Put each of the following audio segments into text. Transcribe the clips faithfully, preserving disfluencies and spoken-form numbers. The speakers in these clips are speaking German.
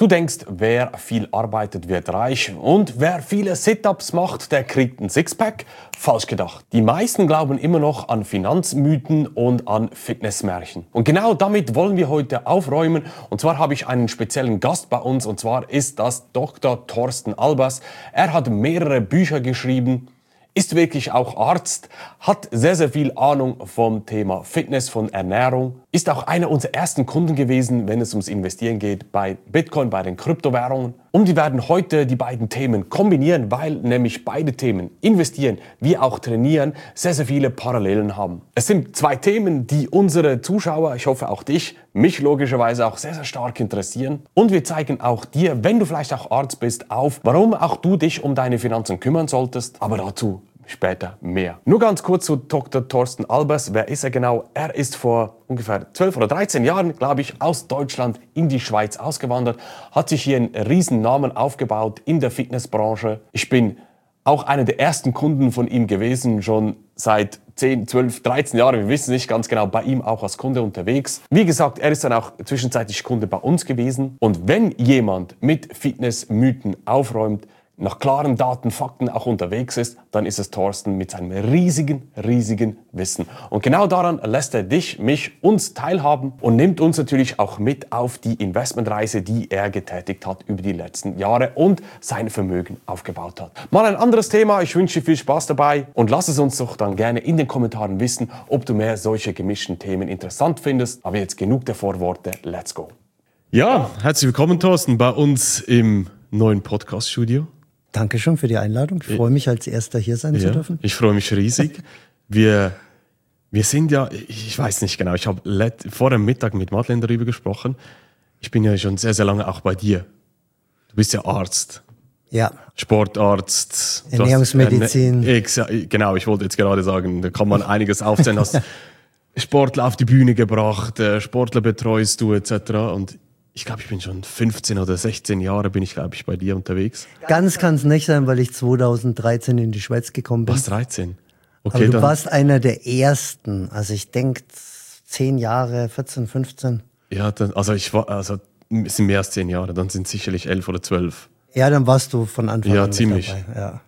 Du denkst, wer viel arbeitet, wird reich und wer viele Sit-Ups macht, der kriegt ein Sixpack? Falsch gedacht. Die meisten glauben immer noch an Finanzmythen und an Fitnessmärchen. Und genau damit wollen wir heute aufräumen. Und zwar habe ich einen speziellen Gast bei uns und zwar ist das Doktor Thorsten Albers. Er hat mehrere Bücher geschrieben, ist wirklich auch Arzt, hat sehr, sehr viel Ahnung vom Thema Fitness, von Ernährung, ist auch einer unserer ersten Kunden gewesen, wenn es ums Investieren geht bei Bitcoin, bei den Kryptowährungen. Und wir werden heute die beiden Themen kombinieren, weil nämlich beide Themen, investieren wie auch trainieren, sehr, sehr viele Parallelen haben. Es sind zwei Themen, die unsere Zuschauer, ich hoffe auch dich, mich logischerweise auch sehr, sehr stark interessieren. Und wir zeigen auch dir, wenn du vielleicht auch Arzt bist, auf, warum auch du dich um deine Finanzen kümmern solltest. Aber dazu später mehr. Nur ganz kurz zu Doktor Thorsten Albers. Wer ist er genau? Er ist vor ungefähr zwölf oder dreizehn Jahren, glaube ich, aus Deutschland in die Schweiz ausgewandert, hat sich hier einen riesen Namen aufgebaut in der Fitnessbranche. Ich bin auch einer der ersten Kunden von ihm gewesen, schon seit zehn, zwölf, dreizehn Jahren, wir wissen nicht ganz genau, bei ihm auch als Kunde unterwegs. Wie gesagt, er ist dann auch zwischenzeitlich Kunde bei uns gewesen. Und wenn jemand mit Fitnessmythen aufräumt, nach klaren Daten, Fakten auch unterwegs ist, dann ist es Thorsten mit seinem riesigen, riesigen Wissen. Und genau daran lässt er dich, mich, uns teilhaben und nimmt uns natürlich auch mit auf die Investmentreise, die er getätigt hat über die letzten Jahre und sein Vermögen aufgebaut hat. Mal ein anderes Thema, ich wünsche dir viel Spaß dabei und lass es uns doch dann gerne in den Kommentaren wissen, ob du mehr solche gemischten Themen interessant findest. Aber jetzt genug der Vorworte, let's go. Ja, herzlich willkommen Thorsten bei uns im neuen Podcast-Studio. Danke schon für die Einladung. Ich freue mich, als Erster hier sein ja, zu dürfen. Ich freue mich riesig. Wir, wir sind ja, ich weiß nicht genau, ich habe vor dem Mittag mit Madeleine darüber gesprochen. Ich bin ja schon sehr, sehr lange auch bei dir. Du bist ja Arzt. Ja. Sportarzt. Ernährungsmedizin. Hast, äh, genau, ich wollte jetzt gerade sagen, da kann man einiges aufzählen. Hast Sportler auf die Bühne gebracht, Sportler betreust du et cetera. Und ich glaube, ich bin schon fünfzehn oder sechzehn Jahre bin ich, glaube ich, bei dir unterwegs. Ganz kann es nicht sein, weil ich zweitausenddreizehn in die Schweiz gekommen bin. Was, dreizehn? Okay, aber du dann warst einer der Ersten. Also ich denke, zehn Jahre, vierzehn, fünfzehn. Ja, dann, also ich war, also es sind mehr als zehn Jahre, dann sind es sicherlich elf oder zwölf. Ja, dann warst du von Anfang ja, an ziemlich. mit dabei. Ja.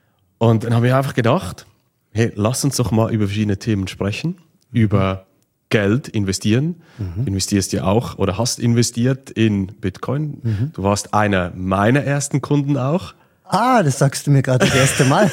Und dann habe ich einfach gedacht, hey, lass uns doch mal über verschiedene Themen sprechen, mhm. über Geld investieren. Mhm. Du investierst ja auch oder hast investiert in Bitcoin. Mhm. Du warst einer meiner ersten Kunden auch. Ah, das sagst du mir gerade das erste Mal.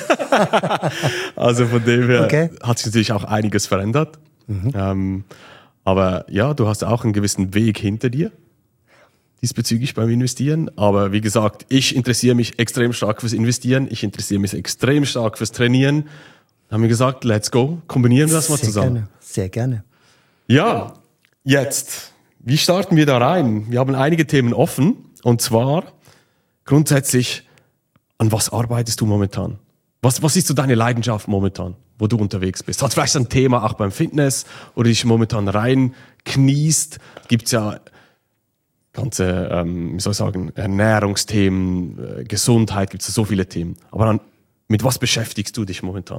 Also von dem her okay. hat sich natürlich auch einiges verändert. Mhm. Ähm, aber ja, du hast auch einen gewissen Weg hinter dir diesbezüglich beim Investieren. Aber wie gesagt, ich interessiere mich extrem stark fürs Investieren. Ich interessiere mich extrem stark fürs Trainieren. Dann haben wir gesagt, let's go, kombinieren wir das mal Sehr zusammen. Gerne. Sehr gerne. Ja, jetzt, wie starten wir da rein? Wir haben einige Themen offen und zwar grundsätzlich, an was arbeitest du momentan? Was, was ist so deine Leidenschaft momentan, wo du unterwegs bist? Hat vielleicht ein Thema auch beim Fitness oder dich momentan rein kniest? Gibt es ja ganze, ähm, wie soll ich sagen, Ernährungsthemen, äh, Gesundheit, gibt es ja so viele Themen. Aber dann, mit was beschäftigst du dich momentan?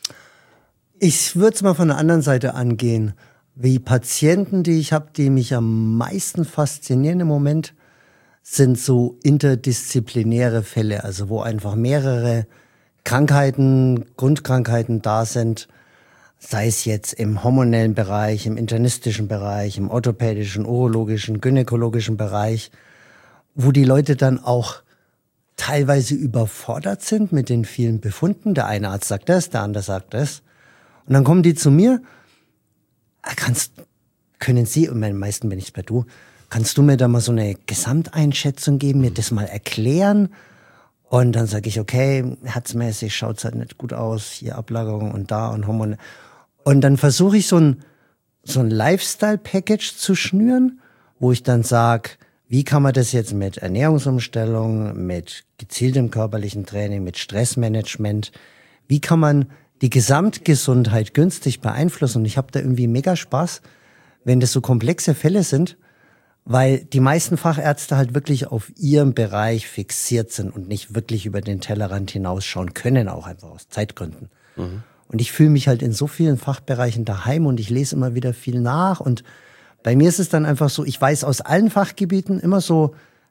Ich würde es mal von der anderen Seite angehen. Wie Patienten, die ich habe, die mich am meisten faszinieren im Moment, sind so interdisziplinäre Fälle, also wo einfach mehrere Krankheiten, Grundkrankheiten da sind, sei es jetzt im hormonellen Bereich, im internistischen Bereich, im orthopädischen, urologischen, gynäkologischen Bereich, wo die Leute dann auch teilweise überfordert sind mit den vielen Befunden. Der eine Arzt sagt das, der andere sagt das. Und dann kommen die zu mir. Kannst, können Sie, und am meisten bin ich bei du, kannst du mir da mal so eine Gesamteinschätzung geben, mir das mal erklären? Und dann sage ich, okay, herzmäßig schaut's halt nicht gut aus, hier Ablagerung und da und Hormone. Und dann versuche ich so ein, so ein Lifestyle-Package zu schnüren, wo ich dann sage, wie kann man das jetzt mit Ernährungsumstellung, mit gezieltem körperlichen Training, mit Stressmanagement, wie kann man die Gesamtgesundheit günstig beeinflussen? Und ich habe da irgendwie mega Spaß, wenn das so komplexe Fälle sind, weil die meisten Fachärzte halt wirklich auf ihrem Bereich fixiert sind und nicht wirklich über den Tellerrand hinausschauen können, auch einfach aus Zeitgründen. Mhm. Und ich fühle mich halt in so vielen Fachbereichen daheim und ich lese immer wieder viel nach. Und bei mir ist es dann einfach so, ich weiß aus allen Fachgebieten immer so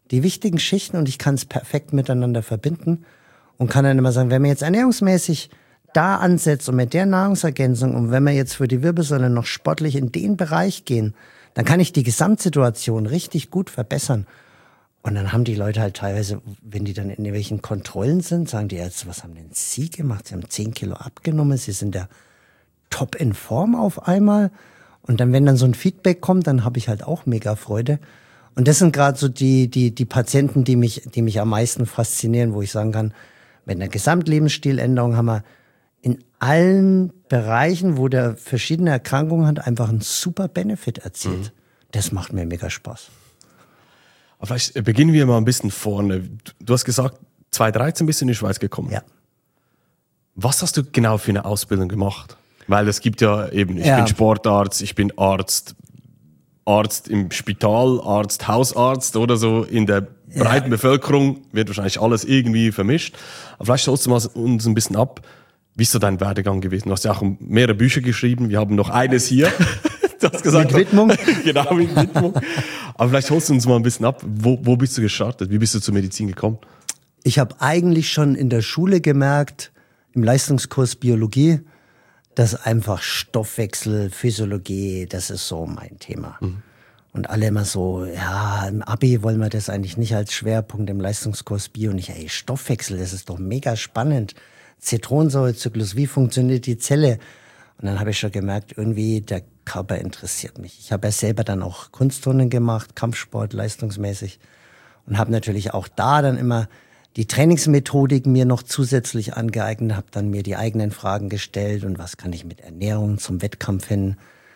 die wichtigen Schichten und ich kann es perfekt miteinander verbinden und kann dann immer sagen, wenn wir jetzt ernährungsmäßig da ansetzt und mit der Nahrungsergänzung und wenn wir jetzt für die Wirbelsäule noch sportlich in den Bereich gehen, dann kann ich die Gesamtsituation richtig gut verbessern. Und dann haben die Leute halt teilweise, wenn die dann in irgendwelchen Kontrollen sind, sagen die jetzt, was haben denn Sie gemacht? Sie haben zehn Kilo abgenommen, Sie sind ja top in Form auf einmal. Und dann, wenn dann so ein Feedback kommt, dann habe ich halt auch mega Freude. Und das sind gerade so die, die, die Patienten, die mich, die mich am meisten faszinieren, wo ich sagen kann, mit einer Gesamtlebensstiländerung haben wir in allen Bereichen, wo der verschiedene Erkrankungen hat, einfach einen super Benefit erzielt. Mhm. Das macht mir mega Spaß. Aber vielleicht beginnen wir mal ein bisschen vorne. Du hast gesagt, zwanzig dreizehn bist du in die Schweiz gekommen. Ja. Was hast du genau für eine Ausbildung gemacht? Weil es gibt ja eben, ich ja. bin Sportarzt, ich bin Arzt, Arzt im Spital, Arzt, Hausarzt oder so. In der breiten ja. Bevölkerung wird wahrscheinlich alles irgendwie vermischt. Aber vielleicht holst du mal uns ein bisschen ab. Wie ist so dein Werdegang gewesen? Du hast ja auch mehrere Bücher geschrieben. Wir haben noch eines hier. Du hast gesagt, mit Widmung. Genau, mit Widmung. Aber vielleicht holst du uns mal ein bisschen ab. Wo, wo bist du gestartet? Wie bist du zur Medizin gekommen? Ich habe eigentlich schon in der Schule gemerkt, im Leistungskurs Biologie, dass einfach Stoffwechsel, Physiologie, das ist so mein Thema. Mhm. Und alle immer so, ja, im Abi wollen wir das eigentlich nicht als Schwerpunkt im Leistungskurs Bio. Und ich, ey, Stoffwechsel, das ist doch mega spannend. Zitronensäurezyklus, wie funktioniert die Zelle? Und dann habe ich schon gemerkt, irgendwie der Körper interessiert mich. Ich habe ja selber dann auch Kunstturnen gemacht, Kampfsport, leistungsmäßig. Und habe natürlich auch da dann immer die Trainingsmethodik mir noch zusätzlich angeeignet, habe dann mir die eigenen Fragen gestellt und was kann ich mit Ernährung zum Wettkampf hin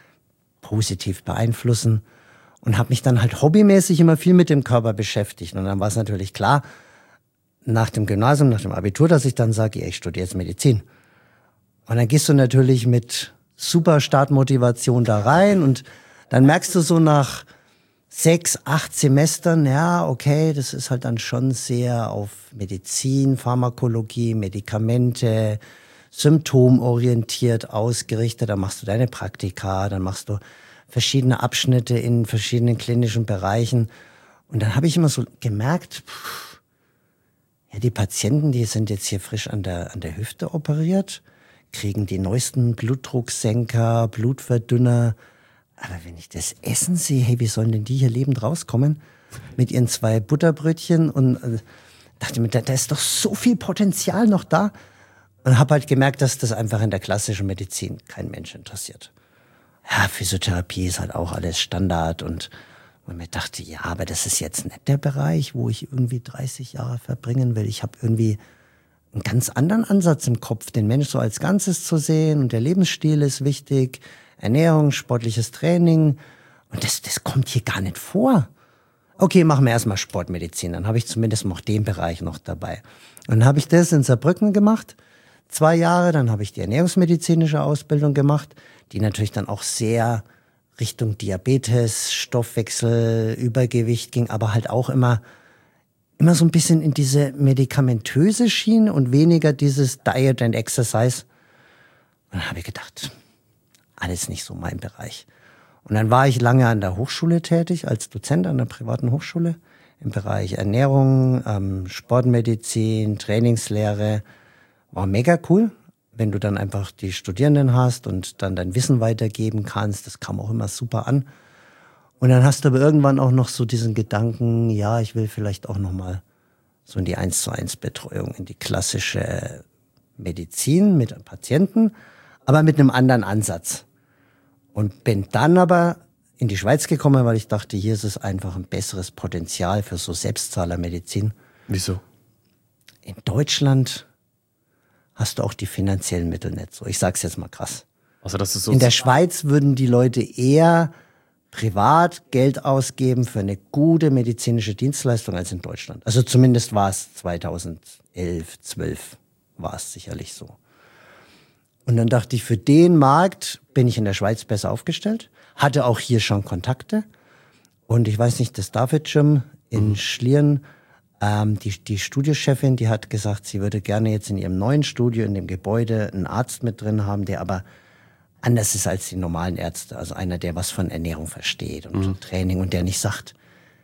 positiv beeinflussen. Und habe mich dann halt hobbymäßig immer viel mit dem Körper beschäftigt. Und dann war es natürlich klar, nach dem Gymnasium, nach dem Abitur, dass ich dann sage, ich studiere jetzt Medizin. Und dann gehst du natürlich mit super Startmotivation da rein und dann merkst du so nach sechs, acht Semestern, ja, okay, das ist halt dann schon sehr auf Medizin, Pharmakologie, Medikamente, symptomorientiert ausgerichtet. Dann machst du deine Praktika, dann machst du verschiedene Abschnitte in verschiedenen klinischen Bereichen. Und dann habe ich immer so gemerkt, pff, ja, die Patienten, die sind jetzt hier frisch an der, an der Hüfte operiert, kriegen die neuesten Blutdrucksenker, Blutverdünner. Aber wenn ich das Essen sehe, hey, wie sollen denn die hier lebend rauskommen? Mit ihren zwei Butterbrötchen und äh, dachte mir, da, da ist doch so viel Potenzial noch da. Und habe halt gemerkt, dass das einfach in der klassischen Medizin kein Mensch interessiert. Ja, Physiotherapie ist halt auch alles Standard und Und mir dachte, ja, aber das ist jetzt nicht der Bereich, wo ich irgendwie dreißig Jahre verbringen will. Ich habe irgendwie einen ganz anderen Ansatz im Kopf, den Mensch so als Ganzes zu sehen. Und der Lebensstil ist wichtig, Ernährung, sportliches Training. Und das, das kommt hier gar nicht vor. Okay, machen wir erstmal Sportmedizin. Dann habe ich zumindest noch den Bereich noch dabei. Und dann habe ich das in Saarbrücken gemacht, zwei Jahre. Dann habe ich die ernährungsmedizinische Ausbildung gemacht, die natürlich dann auch sehr Richtung Diabetes, Stoffwechsel, Übergewicht ging, aber halt auch immer, immer so ein bisschen in diese medikamentöse Schiene und weniger dieses Diet and Exercise. Und dann habe ich gedacht, alles nicht so mein Bereich. Und dann war ich lange an der Hochschule tätig, als Dozent an der privaten Hochschule, im Bereich Ernährung, ähm, Sportmedizin, Trainingslehre. War mega cool. Wenn du dann einfach die Studierenden hast und dann dein Wissen weitergeben kannst, das kam auch immer super an. Und dann hast du aber irgendwann auch noch so diesen Gedanken, ja, ich will vielleicht auch noch mal so in die eins zu eins Betreuung, in die klassische Medizin mit Patienten, aber mit einem anderen Ansatz. Und bin dann aber in die Schweiz gekommen, weil ich dachte, hier ist es einfach ein besseres Potenzial für so Selbstzahlermedizin. Wieso? In Deutschland hast du auch die finanziellen Mittel nicht so. Ich sag's jetzt mal krass. Also das ist so. In der Schweiz würden die Leute eher privat Geld ausgeben für eine gute medizinische Dienstleistung als in Deutschland. Also zumindest war es zweitausendelf, zwölf war es sicherlich so. Und dann dachte ich, für den Markt bin ich in der Schweiz besser aufgestellt. Hatte auch hier schon Kontakte. Und ich weiß nicht, das David Gym in mhm. Schlieren, ähm, die, die Studiochefin, die hat gesagt, sie würde gerne jetzt in ihrem neuen Studio, in dem Gebäude, einen Arzt mit drin haben, der aber anders ist als die normalen Ärzte. Also einer, der was von Ernährung versteht und mhm. Training und der nicht sagt,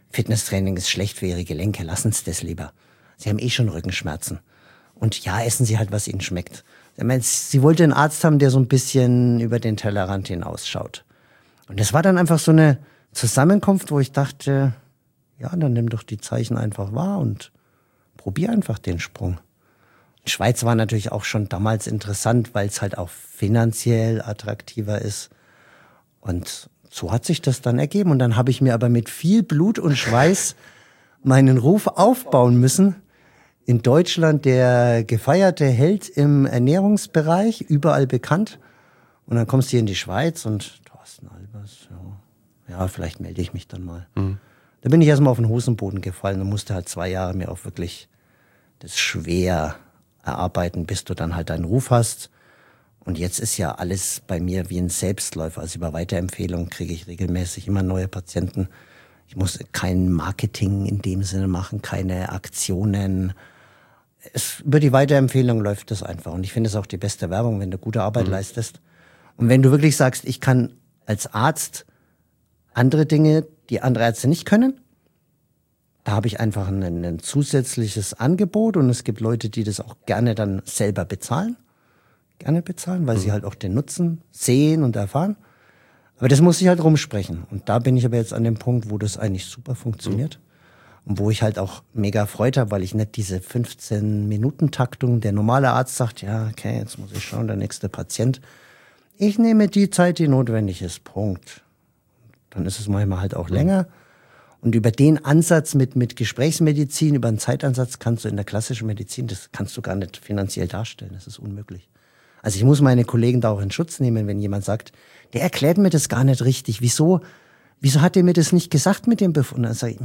Fitnesstraining ist schlecht für Ihre Gelenke, lassen Sie das lieber. Sie haben eh schon Rückenschmerzen. Und ja, essen Sie halt, was Ihnen schmeckt. Ich meine, sie wollte einen Arzt haben, der so ein bisschen über den Tellerrand hinausschaut. Und das war dann einfach so eine Zusammenkunft, wo ich dachte, ja, dann nimm doch die Zeichen einfach wahr und probier einfach den Sprung. Die Schweiz war natürlich auch schon damals interessant, weil es halt auch finanziell attraktiver ist. Und so hat sich das dann ergeben. Und dann habe ich mir aber mit viel Blut und Schweiß meinen Ruf aufbauen müssen. In Deutschland der gefeierte Held im Ernährungsbereich, überall bekannt. Und dann kommst du hier in die Schweiz und Thorsten Albers, ja, ja vielleicht melde ich mich dann mal. Mhm. Da bin ich erstmal auf den Hosenboden gefallen und musste halt zwei Jahre mir auch wirklich das schwer erarbeiten, bis du dann halt deinen Ruf hast. Und jetzt ist ja alles bei mir wie ein Selbstläufer. Also über Weiterempfehlungen kriege ich regelmäßig immer neue Patienten. Ich muss kein Marketing in dem Sinne machen, keine Aktionen. Es, über die Weiterempfehlung läuft das einfach. Und ich finde es auch die beste Werbung, wenn du gute Arbeit mhm. leistest. Und wenn du wirklich sagst, ich kann als Arzt andere Dinge, die andere Ärzte nicht können, da habe ich einfach ein, ein zusätzliches Angebot. Und es gibt Leute, die das auch gerne dann selber bezahlen. Gerne bezahlen, weil mhm. sie halt auch den Nutzen sehen und erfahren. Aber das muss ich halt rumsprechen. Und da bin ich aber jetzt an dem Punkt, wo das eigentlich super funktioniert. Mhm. Und wo ich halt auch mega Freude habe, weil ich nicht diese fünfzehn-Minuten-Taktung, der normale Arzt sagt, ja, okay, jetzt muss ich schauen, der nächste Patient. Ich nehme die Zeit, die notwendig ist, Punkt. Dann ist es manchmal halt auch mhm. länger. Und über den Ansatz mit, mit Gesprächsmedizin, über einen Zeitansatz kannst du in der klassischen Medizin, das kannst du gar nicht finanziell darstellen. Das ist unmöglich. Also ich muss meine Kollegen da auch in Schutz nehmen, wenn jemand sagt, der erklärt mir das gar nicht richtig. Wieso, wieso hat er mir das nicht gesagt mit dem Befund? Dann sage ich,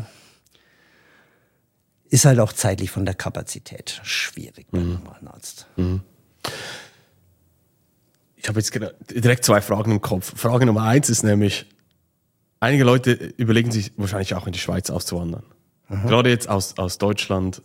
ist halt auch zeitlich von der Kapazität schwierig beim mhm. normalen Arzt. Mhm. Ich habe jetzt direkt zwei Fragen im Kopf. Frage Nummer eins ist nämlich, einige Leute überlegen sich wahrscheinlich auch in die Schweiz auszuwandern. Mhm. Gerade jetzt aus, aus Deutschland.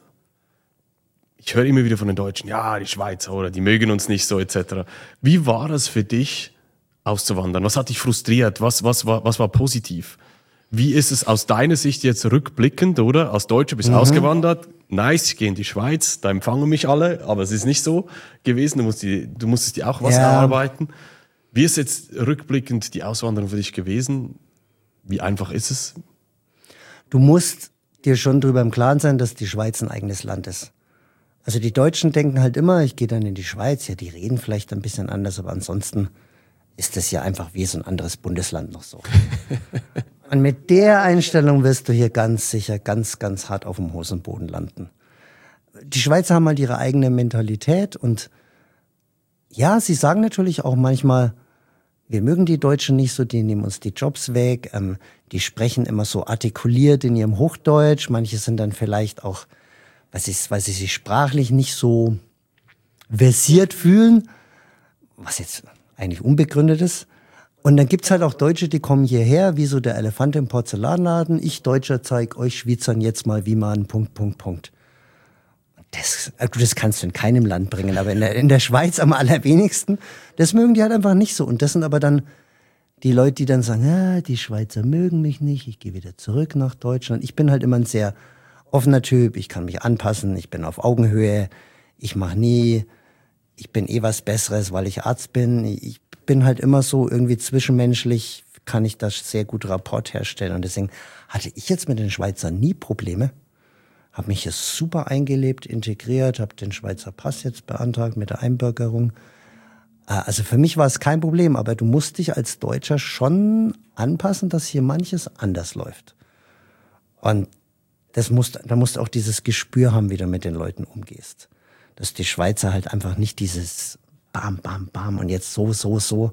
Ich höre immer wieder von den Deutschen, ja, die Schweizer oder die mögen uns nicht so et cetera. Wie war es für dich, auszuwandern? Was hat dich frustriert? Was, was, war, was war positiv? Wie ist es aus deiner Sicht jetzt rückblickend, oder? Als Deutscher bist du mhm. ausgewandert, nice, ich gehe in die Schweiz, da empfangen mich alle, aber es ist nicht so gewesen, du, musst die, du musstest dir auch was ja. erarbeiten. Wie ist jetzt rückblickend die Auswanderung für dich gewesen? Wie einfach ist es? Du musst dir schon darüber im Klaren sein, dass die Schweiz ein eigenes Land ist. Also die Deutschen denken halt immer, ich gehe dann in die Schweiz, ja, die reden vielleicht ein bisschen anders, aber ansonsten ist das ja einfach wie so ein anderes Bundesland noch so. Und mit der Einstellung wirst du hier ganz sicher ganz, ganz hart auf dem Hosenboden landen. Die Schweizer haben halt ihre eigene Mentalität und ja, sie sagen natürlich auch manchmal, wir mögen die Deutschen nicht so, die nehmen uns die Jobs weg, ähm, die sprechen immer so artikuliert in ihrem Hochdeutsch, manche sind dann vielleicht auch, weil sie, weil sie sich sprachlich nicht so versiert fühlen, was jetzt eigentlich unbegründet ist. Und dann gibt's halt auch Deutsche, die kommen hierher, wie so der Elefant im Porzellanladen. Ich, Deutscher, zeig euch Schweizern jetzt mal, wie man Punkt, Punkt, Punkt. Das, also das kannst du in keinem Land bringen, aber in der, in der Schweiz am allerwenigsten. Das mögen die halt einfach nicht so. Und das sind aber dann die Leute, die dann sagen, ja, die Schweizer mögen mich nicht, ich gehe wieder zurück nach Deutschland. Ich bin halt immer ein sehr offener Typ, ich kann mich anpassen, ich bin auf Augenhöhe, ich mache nie, ich bin eh was Besseres, weil ich Arzt bin. Ich bin halt immer so irgendwie zwischenmenschlich, kann ich das sehr gut Rapport herstellen. Und deswegen hatte ich jetzt mit den Schweizern nie Probleme. Habe mich hier super eingelebt, integriert, habe den Schweizer Pass jetzt beantragt mit der Einbürgerung. Also für mich war es kein Problem, aber du musst dich als Deutscher schon anpassen, dass hier manches anders läuft. Und das musst, da musst du auch dieses Gespür haben, wie du mit den Leuten umgehst. Dass die Schweizer halt einfach nicht dieses Bam, Bam, Bam und jetzt so, so, so.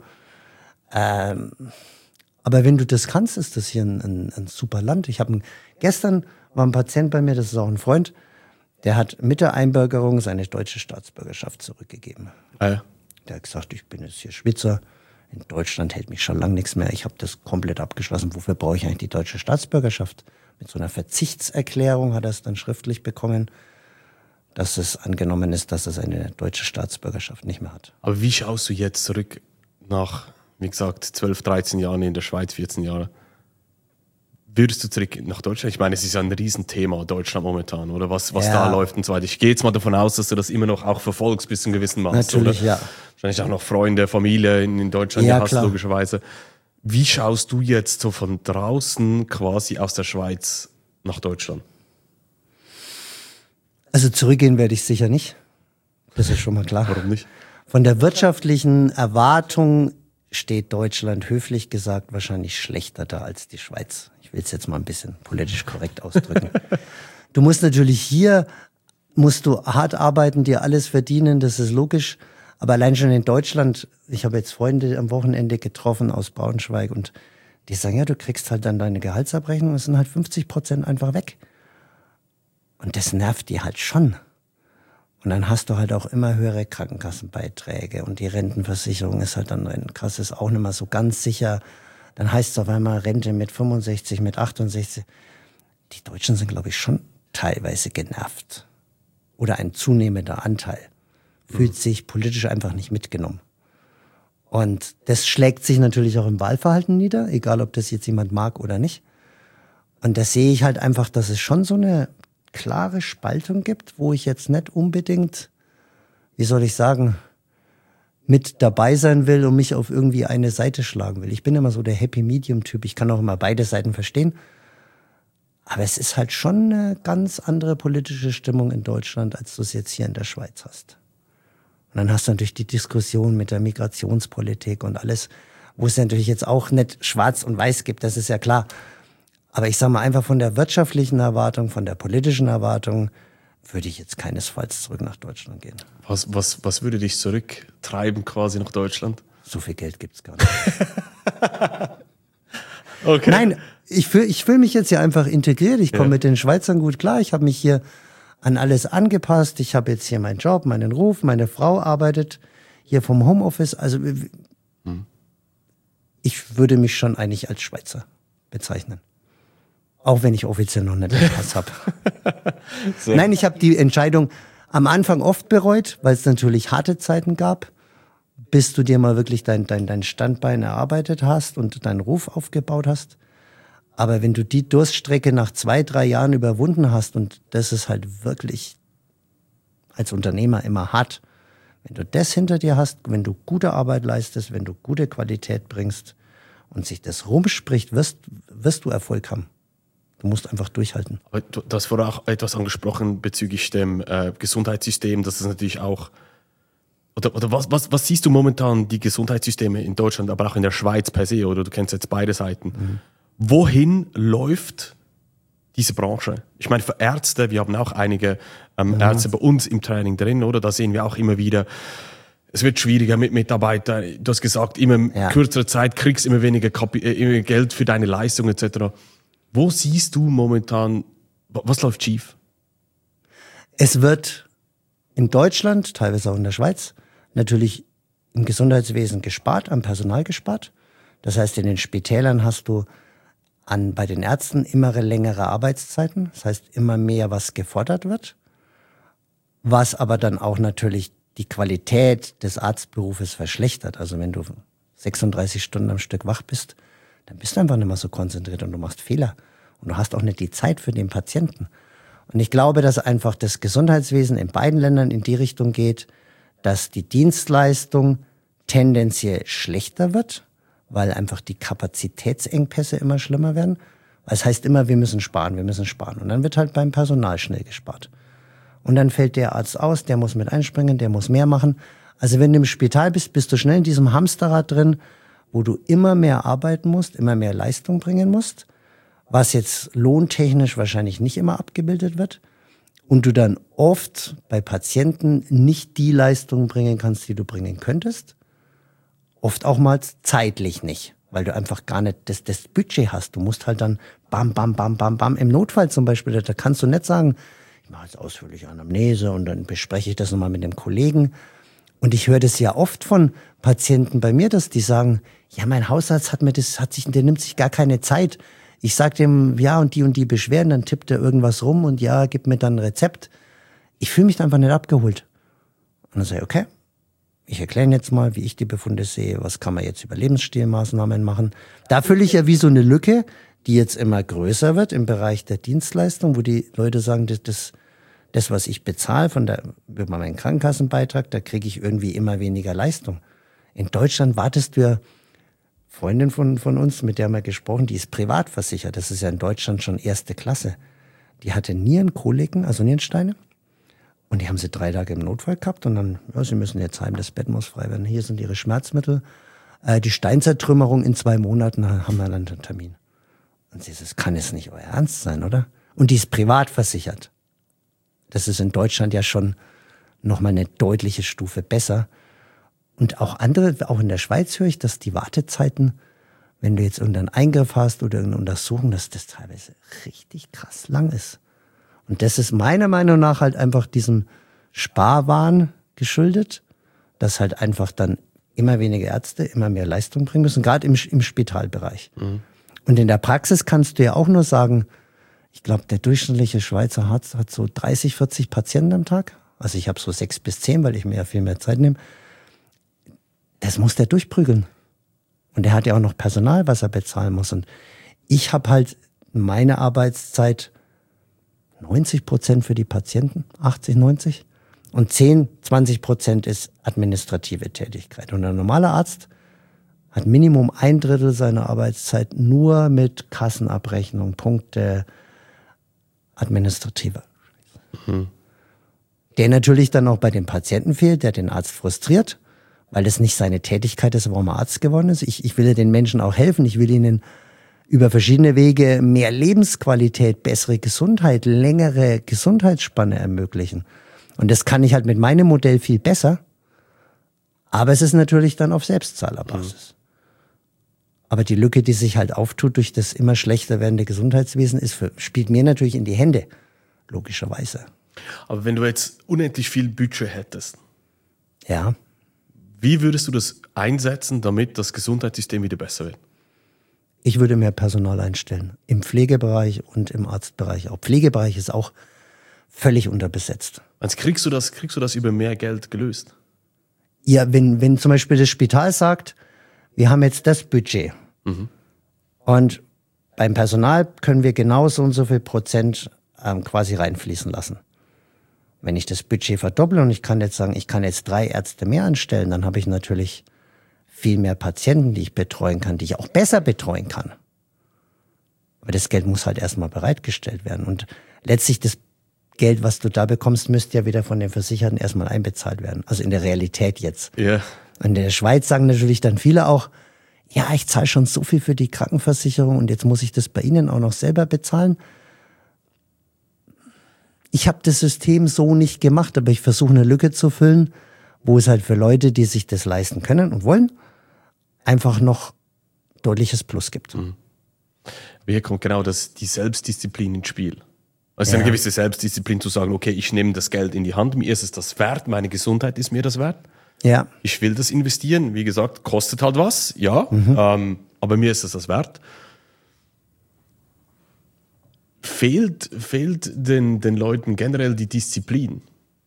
Ähm, aber wenn du das kannst, ist das hier ein, ein, ein super Land. Ich habe gestern war ein Patient bei mir, das ist auch ein Freund, der hat mit der Einbürgerung seine deutsche Staatsbürgerschaft zurückgegeben. Ah ja. Der hat gesagt, ich bin jetzt hier Schweizer. In Deutschland hält mich schon lange nichts mehr. Ich habe das komplett abgeschlossen. Wofür brauche ich eigentlich die deutsche Staatsbürgerschaft? Mit so einer Verzichtserklärung hat er es dann schriftlich bekommen, dass es angenommen ist, dass er seine deutsche Staatsbürgerschaft nicht mehr hat. Aber wie schaust du jetzt zurück nach, wie gesagt, zwölf, dreizehn Jahren in der Schweiz, vierzehn Jahre? würdest du zurück nach Deutschland? Ich meine, es ist ja ein Riesenthema, Deutschland momentan, oder was, was Ja. da läuft und so weiter. Ich gehe jetzt mal davon aus, dass du das immer noch auch verfolgst bis zu einem gewissen Maß. Natürlich, oder? ja. Wahrscheinlich auch noch Freunde, Familie in, in Deutschland, Ja, die hast du klar. logischerweise. Wie schaust du jetzt so von draußen quasi aus der Schweiz nach Deutschland? Also zurückgehen werde ich sicher nicht. Das ist schon mal klar. Warum nicht? Von der wirtschaftlichen Erwartung steht Deutschland, höflich gesagt, wahrscheinlich schlechter da als die Schweiz. Ich will es jetzt mal ein bisschen politisch korrekt ausdrücken. Du musst natürlich hier, musst du hart arbeiten, dir alles verdienen, das ist logisch. Aber allein schon in Deutschland, ich habe jetzt Freunde am Wochenende getroffen aus Braunschweig und die sagen, ja, du kriegst halt dann deine Gehaltsabrechnung, es sind halt fünfzig Prozent einfach weg. Und das nervt die halt schon. Und dann hast du halt auch immer höhere Krankenkassenbeiträge und die Rentenversicherung ist halt dann ein krasses auch nicht mehr so ganz sicher. Dann heißt es auf einmal Rente mit fünfundsechzig, mit achtundsechzig. Die Deutschen sind, glaube ich, schon teilweise genervt. Oder ein zunehmender Anteil. Fühlt sich politisch einfach nicht mitgenommen. Und das schlägt sich natürlich auch im Wahlverhalten nieder, egal ob das jetzt jemand mag oder nicht. Und da sehe ich halt einfach, dass es schon so eine klare Spaltung gibt, wo ich jetzt nicht unbedingt, wie soll ich sagen, mit dabei sein will und mich auf irgendwie eine Seite schlagen will. Ich bin immer so der Happy-Medium-Typ. Ich kann auch immer beide Seiten verstehen. Aber es ist halt schon eine ganz andere politische Stimmung in Deutschland, als du es jetzt hier in der Schweiz hast. Und dann hast du natürlich die Diskussion mit der Migrationspolitik und alles, wo es natürlich jetzt auch nicht schwarz und weiß gibt, das ist ja klar. Aber ich sage mal einfach von der wirtschaftlichen Erwartung, von der politischen Erwartung, würde ich jetzt keinesfalls zurück nach Deutschland gehen. Was, was, was würde dich zurücktreiben quasi nach Deutschland? So viel Geld gibt's gar nicht. Okay. Nein, ich fühle ich fühl mich jetzt ja einfach integriert. Ich komme Ja. mit den Schweizern gut klar. Ich habe mich hier an alles angepasst. Ich habe jetzt hier meinen Job, meinen Ruf. Meine Frau arbeitet hier vom Homeoffice. Also hm. ich würde mich schon eigentlich als Schweizer bezeichnen. Auch wenn ich offiziell noch nicht den Pass habe. So. Nein, ich habe die Entscheidung am Anfang oft bereut, weil es natürlich harte Zeiten gab, bis du dir mal wirklich dein, dein, dein Standbein erarbeitet hast und deinen Ruf aufgebaut hast. Aber wenn du die Durststrecke nach zwei, drei Jahren überwunden hast, und das ist halt wirklich als Unternehmer immer hart, wenn du das hinter dir hast, wenn du gute Arbeit leistest, wenn du gute Qualität bringst und sich das rumspricht, wirst, wirst du Erfolg haben. Du musst einfach durchhalten. Aber du, du hast vorher auch etwas angesprochen bezüglich dem äh, Gesundheitssystem, dass es natürlich auch, oder, oder was, was, was siehst du momentan, die Gesundheitssysteme in Deutschland, aber auch in der Schweiz per se, oder du kennst jetzt beide Seiten. Mhm. Wohin läuft diese Branche? Ich meine, für Ärzte, wir haben auch einige ähm, mhm. Ärzte bei uns im Training drin, oder? Da sehen wir auch immer wieder, es wird schwieriger mit Mitarbeitern. Du hast gesagt, immer Ja. kürzere Zeit kriegst immer weniger Kapi- äh, immer Geld für deine Leistung et cetera. Wo siehst du momentan, was läuft schief? Es wird in Deutschland, teilweise auch in der Schweiz, natürlich im Gesundheitswesen gespart, am Personal gespart. Das heißt, in den Spitälern hast du an, bei den Ärzten immer längere Arbeitszeiten. Das heißt, immer mehr, was gefordert wird. Was aber dann auch natürlich die Qualität des Arztberufes verschlechtert. Also wenn du sechsunddreißig Stunden am Stück wach bist, dann bist du einfach nicht mehr so konzentriert und du machst Fehler. Und du hast auch nicht die Zeit für den Patienten. Und ich glaube, dass einfach das Gesundheitswesen in beiden Ländern in die Richtung geht, dass die Dienstleistung tendenziell schlechter wird, weil einfach die Kapazitätsengpässe immer schlimmer werden. Das heißt immer, wir müssen sparen, wir müssen sparen. Und dann wird halt beim Personal schnell gespart. Und dann fällt der Arzt aus, der muss mit einspringen, der muss mehr machen. Also wenn du im Spital bist, bist du schnell in diesem Hamsterrad drin, wo du immer mehr arbeiten musst, immer mehr Leistung bringen musst, was jetzt lohntechnisch wahrscheinlich nicht immer abgebildet wird. Und du dann oft bei Patienten nicht die Leistung bringen kannst, die du bringen könntest. Oft auch mal zeitlich nicht, weil du einfach gar nicht das, das Budget hast. Du musst halt dann bam, bam, bam, bam, bam. Im Notfall zum Beispiel, da kannst du nicht sagen, ich mache jetzt ausführliche Anamnese und dann bespreche ich das nochmal mit dem Kollegen. Und ich höre das ja oft von Patienten bei mir, dass die sagen, ja, mein Hausarzt hat mir das, hat sich, der nimmt sich gar keine Zeit. Ich sag dem, ja, und die und die Beschwerden, dann tippt er irgendwas rum und ja, gibt mir dann ein Rezept. Ich fühle mich dann einfach nicht abgeholt. Und dann sage ich, okay, ich erkläre Ihnen jetzt mal, wie ich die Befunde sehe, was kann man jetzt über Lebensstilmaßnahmen machen. Da fülle ich ja wie so eine Lücke, die jetzt immer größer wird im Bereich der Dienstleistung, wo die Leute sagen, das, das, das was ich bezahle von der, über meinen Krankenkassenbeitrag, da kriege ich irgendwie immer weniger Leistung. In Deutschland wartest du ja, Freundin von, von uns, mit der haben wir gesprochen, die ist privat versichert. Das ist ja in Deutschland schon erste Klasse. Die hatte Nierenkoliken, also Nierensteine. Und die haben sie drei Tage im Notfall gehabt und dann, ja, sie müssen jetzt heim, das Bett muss frei werden. Hier sind ihre Schmerzmittel. Äh, die Steinzertrümmerung in zwei Monaten haben wir dann den Termin. Und sie sagt, das kann jetzt nicht euer Ernst sein, oder? Und die ist privat versichert. Das ist in Deutschland ja schon nochmal eine deutliche Stufe besser. Und auch andere, auch in der Schweiz höre ich, dass die Wartezeiten, wenn du jetzt irgendeinen Eingriff hast oder irgendeine Untersuchung, dass das teilweise richtig krass lang ist. Und das ist meiner Meinung nach halt einfach diesem Sparwahn geschuldet, dass halt einfach dann immer weniger Ärzte immer mehr Leistung bringen müssen, gerade im, im Spitalbereich. Mhm. Und in der Praxis kannst du ja auch nur sagen, ich glaube, der durchschnittliche Schweizer Arzt hat so dreißig, vierzig Patienten am Tag. Also ich habe so sechs bis zehn, weil ich mir ja viel mehr Zeit nehme. Das muss der durchprügeln. Und der hat ja auch noch Personal, was er bezahlen muss. Und ich habe halt meine Arbeitszeit neunzig Prozent für die Patienten, achtzig, neunzig. Und zehn, zwanzig Prozent ist administrative Tätigkeit. Und ein normaler Arzt hat Minimum ein Drittel seiner Arbeitszeit nur mit Kassenabrechnung, Punkte, administrative. Mhm. Der natürlich dann auch bei den Patienten fehlt, der den Arzt frustriert, weil das nicht seine Tätigkeit ist, warum er Arzt geworden ist. Ich, ich will den Menschen auch helfen. Ich will ihnen über verschiedene Wege mehr Lebensqualität, bessere Gesundheit, längere Gesundheitsspanne ermöglichen. Und das kann ich halt mit meinem Modell viel besser. Aber es ist natürlich dann auf Selbstzahlerbasis. Mhm. Aber die Lücke, die sich halt auftut durch das immer schlechter werdende Gesundheitswesen, ist für, spielt mir natürlich in die Hände, logischerweise. Aber wenn du jetzt unendlich viel Budget hättest, ja. Wie würdest du das einsetzen, damit das Gesundheitssystem wieder besser wird? Ich würde mehr Personal einstellen. Im Pflegebereich und im Arztbereich auch. Pflegebereich ist auch völlig unterbesetzt. Also kriegst du das, kriegst du das über mehr Geld gelöst? Ja, wenn, wenn zum Beispiel das Spital sagt, wir haben jetzt das Budget. Mhm. Und beim Personal können wir genau so und so viel Prozent ähm, quasi reinfließen lassen. Wenn ich das Budget verdopple und ich kann jetzt sagen, ich kann jetzt drei Ärzte mehr anstellen, dann habe ich natürlich viel mehr Patienten, die ich betreuen kann, die ich auch besser betreuen kann. Aber das Geld muss halt erstmal bereitgestellt werden. Und letztlich das Geld, was du da bekommst, müsste ja wieder von den Versicherten erstmal einbezahlt werden. Also in der Realität jetzt. Ja. Und in der Schweiz sagen natürlich dann viele auch, ja, ich zahle schon so viel für die Krankenversicherung und jetzt muss ich das bei Ihnen auch noch selber bezahlen. Ich habe das System so nicht gemacht, aber ich versuche eine Lücke zu füllen, wo es halt für Leute, die sich das leisten können und wollen, einfach noch deutliches Plus gibt. Mhm. Hier kommt genau das, die Selbstdisziplin ins Spiel. Also ja. Eine gewisse Selbstdisziplin zu sagen, okay, ich nehme das Geld in die Hand, mir ist es das wert, meine Gesundheit ist mir das wert. Ja. Ich will das investieren, wie gesagt, kostet halt was, ja, mhm. ähm, aber mir ist es das wert. Fehlt, fehlt den, den Leuten generell die Disziplin?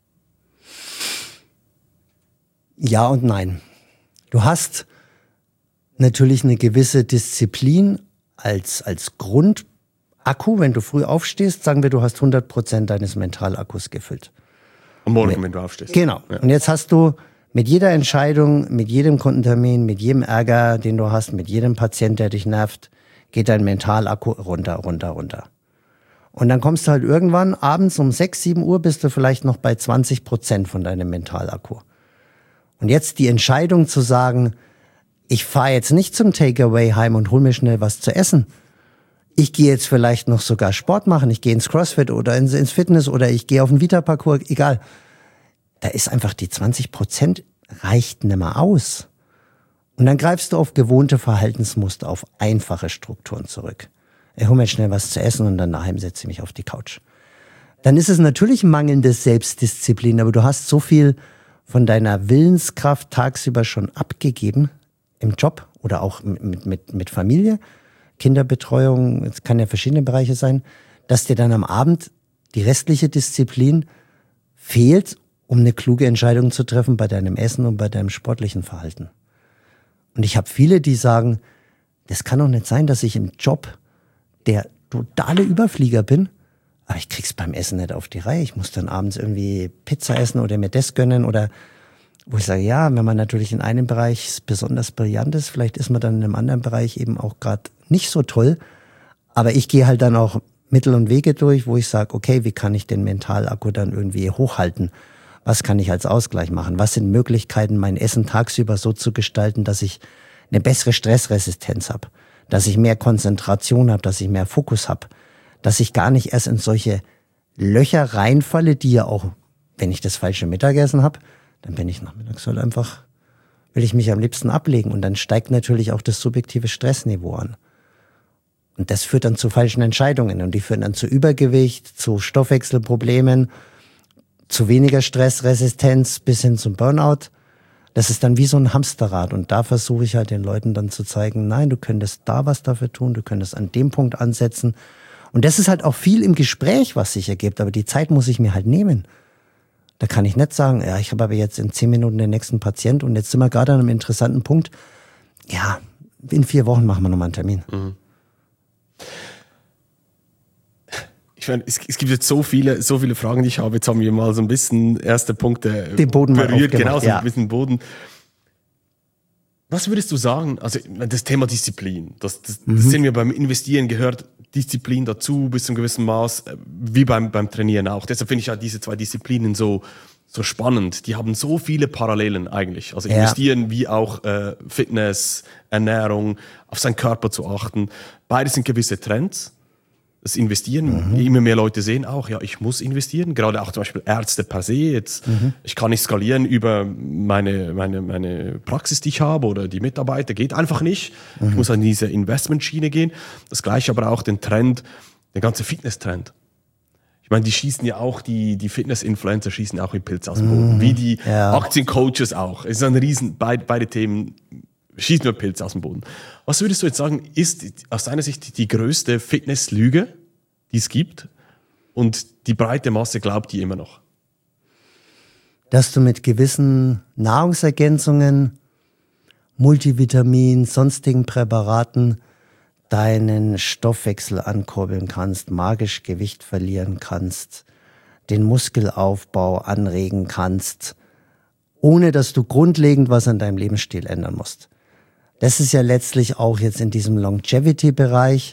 Ja und nein. Du hast natürlich eine gewisse Disziplin als, als Grundakku. Wenn du früh aufstehst, sagen wir, du hast hundert Prozent deines Mentalakkus gefüllt. Am Morgen, wenn, wenn du aufstehst. Genau. Ja. Und jetzt hast du mit jeder Entscheidung, mit jedem Kundentermin, mit jedem Ärger, den du hast, mit jedem Patient, der dich nervt, geht dein Mentalakku runter, runter, runter. Und dann kommst du halt irgendwann abends um sechs, sieben Uhr bist du vielleicht noch bei zwanzig Prozent von deinem Mentalakku. Und jetzt die Entscheidung zu sagen, ich fahre jetzt nicht zum Takeaway heim und hol mir schnell was zu essen. Ich gehe jetzt vielleicht noch sogar Sport machen. Ich gehe ins CrossFit oder ins, ins Fitness oder ich gehe auf den Vita-Parcours, egal. Da ist einfach die zwanzig Prozent reicht nicht mehr aus. Und dann greifst du auf gewohnte Verhaltensmuster, auf einfache Strukturen zurück. Ich hol mir schnell was zu essen und dann daheim setze ich mich auf die Couch. Dann ist es natürlich mangelnde Selbstdisziplin, aber du hast so viel von deiner Willenskraft tagsüber schon abgegeben im Job oder auch mit, mit, mit Familie, Kinderbetreuung, es kann ja verschiedene Bereiche sein, dass dir dann am Abend die restliche Disziplin fehlt, um eine kluge Entscheidung zu treffen bei deinem Essen und bei deinem sportlichen Verhalten. Und ich habe viele, die sagen, das kann doch nicht sein, dass ich im Job der totale Überflieger bin, aber ich krieg's beim Essen nicht auf die Reihe. Ich muss dann abends irgendwie Pizza essen oder mir das gönnen oder wo ich sage, ja, wenn man natürlich in einem Bereich besonders brillant ist, vielleicht ist man dann in einem anderen Bereich eben auch gerade nicht so toll. Aber ich gehe halt dann auch Mittel und Wege durch, wo ich sage, okay, wie kann ich den Mentalakku dann irgendwie hochhalten? Was kann ich als Ausgleich machen? Was sind Möglichkeiten, mein Essen tagsüber so zu gestalten, dass ich eine bessere Stressresistenz habe, dass ich mehr Konzentration habe, dass ich mehr Fokus habe, dass ich gar nicht erst in solche Löcher reinfalle, die ja auch, wenn ich das falsche Mittagessen habe, dann bin ich nachmittags halt einfach, will ich mich am liebsten ablegen und dann steigt natürlich auch das subjektive Stressniveau an. Und das führt dann zu falschen Entscheidungen und die führen dann zu Übergewicht, zu Stoffwechselproblemen, zu weniger Stressresistenz bis hin zum Burnout. Das ist dann wie so ein Hamsterrad und da versuche ich halt den Leuten dann zu zeigen, nein, du könntest da was dafür tun, du könntest an dem Punkt ansetzen. Und das ist halt auch viel im Gespräch, was sich ergibt, aber die Zeit muss ich mir halt nehmen. Da kann ich nicht sagen, ja, ich habe aber jetzt in zehn Minuten den nächsten Patient und jetzt sind wir gerade an einem interessanten Punkt. Ja, in vier Wochen machen wir nochmal einen Termin. Mhm. Ich meine, es, es gibt jetzt so viele, so viele Fragen, die ich habe. Jetzt haben wir mal so ein bisschen erste Punkte den Boden berührt, mal genau, so ja. ein bisschen Boden. Was würdest du sagen? Also das Thema Disziplin, das, das, mhm. das sehen wir beim Investieren, gehört Disziplin dazu bis zu einem gewissen Maß, wie beim, beim Trainieren auch. Deshalb finde ich ja diese zwei Disziplinen so, so spannend. Die haben so viele Parallelen eigentlich. Also investieren ja. wie auch äh, Fitness, Ernährung, auf seinen Körper zu achten. Beides sind gewisse Trends. Das Investieren, mhm. immer mehr Leute sehen auch, ja, ich muss investieren. Gerade auch zum Beispiel Ärzte per se. Jetzt, mhm. ich kann nicht skalieren über meine, meine, meine Praxis, die ich habe oder die Mitarbeiter. Geht einfach nicht. Mhm. Ich muss an diese Investmentschiene gehen. Das Gleiche aber auch den Trend, den ganzen Fitness-Trend. Ich meine, die schießen ja auch, die, die Fitness-Influencer schießen auch wie Pilz aus dem Boden. Mhm. Wie die ja. Aktiencoaches auch. Es ist ein riesen, beide, beide Themen schießen nur Pilz aus dem Boden. Was würdest du jetzt sagen, ist aus deiner Sicht die größte Fitnesslüge, die es gibt und die breite Masse glaubt die immer noch? Dass du mit gewissen Nahrungsergänzungen, Multivitamin, sonstigen Präparaten deinen Stoffwechsel ankurbeln kannst, magisch Gewicht verlieren kannst, den Muskelaufbau anregen kannst, ohne dass du grundlegend was an deinem Lebensstil ändern musst. Das ist ja letztlich auch jetzt in diesem Longevity-Bereich,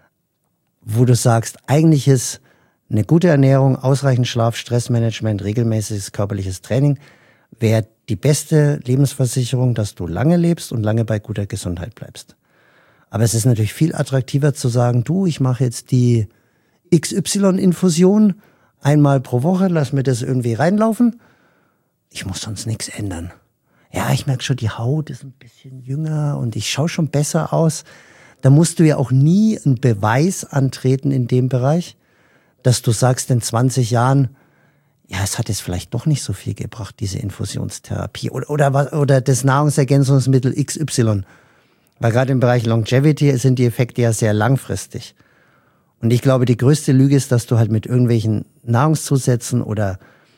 wo du sagst, eigentlich ist eine gute Ernährung, ausreichend Schlaf, Stressmanagement, regelmäßiges körperliches Training, wäre die beste Lebensversicherung, dass du lange lebst und lange bei guter Gesundheit bleibst. Aber es ist natürlich viel attraktiver zu sagen, du, ich mache jetzt die X Y-Infusion einmal pro Woche, lass mir das irgendwie reinlaufen. Ich muss sonst nichts ändern. Ja, ich merke schon, die Haut ist ein bisschen jünger und ich schaue schon besser aus. Da musst du ja auch nie einen Beweis antreten in dem Bereich, dass du sagst in zwanzig Jahren, ja, es hat jetzt vielleicht doch nicht so viel gebracht, diese Infusionstherapie oder, oder, oder das Nahrungsergänzungsmittel X Y. Weil gerade im Bereich Longevity sind die Effekte ja sehr langfristig. Und ich glaube, die größte Lüge ist, dass du halt mit irgendwelchen Nahrungszusätzen oder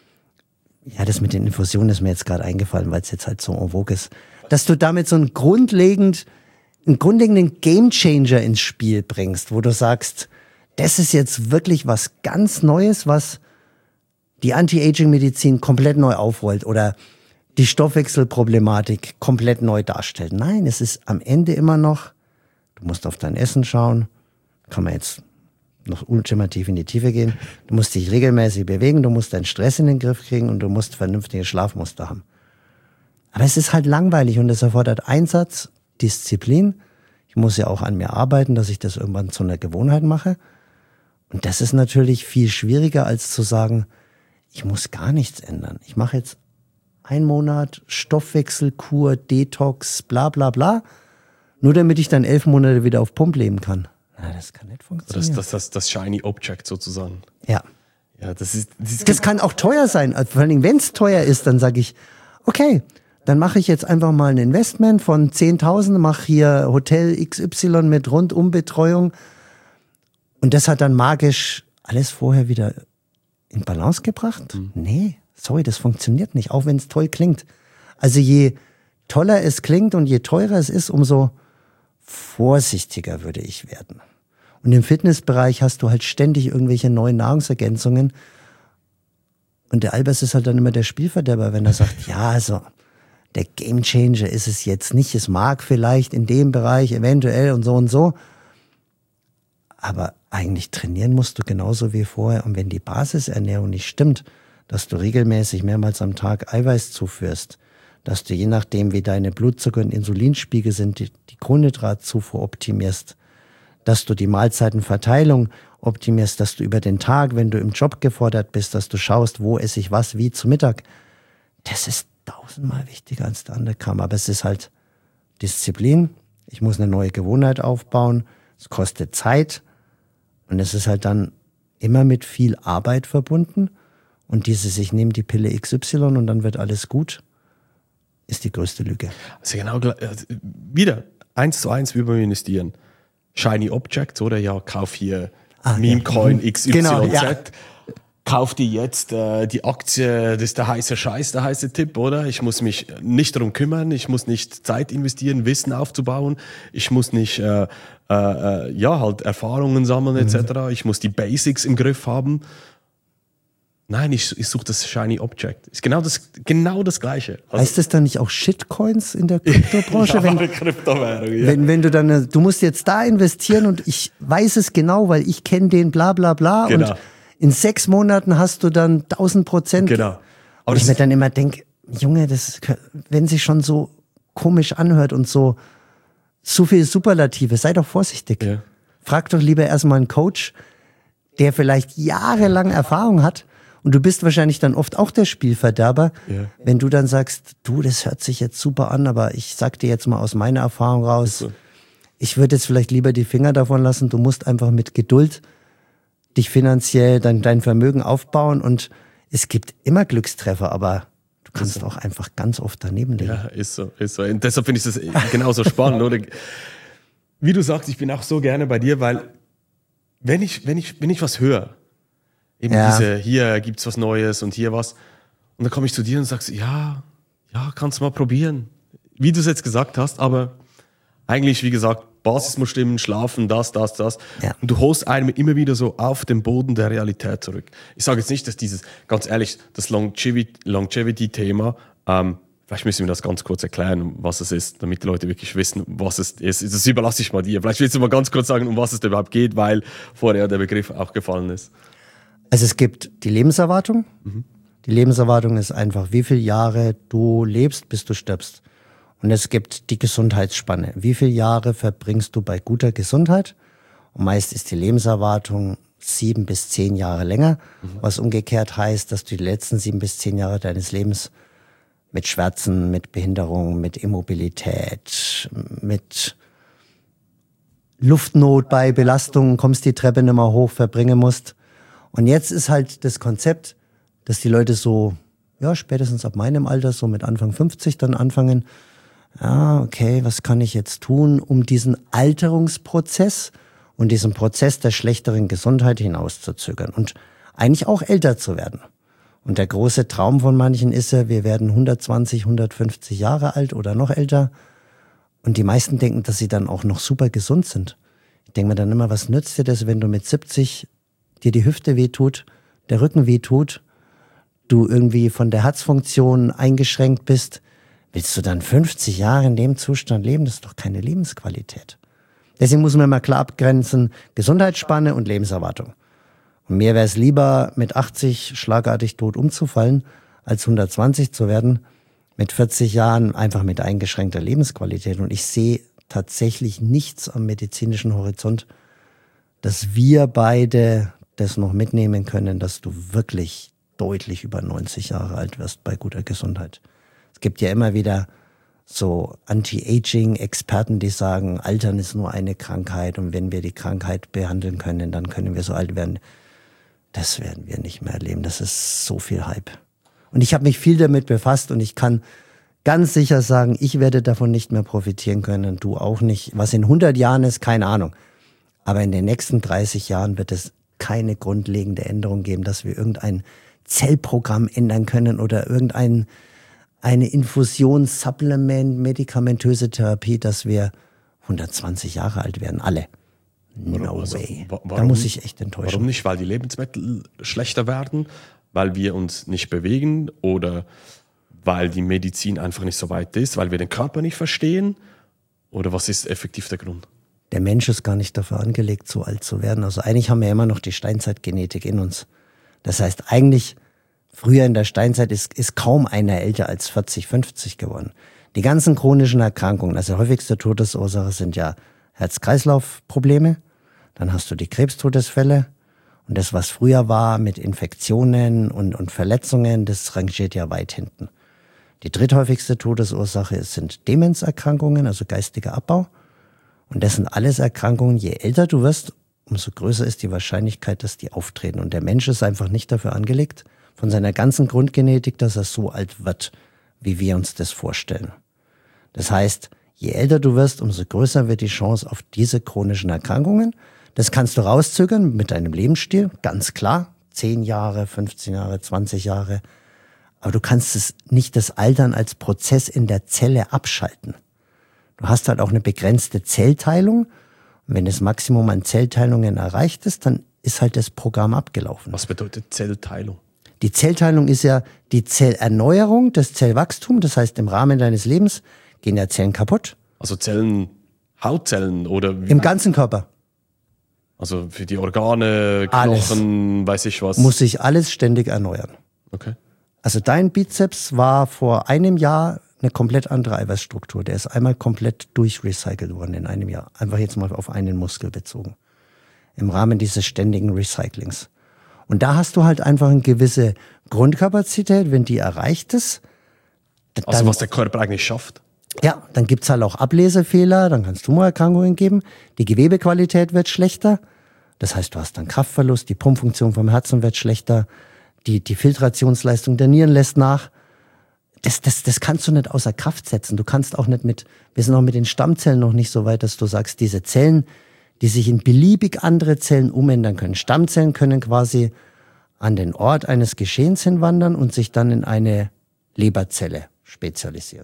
ja, das mit den Infusionen ist mir jetzt gerade eingefallen, weil es jetzt halt so en vogue ist, dass du damit so einen grundlegend, einen grundlegenden Gamechanger ins Spiel bringst, wo du sagst, das ist jetzt wirklich was ganz Neues, was die Anti-Aging-Medizin komplett neu aufrollt oder die Stoffwechselproblematik komplett neu darstellt. Nein, es ist am Ende immer noch, du musst auf dein Essen schauen, kann man jetzt noch ultimativ in die Tiefe gehen. Du musst dich regelmäßig bewegen, du musst deinen Stress in den Griff kriegen und du musst vernünftige Schlafmuster haben. Aber es ist halt langweilig und es erfordert Einsatz, Disziplin. Ich muss ja auch an mir arbeiten, dass ich das irgendwann zu einer Gewohnheit mache. Und das ist natürlich viel schwieriger, als zu sagen, ich muss gar nichts ändern. Ich mache jetzt einen Monat Stoffwechselkur, Detox, bla bla bla, nur damit ich dann elf Monate wieder auf Pump leben kann. Ja, das kann nicht funktionieren. Das, das, das, das Shiny Object sozusagen. Ja. Ja, das ist, das ist das kann auch teuer sein. Vor allem, wenn es teuer ist, dann sage ich, okay, dann mache ich jetzt einfach mal ein Investment von zehntausend, mache hier Hotel X Y mit Rundumbetreuung und das hat dann magisch alles vorher wieder in Balance gebracht? Mhm. Nee, sorry, das funktioniert nicht, auch wenn es toll klingt. Also je toller es klingt und je teurer es ist, umso vorsichtiger würde ich werden. Und im Fitnessbereich hast du halt ständig irgendwelche neuen Nahrungsergänzungen. Und der Albers ist halt dann immer der Spielverderber, wenn er sagt, ja, also der Gamechanger ist es jetzt nicht. Es mag vielleicht in dem Bereich eventuell und so und so. Aber eigentlich trainieren musst du genauso wie vorher. Und wenn die Basisernährung nicht stimmt, dass du regelmäßig mehrmals am Tag Eiweiß zuführst, dass du je nachdem, wie deine Blutzucker- und Insulinspiegel sind, die, die Kohlenhydratzufuhr optimierst, dass du die Mahlzeitenverteilung optimierst, dass du über den Tag, wenn du im Job gefordert bist, dass du schaust, wo esse ich was, wie zu Mittag. Das ist tausendmal wichtiger als der andere Kram. Aber es ist halt Disziplin. Ich muss eine neue Gewohnheit aufbauen. Es kostet Zeit. Und es ist halt dann immer mit viel Arbeit verbunden. Und dieses, ich nehme die Pille X Y und dann wird alles gut, ist die größte Lüge. Also genau, wieder eins zu eins wie beim Investieren. Shiny Objects, oder? Ja, kauf hier ah, Meme-Coin ja. X Y Z. Genau, ja. Kauf dir jetzt äh, die Aktie, das ist der heiße Scheiß, der heiße Tipp, oder? Ich muss mich nicht darum kümmern, ich muss nicht Zeit investieren, Wissen aufzubauen, ich muss nicht äh, äh, ja, halt Erfahrungen sammeln et cetera. Mhm. Ich muss die Basics im Griff haben. Nein, ich, ich suche das Shiny Object. Ist genau das, genau das Gleiche. Also, heißt das dann nicht auch Shitcoins in der Kryptobranche? ja, wenn, Kryptowährung, ja. wenn, wenn du dann, du musst jetzt da investieren und ich weiß es genau, weil ich kenne den bla bla bla genau. Und in sechs Monaten hast du dann tausend Prozent. Genau. Aber ich mir dann immer denke, Junge, das, wenn sich schon so komisch anhört und so, so viel Superlative, sei doch vorsichtig. Ja. Frag doch lieber erstmal einen Coach, der vielleicht jahrelang Erfahrung hat. Und du bist wahrscheinlich dann oft auch der Spielverderber, ja. wenn du dann sagst, du, das hört sich jetzt super an, aber ich sag dir jetzt mal aus meiner Erfahrung raus, so. Ich würde jetzt vielleicht lieber die Finger davon lassen, du musst einfach mit Geduld dich finanziell, dein, dein Vermögen aufbauen und es gibt immer Glückstreffer, aber du kannst so. Auch einfach ganz oft daneben liegen. Ja, ist so, ist so. Und deshalb finde ich das genauso spannend, oder? Wie du sagst, ich bin auch so gerne bei dir, weil wenn ich, wenn ich, wenn ich was höre, eben ja. diese, hier gibt's was Neues und hier was. Und dann komme ich zu dir und sagst, ja, ja, kannst du mal probieren. Wie du es jetzt gesagt hast, aber eigentlich, wie gesagt, Basis muss stimmen, schlafen, das, das, das. Ja. Und du holst einem immer wieder so auf den Boden der Realität zurück. Ich sage jetzt nicht, dass dieses, ganz ehrlich, das Longevity-Thema, ähm, vielleicht müssen wir das ganz kurz erklären, was es ist, damit die Leute wirklich wissen, was es ist. Das überlasse ich mal dir. Vielleicht willst du mal ganz kurz sagen, um was es da überhaupt geht, weil vorher der Begriff auch gefallen ist. Also es gibt die Lebenserwartung. Mhm. Die Lebenserwartung ist einfach, wie viele Jahre du lebst, bis du stirbst. Und es gibt die Gesundheitsspanne. Wie viele Jahre verbringst du bei guter Gesundheit? Und meist ist die Lebenserwartung sieben bis zehn Jahre länger, mhm. was umgekehrt heißt, dass du die letzten sieben bis zehn Jahre deines Lebens mit Schmerzen, mit Behinderung, mit Immobilität, mit Luftnot bei Belastungen, kommst die Treppe nicht mehr hoch, verbringen musst. Und jetzt ist halt das Konzept, dass die Leute so, ja, spätestens ab meinem Alter, so mit Anfang fünfzig dann anfangen, ja, okay, was kann ich jetzt tun, um diesen Alterungsprozess und diesen Prozess der schlechteren Gesundheit hinauszuzögern und eigentlich auch älter zu werden. Und der große Traum von manchen ist ja, wir werden hundertzwanzig, hundertfünfzig Jahre alt oder noch älter. Und die meisten denken, dass sie dann auch noch super gesund sind. Ich denke mir dann immer, was nützt dir das, wenn du mit siebzig dir die Hüfte wehtut, der Rücken wehtut, du irgendwie von der Herzfunktion eingeschränkt bist, willst du dann fünfzig Jahre in dem Zustand leben? Das ist doch keine Lebensqualität. Deswegen muss man mal klar abgrenzen, Gesundheitsspanne und Lebenserwartung. Und mir wäre es lieber, mit achtzig schlagartig tot umzufallen, als hundertzwanzig zu werden, mit vierzig Jahren einfach mit eingeschränkter Lebensqualität. Und ich sehe tatsächlich nichts am medizinischen Horizont, dass wir beide das noch mitnehmen können, dass du wirklich deutlich über neunzig Jahre alt wirst bei guter Gesundheit. Es gibt ja immer wieder so Anti-Aging-Experten, die sagen, Altern ist nur eine Krankheit und wenn wir die Krankheit behandeln können, dann können wir so alt werden. Das werden wir nicht mehr erleben. Das ist so viel Hype. Und ich habe mich viel damit befasst und ich kann ganz sicher sagen, ich werde davon nicht mehr profitieren können, du auch nicht. Was in hundert Jahren ist, keine Ahnung. Aber in den nächsten dreißig Jahren wird es keine grundlegende Änderung geben, dass wir irgendein Zellprogramm ändern können oder irgendein eine Infusion, Supplement, medikamentöse Therapie, dass wir hundertzwanzig Jahre alt werden, alle. No also, way. wa- Da muss ich echt enttäuschen. Warum nicht? Weil die Lebensmittel schlechter werden, weil wir uns nicht bewegen oder weil die Medizin einfach nicht so weit ist, weil wir den Körper nicht verstehen? Oder was ist effektiv der Grund? Der Mensch ist gar nicht dafür angelegt, so alt zu werden. Also eigentlich haben wir immer noch die Steinzeitgenetik in uns. Das heißt, eigentlich früher in der Steinzeit ist, ist kaum einer älter als vierzig, fünfzig geworden. Die ganzen chronischen Erkrankungen, also häufigste Todesursache sind ja Herz-Kreislauf-Probleme. Dann hast du die Krebstodesfälle. Und das, was früher war mit Infektionen und, und Verletzungen, das rangiert ja weit hinten. Die dritthäufigste Todesursache sind Demenzerkrankungen, also geistiger Abbau. Und das sind alles Erkrankungen, je älter du wirst, umso größer ist die Wahrscheinlichkeit, dass die auftreten. Und der Mensch ist einfach nicht dafür angelegt, von seiner ganzen Grundgenetik, dass er so alt wird, wie wir uns das vorstellen. Das heißt, je älter du wirst, umso größer wird die Chance auf diese chronischen Erkrankungen. Das kannst du rauszögern mit deinem Lebensstil, ganz klar. zehn Jahre, fünfzehn Jahre, zwanzig Jahre. Aber du kannst es nicht das Altern als Prozess in der Zelle abschalten. Du hast halt auch eine begrenzte Zellteilung. Und wenn das Maximum an Zellteilungen erreicht ist, dann ist halt das Programm abgelaufen. Was bedeutet Zellteilung? Die Zellteilung ist ja die Zellerneuerung, das Zellwachstum. Das heißt, im Rahmen deines Lebens gehen ja Zellen kaputt. Also Zellen, Hautzellen oder wie? Im ganzen Körper. Also für die Organe, Knochen, alles. Weiß ich was. Muss sich alles ständig erneuern. Okay. Also dein Bizeps war vor einem Jahr eine komplett andere Eiweißstruktur. Der ist einmal komplett durchrecycelt worden in einem Jahr. Einfach jetzt mal auf einen Muskel bezogen. Im Rahmen dieses ständigen Recyclings. Und da hast du halt einfach eine gewisse Grundkapazität, wenn die erreicht ist. Dann, also was der Körper eigentlich schafft. Ja, dann gibt's halt auch Ablesefehler, dann kann es Tumorerkrankungen geben. Die Gewebequalität wird schlechter. Das heißt, du hast dann Kraftverlust, die Pumpfunktion vom Herzen wird schlechter. Die, die Filtrationsleistung der Nieren lässt nach. Das, das, das kannst du nicht außer Kraft setzen. Du kannst auch nicht mit, wir sind auch mit den Stammzellen noch nicht so weit, dass du sagst, diese Zellen, die sich in beliebig andere Zellen umändern können. Stammzellen können quasi an den Ort eines Geschehens hinwandern und sich dann in eine Leberzelle spezialisieren.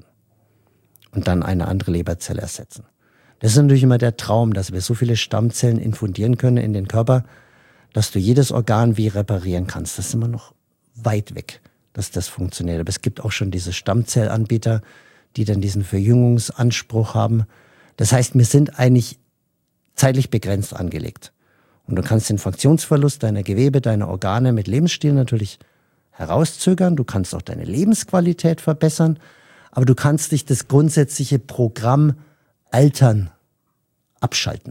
Und dann eine andere Leberzelle ersetzen. Das ist natürlich immer der Traum, dass wir so viele Stammzellen infundieren können in den Körper, dass du jedes Organ wie reparieren kannst. Das ist immer noch weit weg, dass das funktioniert. Aber es gibt auch schon diese Stammzellanbieter, die dann diesen Verjüngungsanspruch haben. Das heißt, wir sind eigentlich zeitlich begrenzt angelegt. Und du kannst den Funktionsverlust deiner Gewebe, deiner Organe mit Lebensstil natürlich herauszögern. Du kannst auch deine Lebensqualität verbessern. Aber du kannst dich das grundsätzliche Programm Altern abschalten.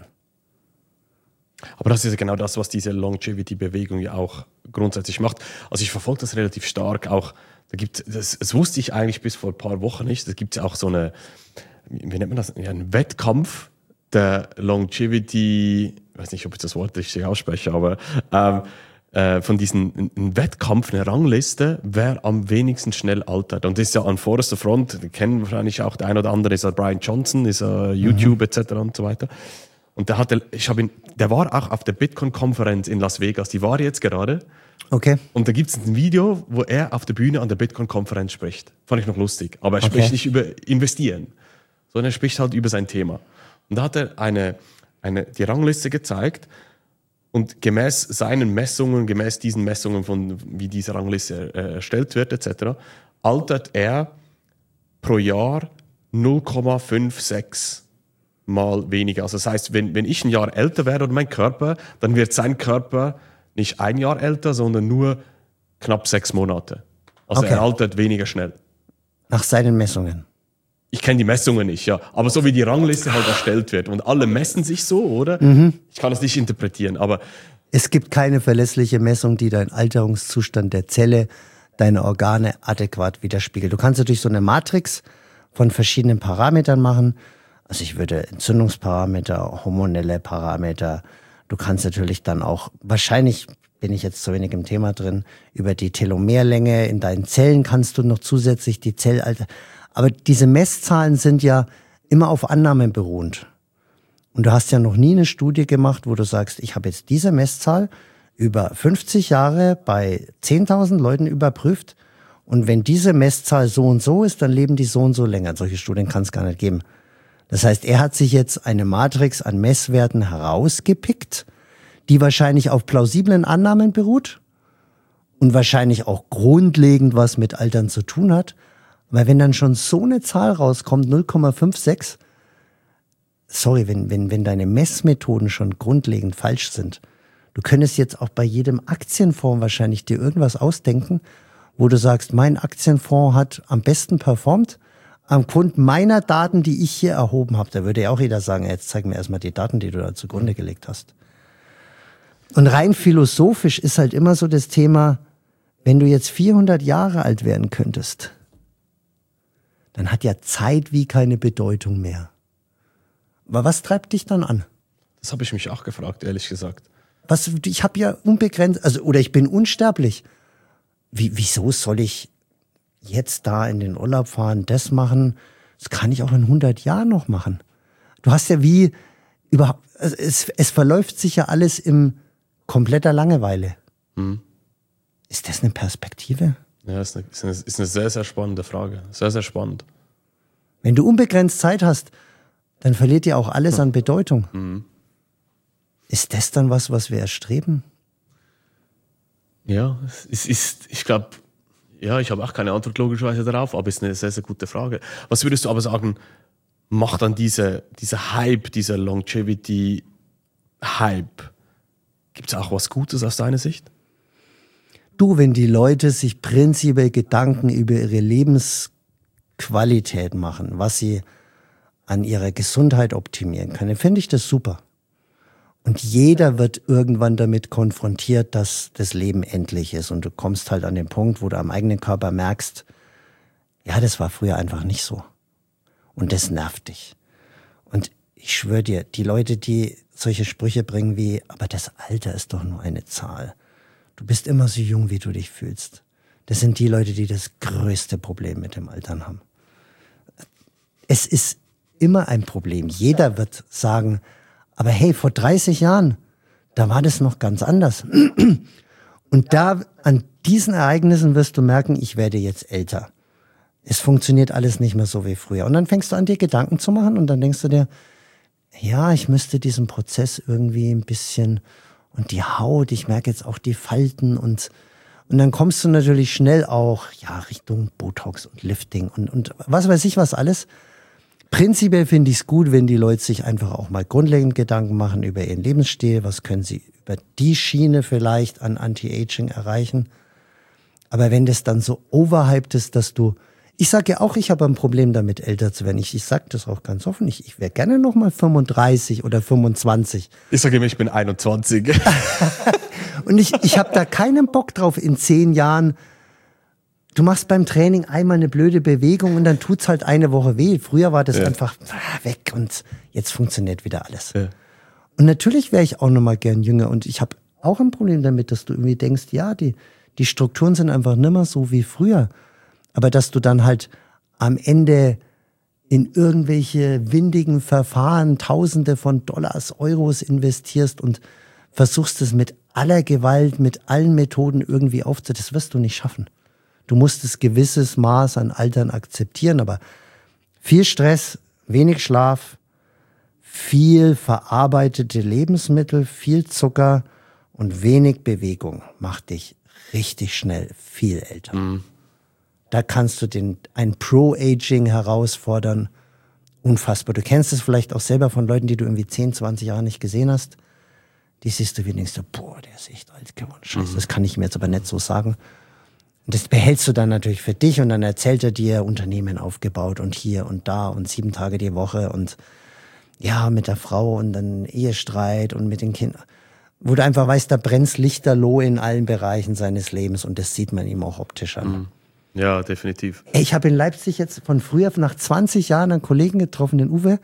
Aber das ist ja genau das, was diese Longevity-Bewegung ja auch grundsätzlich macht. Also ich verfolge das relativ stark. Auch da gibt das, das wusste ich eigentlich bis vor ein paar Wochen nicht. Da gibt es ja auch so eine, wie nennt man das, ja, einen Wettkampf der Longevity. Ich weiß nicht, ob ich das Wort richtig ausspreche, aber ähm, äh, von diesen ein Wettkampf, eine Rangliste, wer am wenigsten schnell altert. Und das ist ja an vorderster Front. Den kennen wahrscheinlich auch der ein oder andere. Ist ja Brian Johnson, ist ja YouTube mhm. et cetera und so weiter. Und der hatte, ich habe ihn, der war auch auf der Bitcoin-Konferenz in Las Vegas. Die war jetzt gerade. Okay. Und da gibt es ein Video, wo er auf der Bühne an der Bitcoin-Konferenz spricht. Fand ich noch lustig. Aber er okay. spricht nicht über Investieren, sondern er spricht halt über sein Thema. Und da hat er eine, eine, die Rangliste gezeigt. Und gemäß seinen Messungen, gemäß diesen Messungen, von wie diese Rangliste äh, erstellt wird, et cetera, altert er pro Jahr null Komma sechsundfünfzig mal weniger. Also das heißt, wenn, wenn ich ein Jahr älter werde oder mein Körper, dann wird sein Körper nicht ein Jahr älter, sondern nur knapp sechs Monate. Also okay. Er altert weniger schnell. Nach seinen Messungen? Ich kenne die Messungen nicht, ja. Aber so wie die Rangliste halt erstellt wird und alle messen sich so, oder? Mhm. Ich kann es nicht interpretieren, aber... Es gibt keine verlässliche Messung, die deinen Alterungszustand der Zelle, deine Organe adäquat widerspiegelt. Du kannst natürlich so eine Matrix von verschiedenen Parametern machen. Also ich würde Entzündungsparameter, hormonelle Parameter. Du kannst natürlich dann auch, wahrscheinlich bin ich jetzt zu wenig im Thema drin, über die Telomerlänge in deinen Zellen kannst du noch zusätzlich die Zellalter. Aber diese Messzahlen sind ja immer auf Annahmen beruhend. Und du hast ja noch nie eine Studie gemacht, wo du sagst, ich habe jetzt diese Messzahl über fünfzig Jahre bei zehntausend Leuten überprüft. Und wenn diese Messzahl so und so ist, dann leben die so und so länger. Solche Studien kann es gar nicht geben. Das heißt, er hat sich jetzt eine Matrix an Messwerten herausgepickt, die wahrscheinlich auf plausiblen Annahmen beruht und wahrscheinlich auch grundlegend was mit Altern zu tun hat. Weil wenn dann schon so eine Zahl rauskommt, null Komma sechsundfünfzig, sorry, wenn, wenn, wenn deine Messmethoden schon grundlegend falsch sind, du könntest jetzt auch bei jedem Aktienfonds wahrscheinlich dir irgendwas ausdenken, wo du sagst, mein Aktienfonds hat am besten performt, aufgrund meiner Daten, die ich hier erhoben habe. Da würde ja auch jeder sagen, jetzt zeig mir erstmal die Daten, die du da zugrunde gelegt hast. Und rein philosophisch ist halt immer so das Thema, wenn du jetzt vierhundert Jahre alt werden könntest, dann hat ja Zeit wie keine Bedeutung mehr. Aber was treibt dich dann an? Das habe ich mich auch gefragt, ehrlich gesagt. Was, ich habe ja unbegrenzt, also oder ich bin unsterblich. Wie, wieso soll ich jetzt da in den Urlaub fahren, das machen? Das kann ich auch in hundert Jahren noch machen. Du hast ja wie überhaupt, also es, es verläuft sich ja alles in kompletter Langeweile. Hm. Ist das eine Perspektive? Ja, ist eine, ist, eine, ist eine sehr, sehr spannende Frage. Sehr, sehr spannend. Wenn du unbegrenzt Zeit hast, dann verliert ja auch alles an Bedeutung. Mhm. Ist das dann was, was wir erstreben? Ja, es ist, ich glaube, ja, ich habe auch keine Antwort logischerweise darauf, aber es ist eine sehr, sehr gute Frage. Was würdest du aber sagen, macht dann diese, dieser Hype, dieser Longevity-Hype, gibt es auch was Gutes aus deiner Sicht? Du, wenn die Leute sich prinzipiell Gedanken über ihre Lebensqualität machen, was sie an ihrer Gesundheit optimieren können, finde ich das super. Und jeder wird irgendwann damit konfrontiert, dass das Leben endlich ist. Und du kommst halt an den Punkt, wo du am eigenen Körper merkst, ja, das war früher einfach nicht so. Und das nervt dich. Und ich schwöre dir, die Leute, die solche Sprüche bringen wie, aber das Alter ist doch nur eine Zahl. Du bist immer so jung, wie du dich fühlst. Das sind die Leute, die das größte Problem mit dem Altern haben. Es ist immer ein Problem. Jeder wird sagen, aber hey, vor dreißig Jahren, da war das noch ganz anders. Und da, an diesen Ereignissen wirst du merken, ich werde jetzt älter. Es funktioniert alles nicht mehr so wie früher. Und dann fängst du an, dir Gedanken zu machen und dann denkst du dir, ja, ich müsste diesen Prozess irgendwie ein bisschen, und die Haut, ich merke jetzt auch die Falten und, und dann kommst du natürlich schnell auch, ja, Richtung Botox und Lifting und, und was weiß ich was alles. Prinzipiell finde ich es gut, wenn die Leute sich einfach auch mal grundlegend Gedanken machen über ihren Lebensstil, was können sie über die Schiene vielleicht an Anti-Aging erreichen. Aber wenn das dann so overhyped ist, dass du, ich sage ja auch, ich habe ein Problem damit, älter zu werden. Ich, ich sage das auch ganz offen, ich, ich wäre gerne noch mal fünfunddreißig oder fünfundzwanzig. Ich sage immer, ich bin einundzwanzig. Und ich, ich habe da keinen Bock drauf in zehn Jahren. Du machst beim Training einmal eine blöde Bewegung und dann tut's halt eine Woche weh. Früher war das ja einfach weg und jetzt funktioniert wieder alles. Ja. Und natürlich wäre ich auch noch mal gern jünger und ich habe auch ein Problem damit, dass du irgendwie denkst, ja, die, die Strukturen sind einfach nimmer so wie früher. Aber dass du dann halt am Ende in irgendwelche windigen Verfahren Tausende von Dollars, Euros investierst und versuchst es mit aller Gewalt, mit allen Methoden irgendwie aufzunehmen, das wirst du nicht schaffen. Du musst das gewisses Maß an Altern akzeptieren, aber viel Stress, wenig Schlaf, viel verarbeitete Lebensmittel, viel Zucker und wenig Bewegung macht dich richtig schnell viel älter. Mhm. Da kannst du den, ein Pro-Aging herausfordern. Unfassbar. Du kennst es vielleicht auch selber von Leuten, die du irgendwie zehn, zwanzig Jahre nicht gesehen hast. Die siehst du wie, denkst du, boah, der ist echt alt geworden. Scheiße, mhm. Das kann ich mir jetzt aber nicht so sagen. Und das behältst du dann natürlich für dich und dann erzählt er dir, Unternehmen aufgebaut und hier und da und sieben Tage die Woche und ja, mit der Frau und dann Ehestreit und mit den Kindern. Wo du einfach weißt, da brennt's lichterloh in allen Bereichen seines Lebens und das sieht man ihm auch optisch an. Mhm. Ja, definitiv. Ich habe in Leipzig jetzt von früher, nach zwanzig Jahren, einen Kollegen getroffen, den Uwe.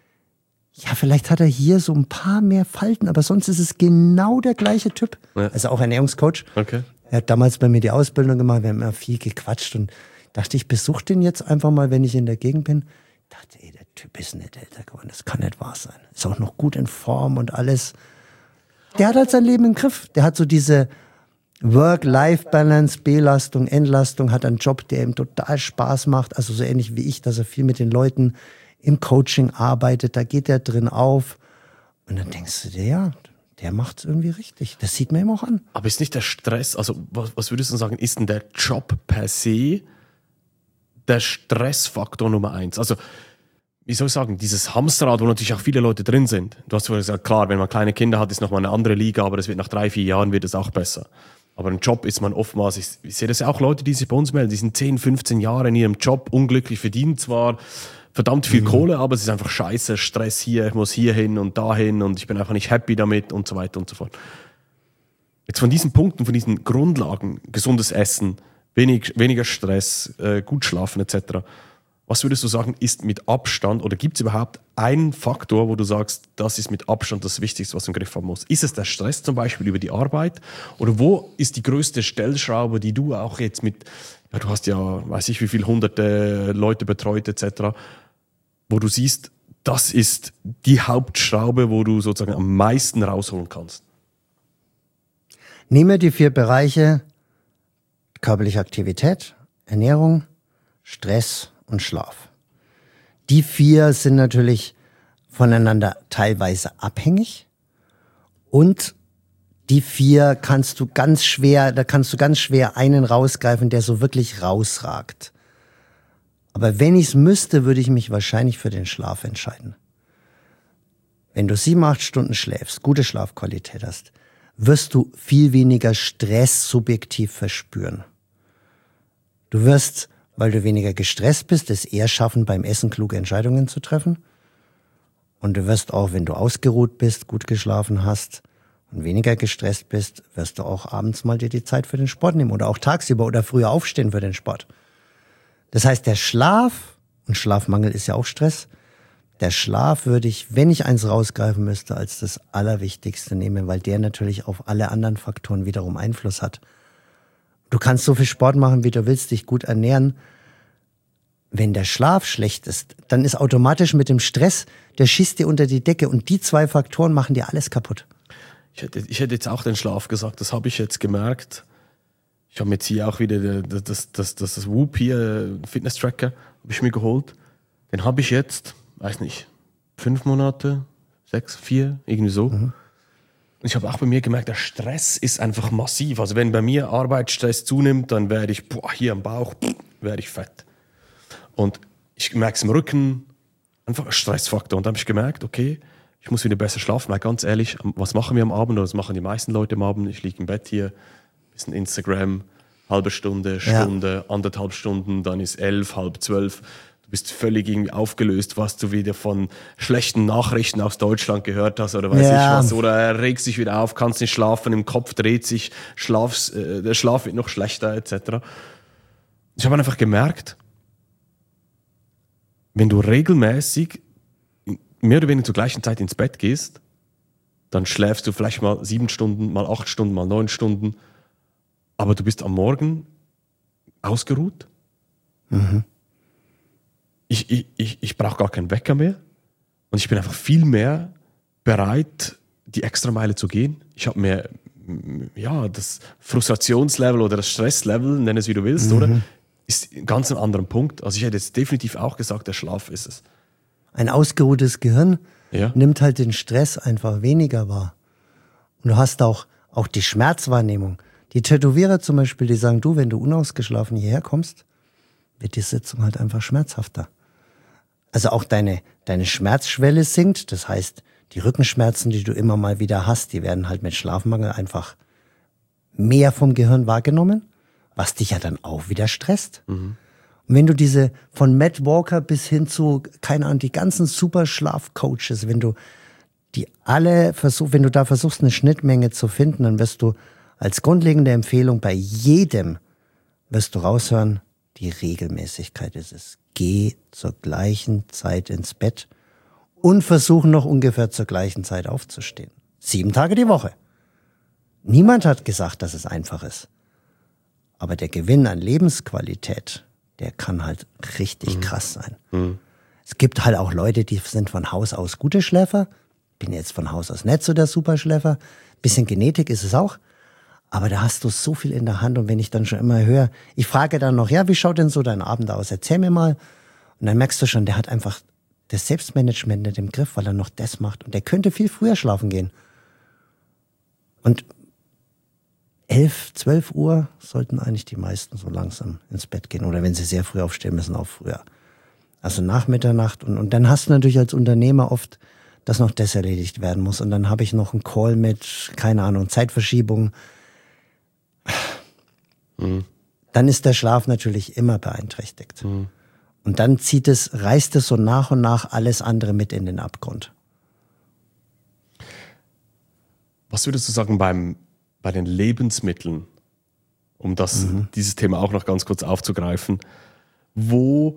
Ja, vielleicht hat er hier so ein paar mehr Falten, aber sonst ist es genau der gleiche Typ. Ja. Also auch Ernährungscoach. Okay. Er hat damals bei mir die Ausbildung gemacht, wir haben immer viel gequatscht und dachte, ich besuche den jetzt einfach mal, wenn ich in der Gegend bin. Ich dachte, ey, der Typ ist nicht älter geworden, das kann nicht wahr sein. Ist auch noch gut in Form und alles. Der hat halt sein Leben im Griff. Der hat so diese Work-Life-Balance, Belastung, Entlastung, hat einen Job, der ihm total Spaß macht, also so ähnlich wie ich, dass er viel mit den Leuten im Coaching arbeitet, da geht er drin auf. Und dann denkst du dir, ja, der macht es irgendwie richtig. Das sieht man ihm auch an. Aber ist nicht der Stress, also was, was würdest du sagen, ist denn der Job per se der Stressfaktor Nummer eins? Also, wie soll ich sagen, dieses Hamsterrad, wo natürlich auch viele Leute drin sind. Du hast vorhin gesagt, klar, wenn man kleine Kinder hat, ist nochmal eine andere Liga, aber das wird nach drei, vier Jahren wird es auch besser. Aber im Job ist man oftmals, ich, ich sehe das ja auch Leute, die sich bei uns melden, die sind zehn, fünfzehn Jahre in ihrem Job, unglücklich, verdienen zwar verdammt viel mhm. Kohle, aber es ist einfach scheiße, Stress hier, ich muss hier hin und dahin und ich bin einfach nicht happy damit und so weiter und so fort. Jetzt von diesen Punkten, von diesen Grundlagen, gesundes Essen, wenig, weniger Stress, äh, gut schlafen et cetera. Was würdest du sagen, ist mit Abstand oder gibt es überhaupt einen Faktor, wo du sagst, das ist mit Abstand das Wichtigste, was du im Griff haben musst? Ist es der Stress zum Beispiel über die Arbeit? Oder wo ist die größte Stellschraube, die du auch jetzt mit, ja, du hast ja, weiß ich wie viele hunderte Leute betreut et cetera, wo du siehst, das ist die Hauptschraube, wo du sozusagen am meisten rausholen kannst? Nehme die vier Bereiche körperliche Aktivität, Ernährung, Stress und Schlaf. Die vier sind natürlich voneinander teilweise abhängig und die vier kannst du ganz schwer, da kannst du ganz schwer einen rausgreifen, der so wirklich rausragt. Aber wenn ich es müsste, würde ich mich wahrscheinlich für den Schlaf entscheiden. Wenn du sieben, acht Stunden schläfst, gute Schlafqualität hast, wirst du viel weniger Stress subjektiv verspüren. Du wirst, weil du weniger gestresst bist, es eher schaffen, beim Essen kluge Entscheidungen zu treffen. Und du wirst auch, wenn du ausgeruht bist, gut geschlafen hast und weniger gestresst bist, wirst du auch abends mal dir die Zeit für den Sport nehmen oder auch tagsüber oder früher aufstehen für den Sport. Das heißt, der Schlaf, und Schlafmangel ist ja auch Stress, der Schlaf würde ich, wenn ich eins rausgreifen müsste, als das Allerwichtigste nehmen, weil der natürlich auf alle anderen Faktoren wiederum Einfluss hat. Du kannst so viel Sport machen, wie du willst, dich gut ernähren. Wenn der Schlaf schlecht ist, dann ist automatisch mit dem Stress, der schießt dir unter die Decke und die zwei Faktoren machen dir alles kaputt. Ich hätte, ich hätte jetzt auch den Schlaf gesagt, das habe ich jetzt gemerkt. Ich habe jetzt hier auch wieder das, das, das, das, das Whoop hier, Fitness-Tracker, habe ich mir geholt. Den habe ich jetzt, weiß nicht, fünf Monate, sechs, vier, irgendwie so. Mhm. Und ich habe auch bei mir gemerkt, der Stress ist einfach massiv. Also wenn bei mir Arbeitsstress zunimmt, dann werde ich, boah, hier am Bauch, werde ich fett. Und ich merke es im Rücken, einfach ein Stressfaktor. Und da habe ich gemerkt, okay, ich muss wieder besser schlafen, weil ganz ehrlich, was machen wir am Abend, oder was machen die meisten Leute am Abend? Ich liege im Bett hier, bisschen Instagram, halbe Stunde, Stunde, ja. anderthalb Stunden, dann ist elf, halb zwölf. Du bist völlig irgendwie aufgelöst, was du wieder von schlechten Nachrichten aus Deutschland gehört hast oder weiß ja. ich was. Oder regst dich wieder auf, kannst nicht schlafen, im Kopf dreht sich, Schlafs, äh, der Schlaf wird noch schlechter et cetera. Ich habe einfach gemerkt, wenn du regelmäßig mehr oder weniger zur gleichen Zeit ins Bett gehst, dann schläfst du vielleicht mal sieben Stunden, mal acht Stunden, mal neun Stunden, aber du bist am Morgen ausgeruht. Mhm. Ich, ich, ich, ich brauche gar keinen Wecker mehr und ich bin einfach viel mehr bereit, die Extrameile zu gehen. Ich habe mehr, ja, das Frustrationslevel oder das Stresslevel, nenn es wie du willst, mhm. oder? Ist ein ganz ein anderer Punkt. Also ich hätte jetzt definitiv auch gesagt, der Schlaf ist es. Ein ausgeruhtes Gehirn ja. nimmt halt den Stress einfach weniger wahr. Und du hast auch, auch die Schmerzwahrnehmung. Die Tätowierer zum Beispiel, die sagen, du, wenn du unausgeschlafen hierher kommst, wird die Sitzung halt einfach schmerzhafter. Also auch deine, deine Schmerzschwelle sinkt. Das heißt, die Rückenschmerzen, die du immer mal wieder hast, die werden halt mit Schlafmangel einfach mehr vom Gehirn wahrgenommen, was dich ja dann auch wieder stresst. Mhm. Und wenn du diese von Matt Walker bis hin zu, keine Ahnung, die ganzen super Schlafcoaches, wenn du die alle versuchst, wenn du da versuchst, eine Schnittmenge zu finden, dann wirst du als grundlegende Empfehlung bei jedem, wirst du raushören, die Regelmäßigkeit ist es. Geh zur gleichen Zeit ins Bett und versuch noch ungefähr zur gleichen Zeit aufzustehen. Sieben Tage die Woche. Niemand hat gesagt, dass es einfach ist. Aber der Gewinn an Lebensqualität, der kann halt richtig mhm. krass sein. Mhm. Es gibt halt auch Leute, die sind von Haus aus gute Schläfer. Bin jetzt von Haus aus nicht so der Superschläfer. Bisschen Genetik ist es auch. Aber da hast du so viel in der Hand. Und wenn ich dann schon immer höre, ich frage dann noch, ja, wie schaut denn so dein Abend aus? Erzähl mir mal. Und dann merkst du schon, der hat einfach, das Selbstmanagement nicht im Griff, weil er noch das macht. Und der könnte viel früher schlafen gehen. Und elf, zwölf Uhr sollten eigentlich die meisten so langsam ins Bett gehen. Oder wenn sie sehr früh aufstehen müssen, auch früher. Also nach Mitternacht. Und, und dann hast du natürlich als Unternehmer oft, dass noch das erledigt werden muss. Und dann habe ich noch einen Call mit, keine Ahnung, Zeitverschiebung. Mhm. Dann ist der Schlaf natürlich immer beeinträchtigt. Mhm. Und dann zieht es, reißt es so nach und nach alles andere mit in den Abgrund. Was würdest du sagen beim, bei den Lebensmitteln, um das, mhm. dieses Thema auch noch ganz kurz aufzugreifen, wo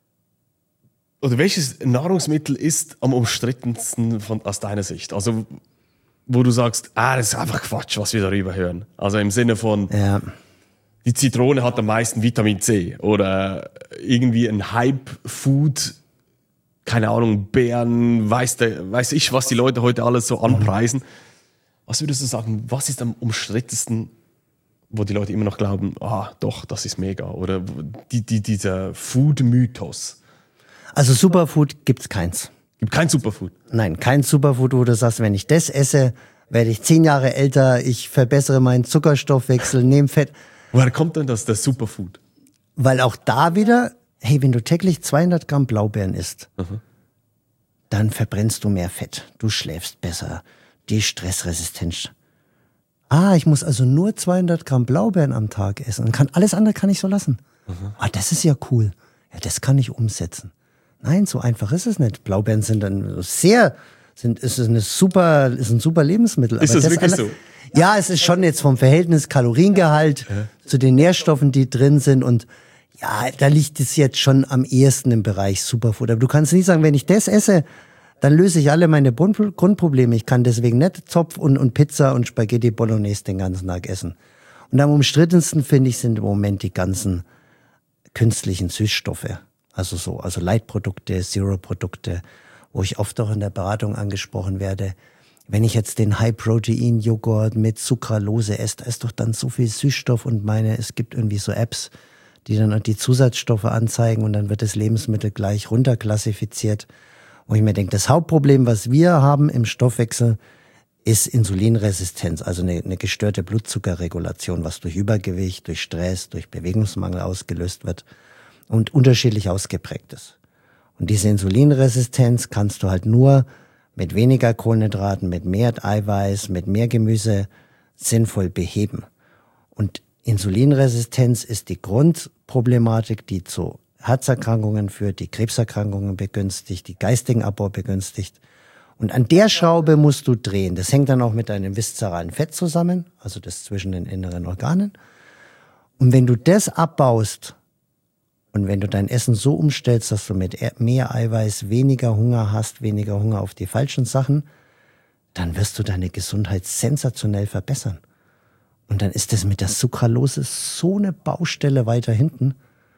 oder welches Nahrungsmittel ist am umstrittensten von, aus deiner Sicht? Also wo du sagst, ah, das ist einfach Quatsch, was wir darüber hören. Also im Sinne von, ja. die Zitrone hat am meisten Vitamin C oder irgendwie ein Hype-Food, keine Ahnung, Beeren, weiß, der, weiß ich, was die Leute heute alles so anpreisen. Was würdest du sagen, was ist am umstrittensten, wo die Leute immer noch glauben, ah, doch, das ist mega? Oder die, die, dieser Food-Mythos? Also Superfood gibt's keins. Gibt kein Superfood? Nein, kein Superfood, wo du sagst, wenn ich das esse, werde ich zehn Jahre älter, ich verbessere meinen Zuckerstoffwechsel, nehme Fett. Woher kommt denn das, das Superfood? Weil auch da wieder, hey, wenn du täglich zweihundert Gramm Blaubeeren isst, mhm. dann verbrennst du mehr Fett, du schläfst besser, die Stressresistenz. Ah, ich muss also nur zweihundert Gramm Blaubeeren am Tag essen und kann, alles andere kann ich so lassen. Mhm. Ah, das ist ja cool. Ja, das kann ich umsetzen. Nein, so einfach ist es nicht. Blaubeeren sind dann sehr, sind, ist eine super, ist ein super Lebensmittel. Ist aber das, das wirklich alle, so? Ja, es ist schon jetzt vom Verhältnis Kaloriengehalt ja. zu den Nährstoffen, die drin sind und ja, da liegt es jetzt schon am ehesten im Bereich Superfood. Aber du kannst nicht sagen, wenn ich das esse, dann löse ich alle meine Grundprobleme. Ich kann deswegen nicht Zopf und, und Pizza und Spaghetti Bolognese den ganzen Tag essen. Und am umstrittensten, finde ich, sind im Moment die ganzen künstlichen Süßstoffe. Also so, also Light-Produkte, Zero-Produkte, wo ich oft auch in der Beratung angesprochen werde. Wenn ich jetzt den High-Protein-Joghurt mit Sucralose esse, da ist doch dann so viel Süßstoff und meine, es gibt irgendwie so Apps, die dann die Zusatzstoffe anzeigen und dann wird das Lebensmittel gleich runterklassifiziert. Wo ich mir denke, das Hauptproblem, was wir haben im Stoffwechsel, ist Insulinresistenz, also eine, eine gestörte Blutzuckerregulation, was durch Übergewicht, durch Stress, durch Bewegungsmangel ausgelöst wird und unterschiedlich ausgeprägt ist. Und diese Insulinresistenz kannst du halt nur mit weniger Kohlenhydraten, mit mehr Eiweiß, mit mehr Gemüse sinnvoll beheben. Und Insulinresistenz ist die Grundproblematik, die zu Herzerkrankungen führt, die Krebserkrankungen begünstigt, die geistigen Abbau begünstigt. Und an der Schraube musst du drehen. Das hängt dann auch mit deinem viszeralen Fett zusammen, also das zwischen den inneren Organen. Und wenn du das abbaust und wenn du dein Essen so umstellst, dass du mit mehr Eiweiß weniger Hunger hast, weniger Hunger auf die falschen Sachen, dann wirst du deine Gesundheit sensationell verbessern. Und dann ist das mit der Sucralose so eine Baustelle weiter hinten,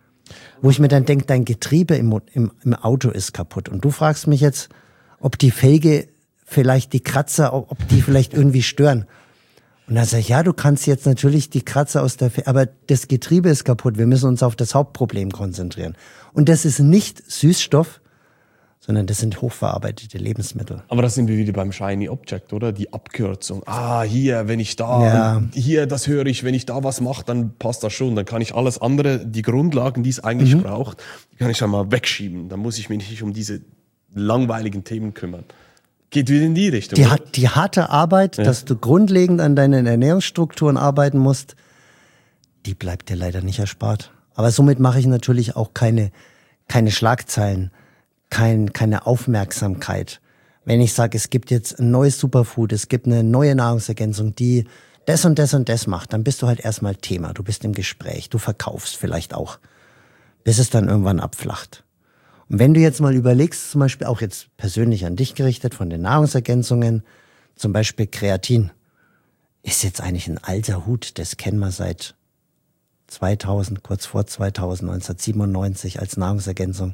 wo ich mir dann denke, dein Getriebe im, im, im Auto ist kaputt. Und du fragst mich jetzt, ob die Felge vielleicht die Kratzer, ob die vielleicht irgendwie stören. Und dann sage ich, ja, du kannst jetzt natürlich die Kratzer aus der Felge, aber das Getriebe ist kaputt. Wir müssen uns auf das Hauptproblem konzentrieren. Und das ist nicht Süßstoff, sondern das sind hochverarbeitete Lebensmittel. Aber das sind wir wieder beim Shiny Object, oder? Die Abkürzung. Ah, hier, wenn ich da, ja. hier, das höre ich, wenn ich da was mache, dann passt das schon. Dann kann ich alles andere, die Grundlagen, die es eigentlich mhm. braucht, kann ich schon mal wegschieben. Dann muss ich mich nicht um diese langweiligen Themen kümmern. Geht wieder in die Richtung. Die, die harte Arbeit, ja. dass du grundlegend an deinen Ernährungsstrukturen arbeiten musst, die bleibt dir leider nicht erspart. Aber somit mache ich natürlich auch keine, keine Schlagzeilen. Kein, keine Aufmerksamkeit. Wenn ich sage, es gibt jetzt ein neues Superfood, es gibt eine neue Nahrungsergänzung, die das und das und das macht, dann bist du halt erstmal Thema. Du bist im Gespräch, du verkaufst vielleicht auch, bis es dann irgendwann abflacht. Und wenn du jetzt mal überlegst, zum Beispiel auch jetzt persönlich an dich gerichtet von den Nahrungsergänzungen, zum Beispiel Kreatin, ist jetzt eigentlich ein alter Hut, das kennen wir seit zweitausend, kurz vor zweitausend, neunzehnhundertsiebenundneunzig als Nahrungsergänzung.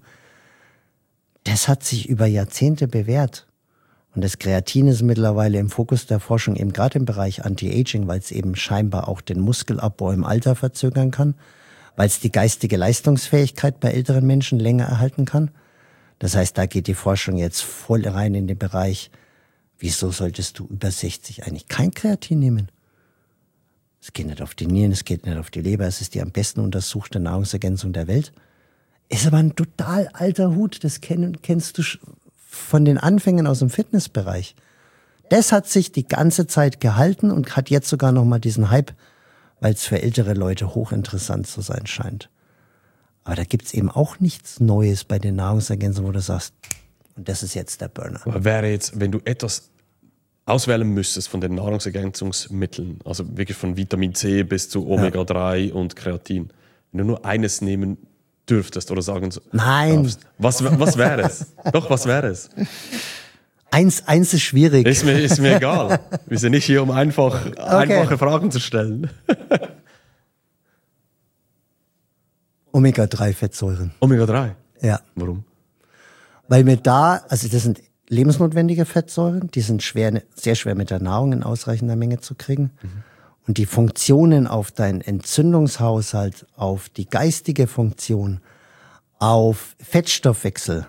Das hat sich über Jahrzehnte bewährt. Und das Kreatin ist mittlerweile im Fokus der Forschung, eben gerade im Bereich Anti-Aging, weil es eben scheinbar auch den Muskelabbau im Alter verzögern kann, weil es die geistige Leistungsfähigkeit bei älteren Menschen länger erhalten kann. Das heißt, da geht die Forschung jetzt voll rein in den Bereich, wieso solltest du über sechzig eigentlich kein Kreatin nehmen? Es geht nicht auf die Nieren, es geht nicht auf die Leber, es ist die am besten untersuchte Nahrungsergänzung der Welt. Ist aber ein total alter Hut, das kenn, kennst du von den Anfängen aus dem Fitnessbereich. Das hat sich die ganze Zeit gehalten und hat jetzt sogar nochmal diesen Hype, weil es für ältere Leute hochinteressant zu sein scheint. Aber da gibt's eben auch nichts Neues bei den Nahrungsergänzungen, wo du sagst, und das ist jetzt der Burner. Aber wäre jetzt, wenn du etwas auswählen müsstest von den Nahrungsergänzungsmitteln, also wirklich von Vitamin C bis zu Omega drei ja. und Kreatin, wenn du nur eines nehmen dürftest oder sagen Nein. darfst, was, was wäre es? Doch, was wäre es? Eins, eins ist schwierig. Ist mir, ist mir egal. Wir sind nicht hier, um einfach, okay. einfache Fragen zu stellen. Omega drei Fettsäuren. Omega drei? Ja. Warum? Weil wir da, also das sind lebensnotwendige Fettsäuren, die sind schwer, sehr schwer mit der Nahrung in ausreichender Menge zu kriegen. Mhm. Und die Funktionen auf deinen Entzündungshaushalt, auf die geistige Funktion, auf Fettstoffwechsel,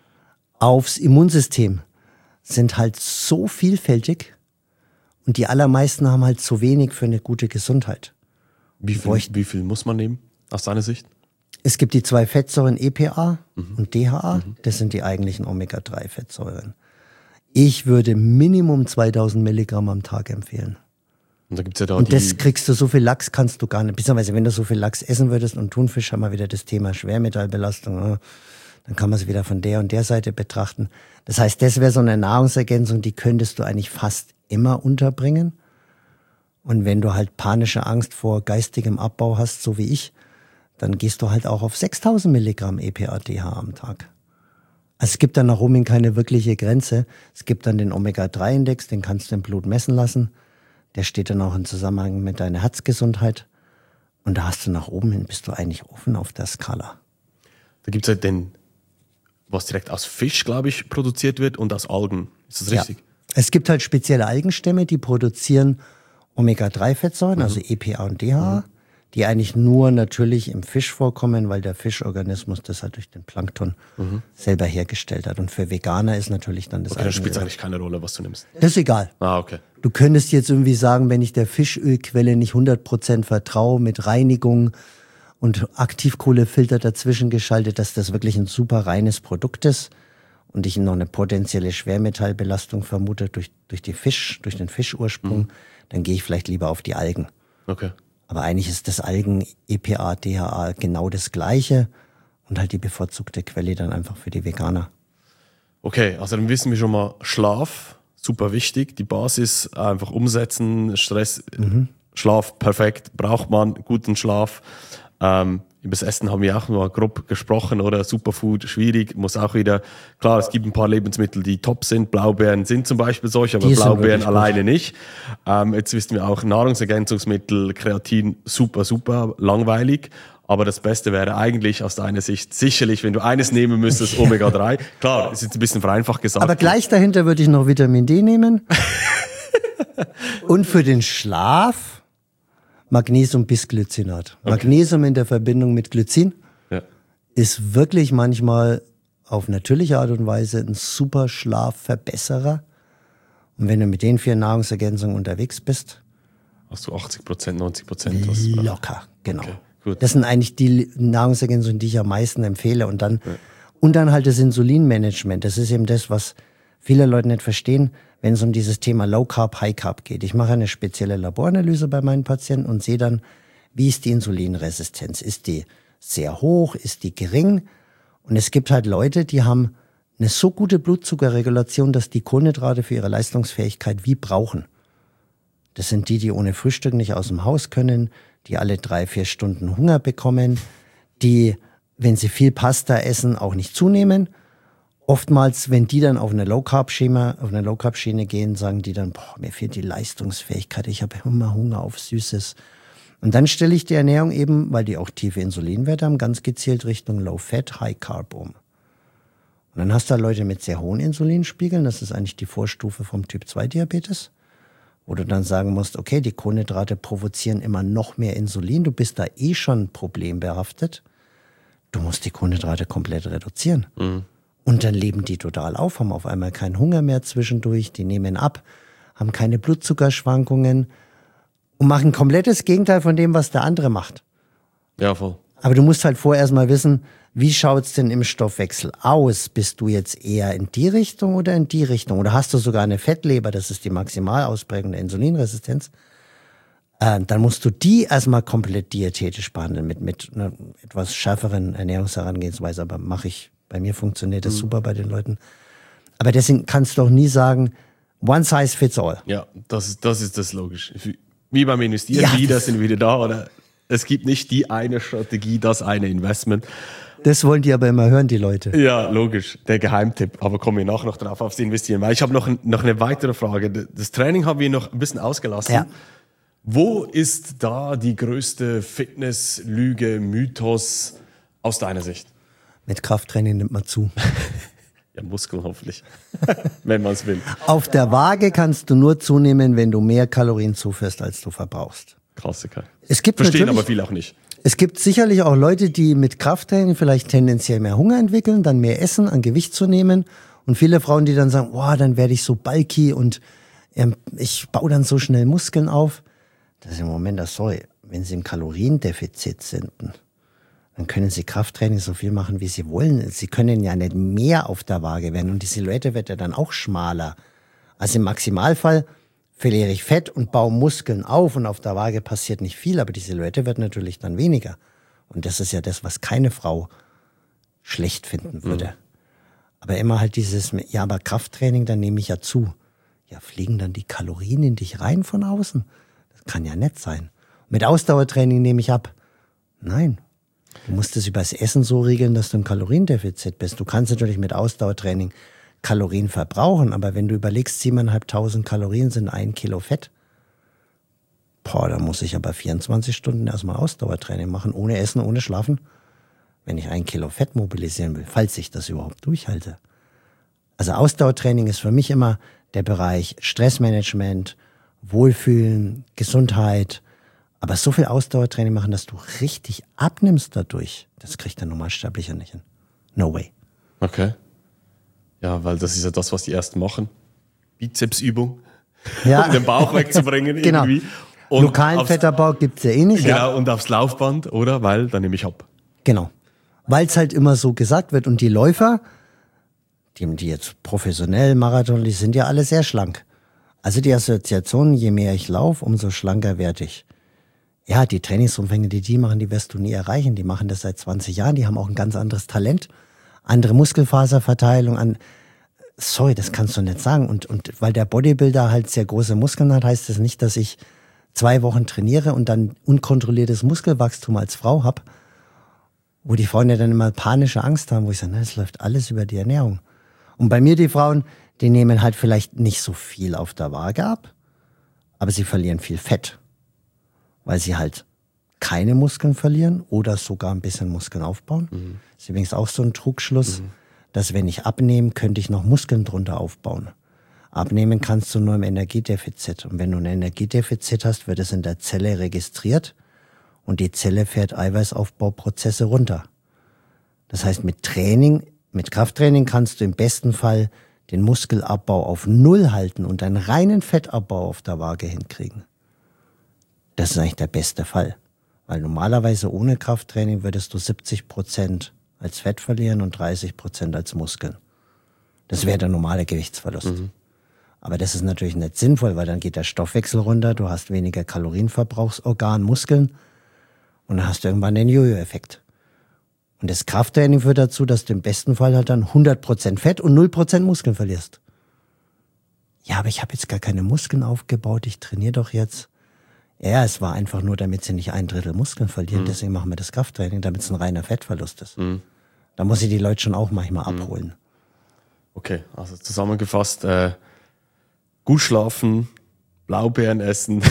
aufs Immunsystem sind halt so vielfältig und die allermeisten haben halt zu wenig für eine gute Gesundheit. Wie viel, wie viel muss man nehmen, aus deiner Sicht? Es gibt die zwei Fettsäuren E P A mhm. und D H A, mhm. das sind die eigentlichen Omega drei Fettsäuren. Ich würde Minimum zweitausend Milligramm am Tag empfehlen. Und, da gibt's ja da und die das kriegst du, so viel Lachs kannst du gar nicht, beziehungsweise wenn du so viel Lachs essen würdest und Thunfisch, haben wir wieder das Thema Schwermetallbelastung, dann kann man es wieder von der und der Seite betrachten. Das heißt, das wäre so eine Nahrungsergänzung, die könntest du eigentlich fast immer unterbringen. Und wenn du halt panische Angst vor geistigem Abbau hast, so wie ich, dann gehst du halt auch auf sechstausend Milligramm E P A D H am Tag. Also es gibt dann nach oben keine wirkliche Grenze. Es gibt dann den Omega drei Index, den kannst du im Blut messen lassen. Der steht dann auch im Zusammenhang mit deiner Herzgesundheit. Und da hast du nach oben hin, bist du eigentlich offen auf der Skala. Da gibt es halt den, was direkt aus Fisch, glaube ich, produziert wird und aus Algen. Ist das richtig? Ja. Es gibt halt spezielle Algenstämme, die produzieren Omega drei Fettsäuren, mhm. also E P A und D H A, mhm. die eigentlich nur natürlich im Fisch vorkommen, weil der Fischorganismus das halt durch den Plankton mhm. selber hergestellt hat. Und für Veganer ist natürlich dann das Okay, dann spielt es eigentlich keine Rolle, was du nimmst. Das ist egal. Ah, okay. Du könntest jetzt irgendwie sagen, wenn ich der Fischölquelle nicht hundert Prozent vertraue, mit Reinigung und Aktivkohlefilter dazwischen geschaltet, dass das wirklich ein super reines Produkt ist und ich noch eine potenzielle Schwermetallbelastung vermute durch, durch, die Fisch, durch den Fischursprung, mhm. dann gehe ich vielleicht lieber auf die Algen. Okay. Aber eigentlich ist das Algen-E P A, D H A genau das Gleiche und halt die bevorzugte Quelle dann einfach für die Veganer. Okay, also dann wissen wir schon mal, Schlaf, super wichtig, die Basis einfach umsetzen, Stress, mhm. Schlaf, perfekt, braucht man guten Schlaf. Ähm, über das Essen haben wir auch mal grob gesprochen, oder? Superfood, schwierig, muss auch wieder, klar, es gibt ein paar Lebensmittel, die top sind, Blaubeeren sind zum Beispiel solche, aber die Blaubeeren alleine nicht. Ähm, jetzt wissen wir auch, Nahrungsergänzungsmittel, Kreatin, super, super, langweilig. Aber das Beste wäre eigentlich aus deiner Sicht sicherlich, wenn du eines nehmen müsstest, Omega drei. Klar, ist jetzt ein bisschen vereinfacht gesagt. Aber gleich dahinter würde ich noch Vitamin D nehmen. Und für den Schlaf Magnesium bis Glycinat. Okay. Magnesium in der Verbindung mit Glycin ja. ist wirklich manchmal auf natürliche Art und Weise ein super Schlafverbesserer. Und wenn du mit den vier Nahrungsergänzungen unterwegs bist, hast du achtzig Prozent, neunzig Prozent. Locker, genau. Okay. Gut. Das sind eigentlich die Nahrungsergänzungen, die ich am meisten empfehle. Und dann, ja. und dann halt das Insulinmanagement. Das ist eben das, was viele Leute nicht verstehen, wenn es um dieses Thema Low Carb, High Carb geht. Ich mache eine spezielle Laboranalyse bei meinen Patienten und sehe dann, wie ist die Insulinresistenz? Ist die sehr hoch? Ist die gering? Und es gibt halt Leute, die haben eine so gute Blutzuckerregulation, dass die Kohlenhydrate für ihre Leistungsfähigkeit wie brauchen. Das sind die, die ohne Frühstück nicht aus dem Haus können, die alle drei, vier Stunden Hunger bekommen, die, wenn sie viel Pasta essen, auch nicht zunehmen. Oftmals, wenn die dann auf eine Low-Carb-Schema, auf eine Low-Carb-Schiene gehen, sagen die dann, boah, mir fehlt die Leistungsfähigkeit, ich habe immer Hunger auf Süßes. Und dann stelle ich die Ernährung eben, weil die auch tiefe Insulinwerte haben, ganz gezielt Richtung Low-Fat, High-Carb um. Und dann hast du halt Leute mit sehr hohen Insulinspiegeln, das ist eigentlich die Vorstufe vom Typ zwei Diabetes, wo du dann sagen musst, okay, die Kohlenhydrate provozieren immer noch mehr Insulin, du bist da eh schon problembehaftet, du musst die Kohlenhydrate komplett reduzieren. Mhm. Und dann leben die total auf, haben auf einmal keinen Hunger mehr zwischendurch, die nehmen ab, haben keine Blutzuckerschwankungen und machen komplettes Gegenteil von dem, was der andere macht. Ja, voll. Aber du musst halt vorher erstmal wissen, wie schaut's denn im Stoffwechsel aus? Bist du jetzt eher in die Richtung oder in die Richtung? Oder hast du sogar eine Fettleber, das ist die Maximalausprägung der Insulinresistenz? Äh, dann musst du die erstmal komplett diätetisch behandeln, mit, mit einer etwas schärferen Ernährungsherangehensweise. Aber mache ich, bei mir funktioniert das mhm. super bei den Leuten. Aber deswegen kannst du auch nie sagen, one size fits all. Ja, das ist das, ist das logisch. Wie beim Investieren, Ja, wieder das- sind wir wieder da, oder? Es gibt nicht die eine Strategie, das eine Investment. Das wollen die aber immer hören, die Leute. Ja, logisch, der Geheimtipp. Aber kommen wir nachher noch drauf aufs Investieren. Weil ich habe noch, noch eine weitere Frage. Das Training haben wir noch ein bisschen ausgelassen. Ja. Wo ist da die größte Fitnesslüge, Mythos aus deiner Sicht? Mit Krafttraining nimmt man zu. Ja, Muskeln hoffentlich, wenn man es will. Auf der Waage kannst du nur zunehmen, wenn du mehr Kalorien zuführst, als du verbrauchst. Klassiker. Es gibt Verstehen natürlich- aber viele auch nicht. Es gibt sicherlich auch Leute, die mit Krafttraining vielleicht tendenziell mehr Hunger entwickeln, dann mehr essen, an Gewicht zu nehmen. Und viele Frauen, die dann sagen, boah, dann werde ich so bulky und ähm, ich baue dann so schnell Muskeln auf. Das ist im Moment das, sorry, wenn sie im Kaloriendefizit sind, dann können sie Krafttraining so viel machen, wie sie wollen. Sie können ja nicht mehr auf der Waage werden und die Silhouette wird ja dann auch schmaler. Also im Maximalfall verliere ich Fett und baue Muskeln auf und auf der Waage passiert nicht viel, aber die Silhouette wird natürlich dann weniger. Und das ist ja das, was keine Frau schlecht finden würde. Mhm. Aber immer halt dieses, ja, aber Krafttraining, dann nehme ich ja zu. Ja, fliegen dann die Kalorien in dich rein von außen? Das kann ja nett sein. Mit Ausdauertraining nehme ich ab. Nein. Du musst es übers Essen so regeln, dass du im Kaloriendefizit bist. Du kannst natürlich mit Ausdauertraining Kalorien verbrauchen, aber wenn du überlegst, siebeneinhalbtausend Kalorien sind ein Kilo Fett, boah, da muss ich aber vierundzwanzig Stunden erstmal Ausdauertraining machen, ohne Essen, ohne Schlafen, wenn ich ein Kilo Fett mobilisieren will, falls ich das überhaupt durchhalte. Also Ausdauertraining ist für mich immer der Bereich Stressmanagement, Wohlfühlen, Gesundheit, aber so viel Ausdauertraining machen, dass du richtig abnimmst dadurch, das kriegt der Normalsterblicher nicht hin. No way. Okay. Ja, weil das ist ja das, was die ersten machen. Bizepsübung, Ja. um den Bauch wegzubringen Genau. irgendwie. Und Lokalen aufs- Fettabbau gibt's ja eh nicht. Genau, und aufs Laufband, oder? Weil dann nehme ich ab. Genau. Weil es halt immer so gesagt wird. Und die Läufer, die, die jetzt professionell Marathon, die sind ja alle sehr schlank. Also die Assoziation, je mehr ich laufe, umso schlanker werde ich. Ja, die Trainingsumfänge, die die machen, die wirst du nie erreichen. Die machen das seit zwanzig Jahren, die haben auch ein ganz anderes Talent. Andere Muskelfaserverteilung an. Sorry, das kannst du nicht sagen. Und, und weil der Bodybuilder halt sehr große Muskeln hat, heißt das nicht, dass ich zwei Wochen trainiere und dann unkontrolliertes Muskelwachstum als Frau hab, wo die Frauen ja dann immer panische Angst haben, wo ich sage, na, es läuft alles über die Ernährung. Und bei mir die Frauen, die nehmen halt vielleicht nicht so viel auf der Waage ab, aber sie verlieren viel Fett, weil sie halt keine Muskeln verlieren oder sogar ein bisschen Muskeln aufbauen. Mhm. Das ist übrigens auch so ein Trugschluss, mhm. dass wenn ich abnehme, könnte ich noch Muskeln drunter aufbauen. Abnehmen kannst du nur im Energiedefizit. Und wenn du ein Energiedefizit hast, wird es in der Zelle registriert und die Zelle fährt Eiweißaufbauprozesse runter. Das heißt, mit Training, mit Krafttraining kannst du im besten Fall den Muskelabbau auf Null halten und einen reinen Fettabbau auf der Waage hinkriegen. Das ist eigentlich der beste Fall. Weil normalerweise ohne Krafttraining würdest du siebzig Prozent als Fett verlieren und dreißig Prozent als Muskeln. Das wäre der normale Gewichtsverlust. Mhm. Aber das ist natürlich nicht sinnvoll, weil dann geht der Stoffwechsel runter, du hast weniger Kalorienverbrauchsorgan, Muskeln und dann hast du irgendwann den Jojo-Effekt. Und das Krafttraining führt dazu, dass du im besten Fall halt dann hundert Prozent Fett und null Prozent Muskeln verlierst. Ja, aber ich habe jetzt gar keine Muskeln aufgebaut, ich trainiere doch jetzt. Ja, es war einfach nur, damit sie nicht ein Drittel Muskeln verlieren, mhm. deswegen machen wir das Krafttraining, damit es ein reiner Fettverlust ist. Mhm. Da muss ich die Leute schon auch manchmal mhm. abholen. Okay, also zusammengefasst, äh, gut schlafen, Blaubeeren essen.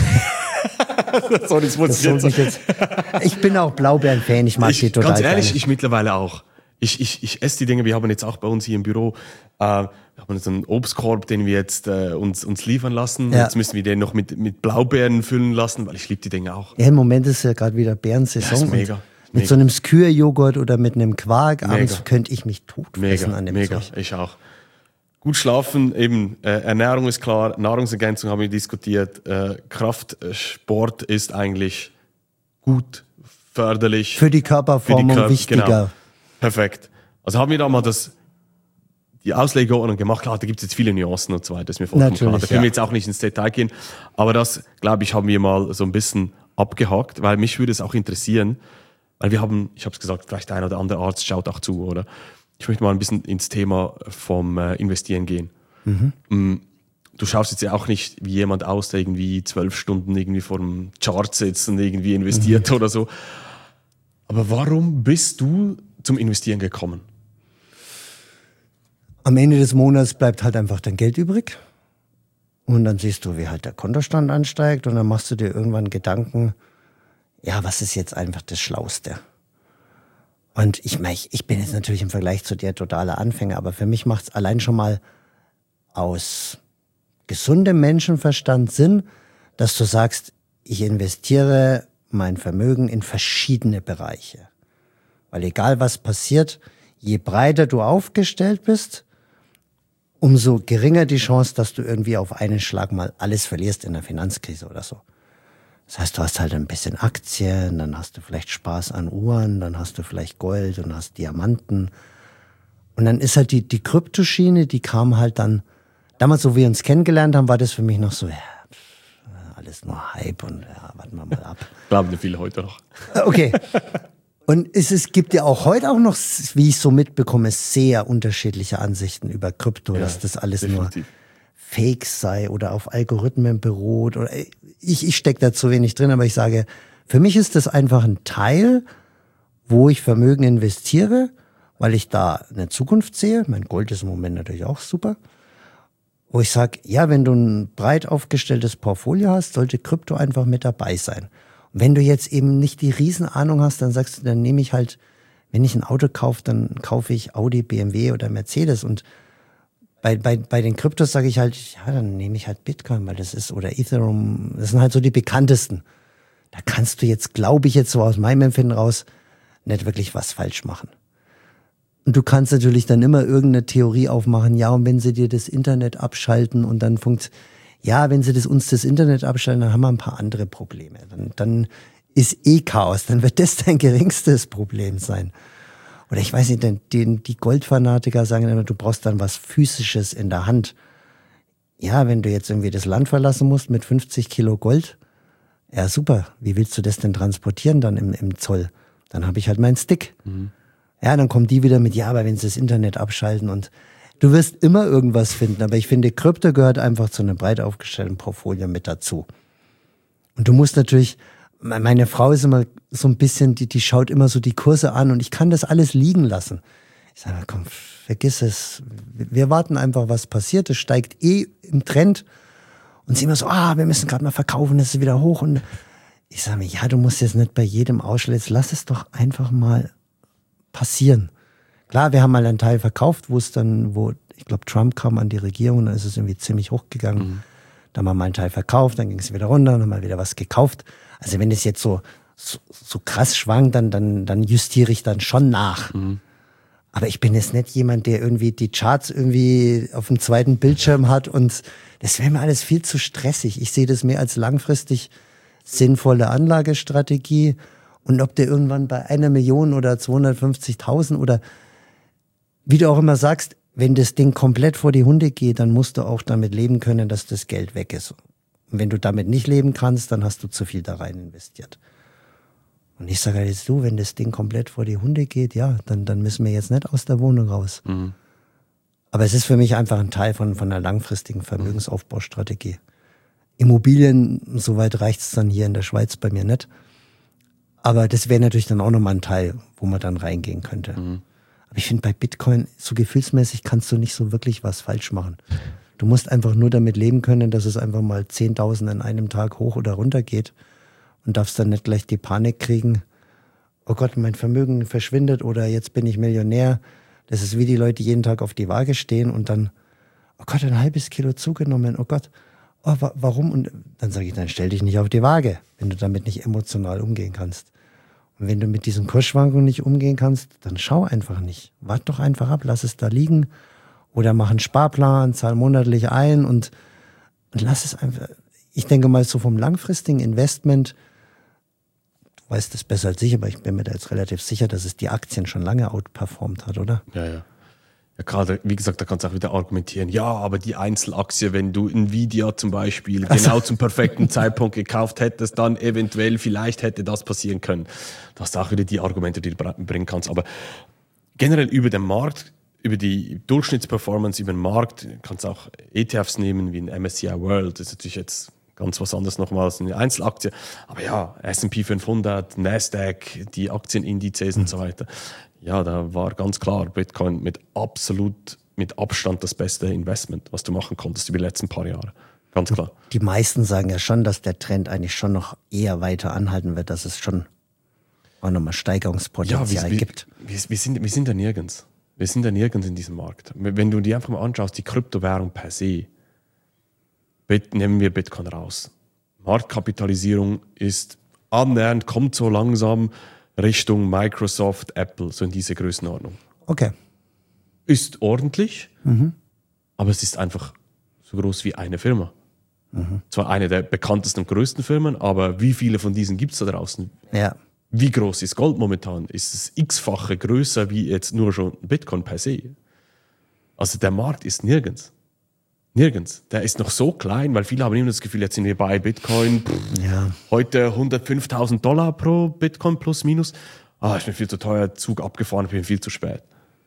Sorry, das muss Das ich jetzt, mich jetzt. Ich bin auch Blaubeeren-Fan, ich mag ich, die total Ganz ehrlich, gerne. ich mittlerweile auch. Ich, ich, ich esse die Dinge, wir haben jetzt auch bei uns hier im Büro, äh, wir haben jetzt einen Obstkorb, den wir jetzt äh, uns, uns liefern lassen. Ja. Jetzt müssen wir den noch mit, mit Blaubeeren füllen lassen, weil ich liebe die Dinge auch. Ja, im Moment ist ja gerade wieder Beerensaison. Ja, ist mega. Und Mit Mega. so einem Skür-Joghurt oder mit einem Quark abends Mega. könnte ich mich totfressen Mega, an dem mega, Zeug. ich auch. Gut schlafen, eben äh, Ernährung ist klar, Nahrungsergänzung haben wir diskutiert, äh, Kraftsport ist eigentlich gut, förderlich. Für die Körperformung Körper- wichtiger. Genau. Perfekt. Also haben wir da mal das, die Auslegeordnung gemacht. Klar, da gibt es jetzt viele Nuancen und so weiter, das ist mir vollkommen Natürlich, klar. Da können ja. wir jetzt auch nicht ins Detail gehen. Aber das, glaube ich, haben wir mal so ein bisschen abgehakt, weil mich würde es auch interessieren, weil wir haben, ich habe es gesagt, vielleicht ein oder andere Arzt schaut auch zu, oder? Ich möchte mal ein bisschen ins Thema vom äh, Investieren gehen. Mhm. Du schaust jetzt ja auch nicht wie jemand aus, der irgendwie zwölf Stunden irgendwie vor dem Chart sitzt und irgendwie investiert mhm. oder so. Aber warum bist du zum Investieren gekommen? Am Ende des Monats bleibt halt einfach dein Geld übrig. Und dann siehst du, wie halt der Kontostand ansteigt. Und dann machst du dir irgendwann Gedanken, ja, was ist jetzt einfach das Schlauste? Und ich meine, ich bin jetzt natürlich im Vergleich zu dir totaler Anfänger, aber für mich macht es allein schon mal aus gesundem Menschenverstand Sinn, dass du sagst, ich investiere mein Vermögen in verschiedene Bereiche. Weil egal was passiert, je breiter du aufgestellt bist, umso geringer die Chance, dass du irgendwie auf einen Schlag mal alles verlierst in der Finanzkrise oder so. Das heißt, du hast halt ein bisschen Aktien, dann hast du vielleicht Spaß an Uhren, dann hast du vielleicht Gold und hast Diamanten. Und dann ist halt die, die Kryptoschiene, die kam halt dann, damals, so wie wir uns kennengelernt haben, war das für mich noch so, ja, alles nur Hype und ja, warten wir mal ab. Glauben viele heute noch. Okay. Und es, es gibt ja auch heute auch noch, wie ich so mitbekomme, sehr unterschiedliche Ansichten über Krypto, ja, dass das alles definitiv nur Fake sei oder auf Algorithmen beruht. Oder ich, ich stecke da zu wenig drin, aber ich sage, für mich ist das einfach ein Teil, wo ich Vermögen investiere, weil ich da eine Zukunft sehe. Mein Gold ist im Moment natürlich auch super. Wo ich sage, ja, wenn du ein breit aufgestelltes Portfolio hast, sollte Krypto einfach mit dabei sein. Und wenn du jetzt eben nicht die Riesenahnung hast, dann sagst du, dann nehme ich halt, wenn ich ein Auto kaufe, dann kaufe ich Audi, B M W oder Mercedes. Und bei, bei, bei den Kryptos sage ich halt, ja, dann nehme ich halt Bitcoin, weil das ist, oder Ethereum, das sind halt so die bekanntesten. Da kannst du jetzt, glaube ich jetzt so aus meinem Empfinden raus, nicht wirklich was falsch machen. Und du kannst natürlich dann immer irgendeine Theorie aufmachen, ja, und wenn sie dir das Internet abschalten und dann funkt, ja, wenn sie das, uns das Internet abschalten, dann haben wir ein paar andere Probleme. Dann, dann ist eh Chaos, dann wird das dein geringstes Problem sein. Oder ich weiß nicht, die, die Goldfanatiker sagen immer, du brauchst dann was Physisches in der Hand. Ja, wenn du jetzt irgendwie das Land verlassen musst mit fünfzig Kilo Gold, ja super, wie willst du das denn transportieren dann im, im Zoll? Dann habe ich halt meinen Stick. Mhm. Ja, dann kommen die wieder mit, ja, aber wenn sie das Internet abschalten und du wirst immer irgendwas finden. Aber ich finde, Krypto gehört einfach zu einem breit aufgestellten Portfolio mit dazu. Und du musst natürlich, meine Frau ist immer so ein bisschen, die, die schaut immer so die Kurse an und ich kann das alles liegen lassen. Ich sage, komm, vergiss es. Wir warten einfach, was passiert. Es steigt eh im Trend. Und sie immer so, ah, wir müssen gerade mal verkaufen, das ist wieder hoch. Und ich sage mir, ja, du musst jetzt nicht bei jedem Ausschlag, jetzt lass es doch einfach mal passieren. Klar, wir haben mal einen Teil verkauft, wo es dann, wo, ich glaube, Trump kam an die Regierung, dann ist es irgendwie ziemlich hochgegangen. Mhm. Dann haben wir mal einen Teil verkauft, dann ging es wieder runter, dann haben wir wieder was gekauft. Also wenn es jetzt so, so, so krass schwankt, dann, dann, dann justiere ich dann schon nach. Mhm. Aber ich bin jetzt nicht jemand, der irgendwie die Charts irgendwie auf dem zweiten Bildschirm hat und das wäre mir alles viel zu stressig. Ich sehe das mehr als langfristig sinnvolle Anlagestrategie. Und ob der irgendwann bei einer Million oder zweihundertfünfzigtausend oder wie du auch immer sagst, wenn das Ding komplett vor die Hunde geht, dann musst du auch damit leben können, dass das Geld weg ist. Und wenn du damit nicht leben kannst, dann hast du zu viel da rein investiert. Und ich sage jetzt, du, wenn das Ding komplett vor die Hunde geht, ja, dann, dann müssen wir jetzt nicht aus der Wohnung raus. Mhm. Aber es ist für mich einfach ein Teil von, von einer langfristigen Vermögensaufbaustrategie. Immobilien, soweit reicht es dann hier in der Schweiz bei mir nicht. Aber das wäre natürlich dann auch nochmal ein Teil, wo man dann reingehen könnte. Mhm. Aber ich finde, bei Bitcoin, so gefühlsmäßig kannst du nicht so wirklich was falsch machen. Du musst einfach nur damit leben können, dass es einfach mal zehntausend an einem Tag hoch oder runter geht und darfst dann nicht gleich die Panik kriegen, oh Gott, mein Vermögen verschwindet oder jetzt bin ich Millionär. Das ist wie die Leute jeden Tag auf die Waage stehen und dann, oh Gott, ein halbes Kilo zugenommen, oh Gott, oh, wa- warum? Und dann sage ich, dann stell dich nicht auf die Waage, wenn du damit nicht emotional umgehen kannst. Und wenn du mit diesen Kursschwankungen nicht umgehen kannst, dann schau einfach nicht. Wart doch einfach ab, lass es da liegen. Oder mach einen Sparplan, zahl monatlich ein und, und lass es einfach. Ich denke mal, so vom langfristigen Investment, du weißt das besser als ich, aber ich bin mir da jetzt relativ sicher, dass es die Aktien schon lange outperformt hat, oder? Ja, ja. Ja, gerade, wie gesagt, da kannst du auch wieder argumentieren, ja, aber die Einzelaktie, wenn du Nvidia zum Beispiel also. genau zum perfekten Zeitpunkt gekauft hättest, dann eventuell, vielleicht hätte das passieren können. Das hast auch wieder die Argumente, die du bringen kannst. Aber generell über den Markt, über die Durchschnittsperformance über den Markt, kannst du auch E T Fs nehmen wie ein M S C I World, das ist natürlich jetzt ganz was anderes nochmal als eine Einzelaktie. Aber ja, S and P fünfhundert, Nasdaq, die Aktienindizes und so weiter. Ja, da war ganz klar Bitcoin mit absolut, mit Abstand das beste Investment, was du machen konntest über die letzten paar Jahre. Ganz klar. Die meisten sagen ja schon, dass der Trend eigentlich schon noch eher weiter anhalten wird, dass es schon auch nochmal Steigerungspotenzial ja, wir, gibt. Wir, wir, sind, wir sind da nirgends. Wir sind da nirgends in diesem Markt. Wenn du dir einfach mal anschaust, die Kryptowährung per se, nehmen wir Bitcoin raus. Marktkapitalisierung ist annähernd, kommt so langsam Richtung Microsoft, Apple, so in diese Größenordnung. Okay. Ist ordentlich, mhm. aber es ist einfach so groß wie eine Firma. Mhm. Zwar eine der bekanntesten und größten Firmen, aber wie viele von diesen gibt es da draußen? Ja. Wie groß ist Gold momentan? Ist es x-fache größer wie jetzt nur schon Bitcoin per se? Also der Markt ist nirgends. Nirgends. Der ist noch so klein, weil viele haben immer das Gefühl, jetzt sind wir bei Bitcoin. Pff, ja. Heute hundertfünftausend Dollar pro Bitcoin plus minus. Ah, ist mir viel zu teuer, Zug abgefahren, ich bin viel zu spät.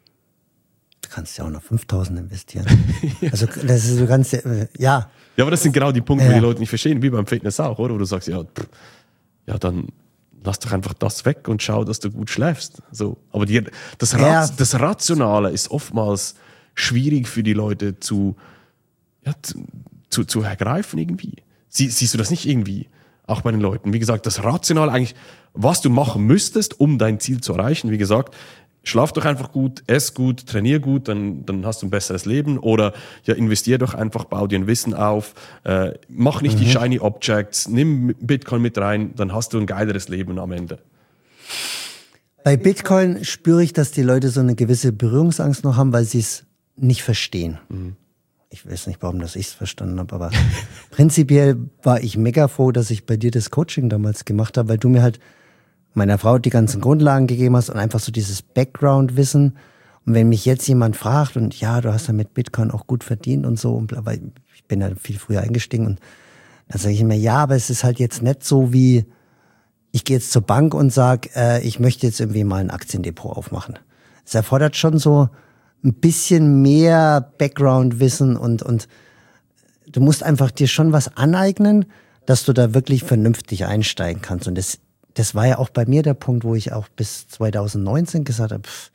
Du kannst ja auch noch fünftausend investieren. ja. Also das ist so ganz, äh, ja. Ja, aber das sind genau die Punkte, ja. die die Leute nicht verstehen, wie beim Fitness auch, oder? Wo du sagst, ja, pff, ja dann lass doch einfach das weg und schau, dass du gut schläfst. So. Aber die, das, ja. Rat, das Rationale ist oftmals schwierig für die Leute zu Ja, zu, zu ergreifen irgendwie. Sie, siehst du das nicht irgendwie? Auch bei den Leuten. Wie gesagt, das Rationale eigentlich, was du machen müsstest, um dein Ziel zu erreichen. Wie gesagt, schlaf doch einfach gut, ess gut, trainier gut, dann, dann hast du ein besseres Leben. Oder ja, investier doch einfach, bau dir ein Wissen auf, äh, mach nicht mhm. die Shiny Objects, nimm Bitcoin mit rein, dann hast du ein geileres Leben am Ende. Bei Bitcoin spüre ich, dass die Leute so eine gewisse Berührungsangst noch haben, weil sie es nicht verstehen. Mhm. Ich weiß nicht, warum das ich es verstanden habe, aber prinzipiell war ich mega froh, dass ich bei dir das Coaching damals gemacht habe, weil du mir halt meiner Frau die ganzen Grundlagen gegeben hast und einfach so dieses Background-Wissen. Und wenn mich jetzt jemand fragt und ja, du hast ja mit Bitcoin auch gut verdient und so, und bla, weil ich bin ja viel früher eingestiegen und dann sage ich immer, ja, aber es ist halt jetzt nicht so wie, ich gehe jetzt zur Bank und sage, äh, ich möchte jetzt irgendwie mal ein Aktiendepot aufmachen. Es erfordert schon so ein bisschen mehr Background-Wissen und, und du musst einfach dir schon was aneignen, dass du da wirklich vernünftig einsteigen kannst. Und das, das war ja auch bei mir der Punkt, wo ich auch bis zwanzig neunzehn gesagt habe, pff,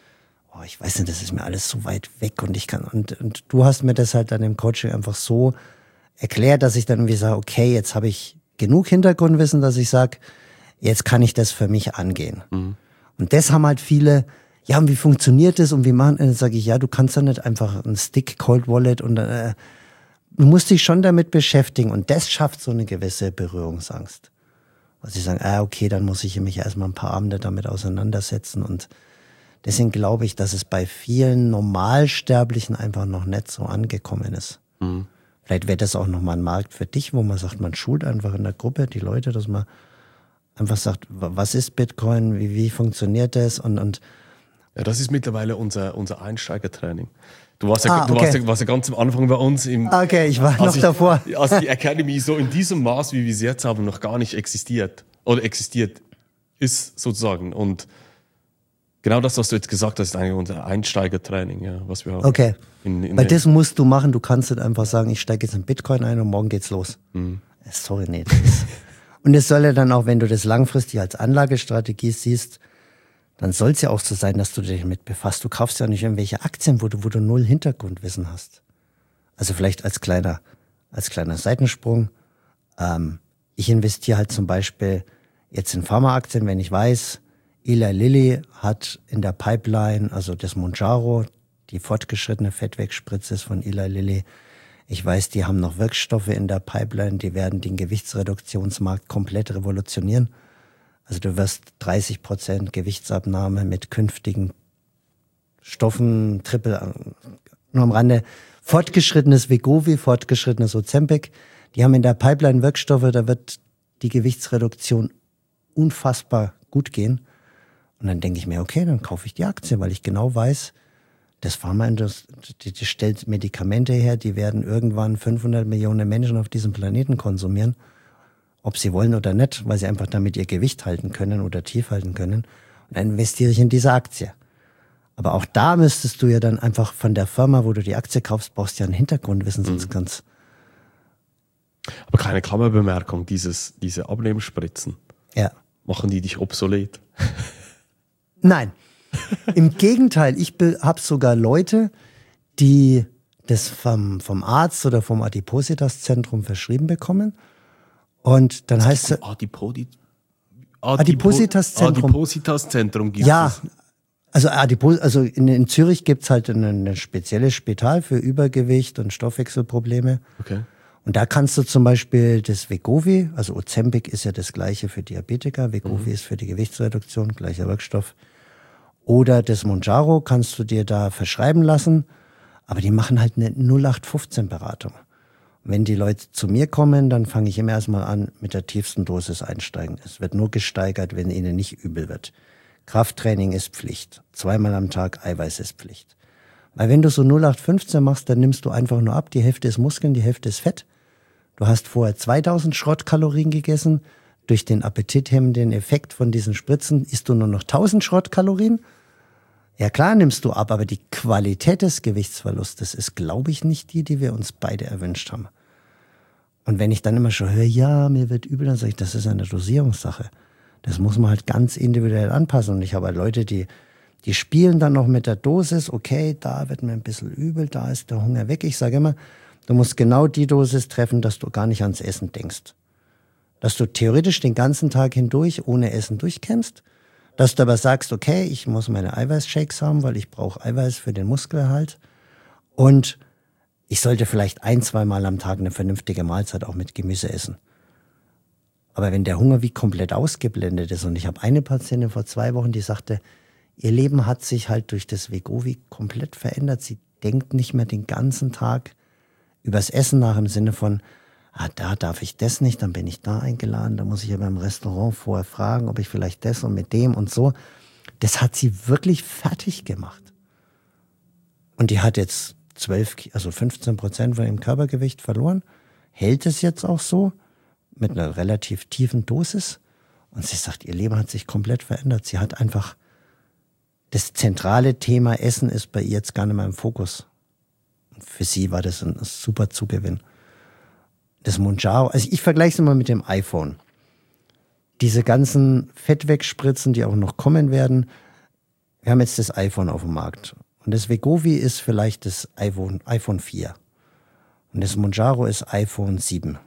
oh, ich weiß nicht, das ist mir alles so weit weg und ich kann, und, und du hast mir das halt dann im Coaching einfach so erklärt, dass ich dann irgendwie sage, okay, jetzt habe ich genug Hintergrundwissen, dass ich sage, jetzt kann ich das für mich angehen. Mhm. Und das haben halt viele, ja, und wie funktioniert das und wie machen, dann sage ich, ja, du kannst ja nicht einfach ein Stick Cold Wallet und äh, du musst dich schon damit beschäftigen und das schafft so eine gewisse Berührungsangst. Also sie sagen, ah, okay, dann muss ich mich erstmal ein paar Abende damit auseinandersetzen und deswegen glaube ich, dass es bei vielen Normalsterblichen einfach noch nicht so angekommen ist. Mhm. Vielleicht wäre das auch nochmal ein Markt für dich, wo man sagt, man schult einfach in der Gruppe die Leute, dass man einfach sagt, was ist Bitcoin, wie, wie funktioniert das und, und ja, das ist mittlerweile unser, unser Einsteigertraining. Du warst ja, ah, okay. du warst ja, warst ja ganz am Anfang bei uns. Im, okay, ich war noch ich, davor. Als die Academy so in diesem Maß, wie wir sie jetzt haben, noch gar nicht existiert. Oder existiert ist sozusagen. Und genau das, was du jetzt gesagt hast, ist eigentlich unser Einsteigertraining, ja, was wir haben. Okay, in, in weil das musst du machen. Du kannst nicht einfach sagen, ich steige jetzt in Bitcoin ein und morgen geht's los. Mhm. Sorry, nee. Das ist, und es soll ja dann auch, wenn du das langfristig als Anlagestrategie siehst, dann soll es ja auch so sein, dass du dich damit befasst. Du kaufst ja nicht irgendwelche Aktien, wo du, wo du null Hintergrundwissen hast. Also vielleicht als kleiner, als kleiner Seitensprung. Ähm, ich investiere halt zum Beispiel jetzt in Pharmaaktien, wenn ich weiß, Eli Lilly hat in der Pipeline, also das Mounjaro, die fortgeschrittene Fettwegspritze ist von Eli Lilly. Ich weiß, die haben noch Wirkstoffe in der Pipeline, die werden den Gewichtsreduktionsmarkt komplett revolutionieren. Also du wirst dreißig Prozent Gewichtsabnahme mit künftigen Stoffen, Triple, nur am Rande, fortgeschrittenes Wegovy, fortgeschrittenes Ozempic, die haben in der Pipeline Wirkstoffe, da wird die Gewichtsreduktion unfassbar gut gehen. Und dann denke ich mir, okay, dann kaufe ich die Aktie, weil ich genau weiß, das Pharmaindustrie, das stellt Medikamente her, die werden irgendwann fünfhundert Millionen Menschen auf diesem Planeten konsumieren, ob sie wollen oder nicht, weil sie einfach damit ihr Gewicht halten können oder tief halten können. Und dann investiere ich in diese Aktie. Aber auch da müsstest du ja dann einfach von der Firma, wo du die Aktie kaufst, brauchst du ja einen Hintergrundwissen, sonst mhm. kannst. Aber keine Klammerbemerkung, dieses, diese Abnehmspritzen, ja. machen die dich obsolet? Nein. Im Gegenteil, ich habe sogar Leute, die das vom, vom Arzt oder vom Adipositas-Zentrum verschrieben bekommen. Und dann es heißt es. Adipodi- Adipositas-Zentrum. Adipositas-Zentrum gibt ja, es. Also, Adipos, also in, in Zürich gibt's halt ein, ein spezielles Spital für Übergewicht und Stoffwechselprobleme. Okay. Und da kannst du zum Beispiel das Wegovy, also Ozempic ist ja das gleiche für Diabetiker, Wegovy mhm. ist für die Gewichtsreduktion, gleicher Wirkstoff. Oder das Mounjaro kannst du dir da verschreiben lassen, aber die machen halt eine null acht fünfzehn Beratung. Und wenn die Leute zu mir kommen, dann fange ich immer erstmal an mit der tiefsten Dosis einsteigen. Es wird nur gesteigert, wenn ihnen nicht übel wird. Krafttraining ist Pflicht. Zweimal am Tag Eiweiß ist Pflicht. Weil wenn du so null acht fünfzehn machst, dann nimmst du einfach nur ab. Die Hälfte ist Muskeln, die Hälfte ist Fett. Du hast vorher zweitausend Schrottkalorien gegessen. Durch den appetithemmenden Effekt von diesen Spritzen isst du nur noch tausend Schrottkalorien. Ja klar nimmst du ab, aber die Qualität des Gewichtsverlustes ist, glaube ich, nicht die, die wir uns beide erwünscht haben. Und wenn ich dann immer schon höre, ja, mir wird übel, dann sage ich, das ist eine Dosierungssache. Das muss man halt ganz individuell anpassen. Und ich habe halt Leute, die, die spielen dann noch mit der Dosis. Okay, da wird mir ein bisschen übel, da ist der Hunger weg. Ich sage immer, du musst genau die Dosis treffen, dass du gar nicht ans Essen denkst. Dass du theoretisch den ganzen Tag hindurch ohne Essen durchkämpfst. Dass du aber sagst, okay, ich muss meine Eiweißshakes haben, weil ich brauche Eiweiß für den Muskelerhalt. Und ich sollte vielleicht ein, zwei Mal am Tag eine vernünftige Mahlzeit auch mit Gemüse essen. Aber wenn der Hunger wie komplett ausgeblendet ist, und ich habe eine Patientin vor zwei Wochen, die sagte, ihr Leben hat sich halt durch das Wegovy komplett verändert. Sie denkt nicht mehr den ganzen Tag übers Essen nach, im Sinne von, ah, da darf ich das nicht, dann bin ich da eingeladen, da muss ich aber im Restaurant vorher fragen, ob ich vielleicht das und mit dem und so. Das hat sie wirklich fertig gemacht. Und die hat jetzt zwölf, also fünfzehn Prozent von ihrem Körpergewicht verloren, hält es jetzt auch so, mit einer relativ tiefen Dosis. Und sie sagt, ihr Leben hat sich komplett verändert. Sie hat einfach, das zentrale Thema Essen ist bei ihr jetzt gar nicht mehr im Fokus. Und für sie war das ein super Zugewinn. Das Mounjaro, also ich vergleiche es immer mit dem iPhone. Diese ganzen Fettwegspritzen, die auch noch kommen werden. Wir haben jetzt das iPhone auf dem Markt. Und das Wegovy ist vielleicht das iPhone, iPhone vier. Und das Mounjaro ist iPhone sieben.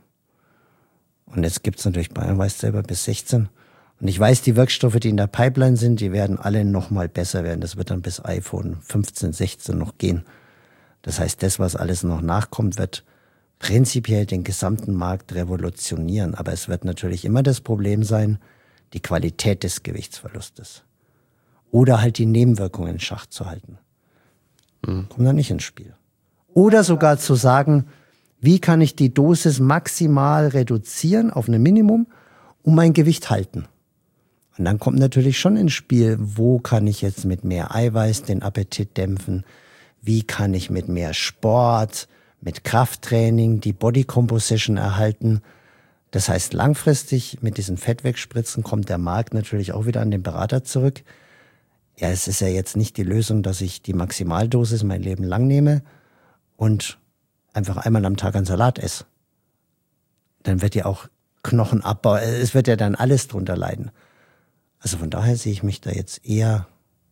Und jetzt gibt's natürlich, Bayern weiß selber, bis sechzehn. Und ich weiß, die Wirkstoffe, die in der Pipeline sind, die werden alle noch mal besser werden. Das wird dann bis iPhone fünfzehn, sechzehn noch gehen. Das heißt, das, was alles noch nachkommt, wird prinzipiell den gesamten Markt revolutionieren. Aber es wird natürlich immer das Problem sein, die Qualität des Gewichtsverlustes. Oder halt die Nebenwirkungen in Schach zu halten. Mhm. Kommt da nicht ins Spiel. Oder sogar zu sagen, wie kann ich die Dosis maximal reduzieren auf ein Minimum und mein Gewicht halten? Und dann kommt natürlich schon ins Spiel, wo kann ich jetzt mit mehr Eiweiß den Appetit dämpfen? Wie kann ich mit mehr Sport, mit Krafttraining die Body Composition erhalten? Das heißt, langfristig mit diesen Fettwegspritzen kommt der Markt natürlich auch wieder an den Berater zurück. Ja, es ist ja jetzt nicht die Lösung, dass ich die Maximaldosis mein Leben lang nehme und einfach einmal am Tag einen Salat esse. Dann wird ja auch Knochenabbau, es wird ja dann alles drunter leiden. Also von daher sehe ich mich da jetzt eher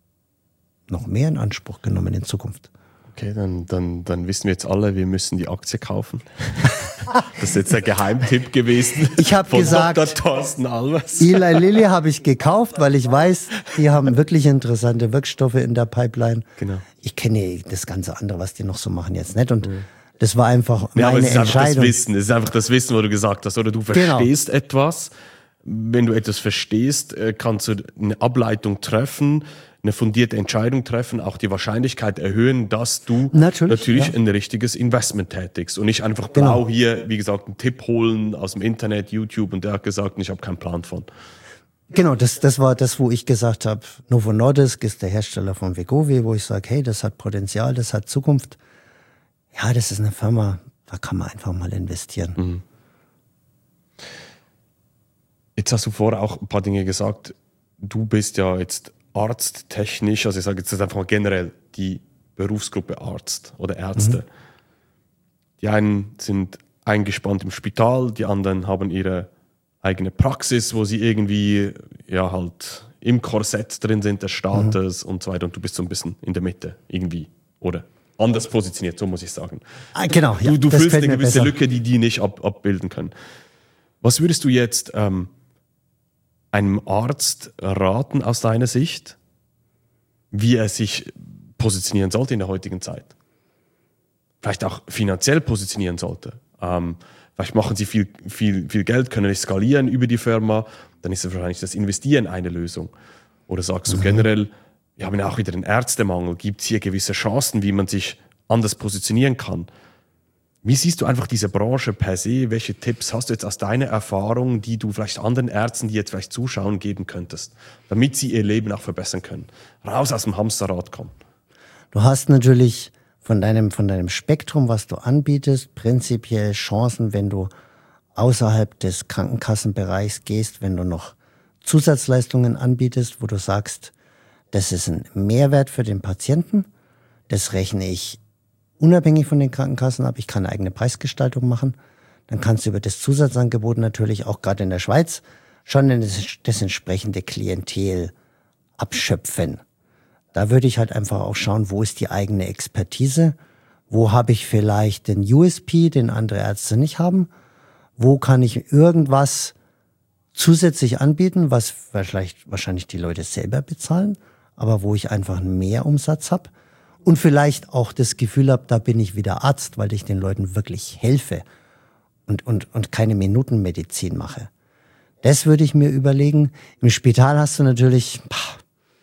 noch mehr in Anspruch genommen in Zukunft. Okay, dann, dann, dann wissen wir jetzt alle, wir müssen die Aktie kaufen. Das ist jetzt der Geheimtipp gewesen. Ich habe gesagt, Doktor Thorsten Albers. Eli Lilly habe ich gekauft, weil ich weiß, die haben wirklich interessante Wirkstoffe in der Pipeline. Genau. Ich kenne das ganze andere, was die noch so machen, jetzt nicht. Und mhm. das war einfach meine ja, aber es ist Entscheidung. Einfach das Wissen. Es ist einfach das Wissen, wo du gesagt hast, oder du verstehst genau. etwas, wenn du etwas verstehst, äh, kannst du eine Ableitung treffen, eine fundierte Entscheidung treffen, auch die Wahrscheinlichkeit erhöhen, dass du natürlich, natürlich ja. ein richtiges Investment tätigst und nicht einfach blau Genau. hier, wie gesagt, einen Tipp holen aus dem Internet, YouTube und der hat gesagt, ich habe keinen Plan von. Genau, das, das war das, wo ich gesagt habe, Novo Nordisk ist der Hersteller von Wegovy, wo ich sage, hey, das hat Potenzial, das hat Zukunft. Ja, das ist eine Firma, da kann man einfach mal investieren. Mhm. Jetzt hast du vorher auch ein paar Dinge gesagt. Du bist ja jetzt arzttechnisch, also ich sage jetzt einfach mal generell die Berufsgruppe Arzt oder Ärzte. Mhm. Die einen sind eingespannt im Spital, die anderen haben ihre eigene Praxis, wo sie irgendwie ja halt im Korsett drin sind des Staates mhm. und so weiter und du bist so ein bisschen in der Mitte irgendwie oder anders positioniert, so muss ich sagen. Ah, genau, ja, du du das füllst eine gewisse besser. Lücke, die die nicht ab, abbilden können. Was würdest du jetzt ähm, einem Arzt raten aus deiner Sicht, wie er sich positionieren sollte in der heutigen Zeit? Vielleicht auch finanziell positionieren sollte. Ähm, vielleicht machen sie viel, viel, viel Geld, können nicht skalieren über die Firma, dann ist wahrscheinlich das Investieren eine Lösung. Oder sagst du mhm. generell, wir haben ja auch wieder einen Ärztemangel, gibt es hier gewisse Chancen, wie man sich anders positionieren kann? Wie siehst du einfach diese Branche per se? Welche Tipps hast du jetzt aus deiner Erfahrung, die du vielleicht anderen Ärzten, die jetzt vielleicht zuschauen, geben könntest, damit sie ihr Leben auch verbessern können? Raus aus dem Hamsterrad kommen. Du hast natürlich von deinem, von deinem Spektrum, was du anbietest, prinzipiell Chancen, wenn du außerhalb des Krankenkassenbereichs gehst, wenn du noch Zusatzleistungen anbietest, wo du sagst, das ist ein Mehrwert für den Patienten, das rechne ich unabhängig von den Krankenkassen ab, ich kann eine eigene Preisgestaltung machen, dann kannst du über das Zusatzangebot natürlich auch gerade in der Schweiz schon das, das entsprechende Klientel abschöpfen. Da würde ich halt einfach auch schauen, wo ist die eigene Expertise, wo habe ich vielleicht den U S P, den andere Ärzte nicht haben, wo kann ich irgendwas zusätzlich anbieten, was vielleicht wahrscheinlich die Leute selber bezahlen, aber wo ich einfach einen Mehrumsatz habe. Und vielleicht auch das Gefühl habe, da bin ich wieder Arzt, weil ich den Leuten wirklich helfe und, und, und keine Minutenmedizin mache. Das würde ich mir überlegen. Im Spital hast du natürlich, pah,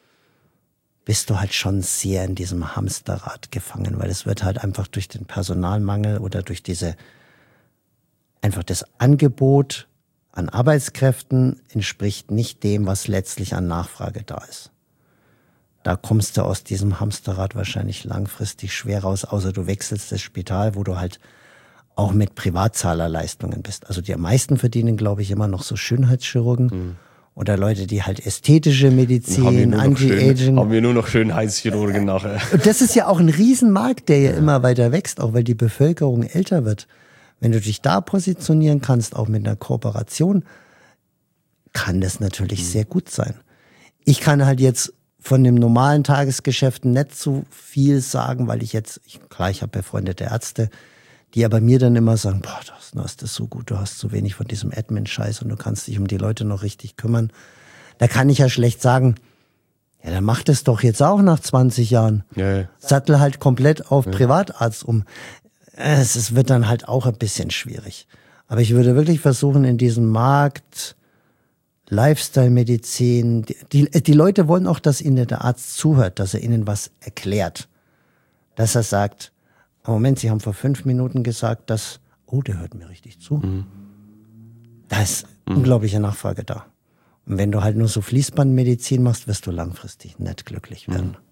bist du halt schon sehr in diesem Hamsterrad gefangen, weil es wird halt einfach durch den Personalmangel oder durch diese, einfach das Angebot an Arbeitskräften entspricht nicht dem, was letztlich an Nachfrage da ist. Da kommst du aus diesem Hamsterrad wahrscheinlich langfristig schwer raus, außer du wechselst das Spital, wo du halt auch mit Privatzahlerleistungen bist. Also die meisten verdienen, glaube ich, immer noch so Schönheitschirurgen mhm. oder Leute, die halt ästhetische Medizin, Anti-Aging. Haben wir nur noch Schönheitschirurgen nachher. Das ist ja auch ein Riesenmarkt, der ja, ja immer weiter wächst, auch weil die Bevölkerung älter wird. Wenn du dich da positionieren kannst, auch mit einer Kooperation, kann das natürlich mhm. sehr gut sein. Ich kann halt jetzt von dem normalen Tagesgeschäft nicht so viel sagen, weil ich jetzt, ich, klar, ich habe befreundete Ärzte, die aber mir dann immer sagen, boah, das, das ist das so gut, du hast so wenig von diesem Admin-Scheiß und du kannst dich um die Leute noch richtig kümmern. Da kann ich ja schlecht sagen, ja, dann mach das doch jetzt auch nach zwanzig Jahren. Ja, ja. Sattel halt komplett auf ja. Privatarzt um. Es, es wird dann halt auch ein bisschen schwierig. Aber ich würde wirklich versuchen, in diesem Markt Lifestyle-Medizin, die, die, die Leute wollen auch, dass ihnen der Arzt zuhört, dass er ihnen was erklärt. Dass er sagt, Moment, Sie haben vor fünf Minuten gesagt, dass, oh, der hört mir richtig zu. Mhm. Da ist mhm. unglaubliche Nachfrage da. Und wenn du halt nur so Fließbandmedizin machst, wirst du langfristig nicht glücklich werden. Mhm.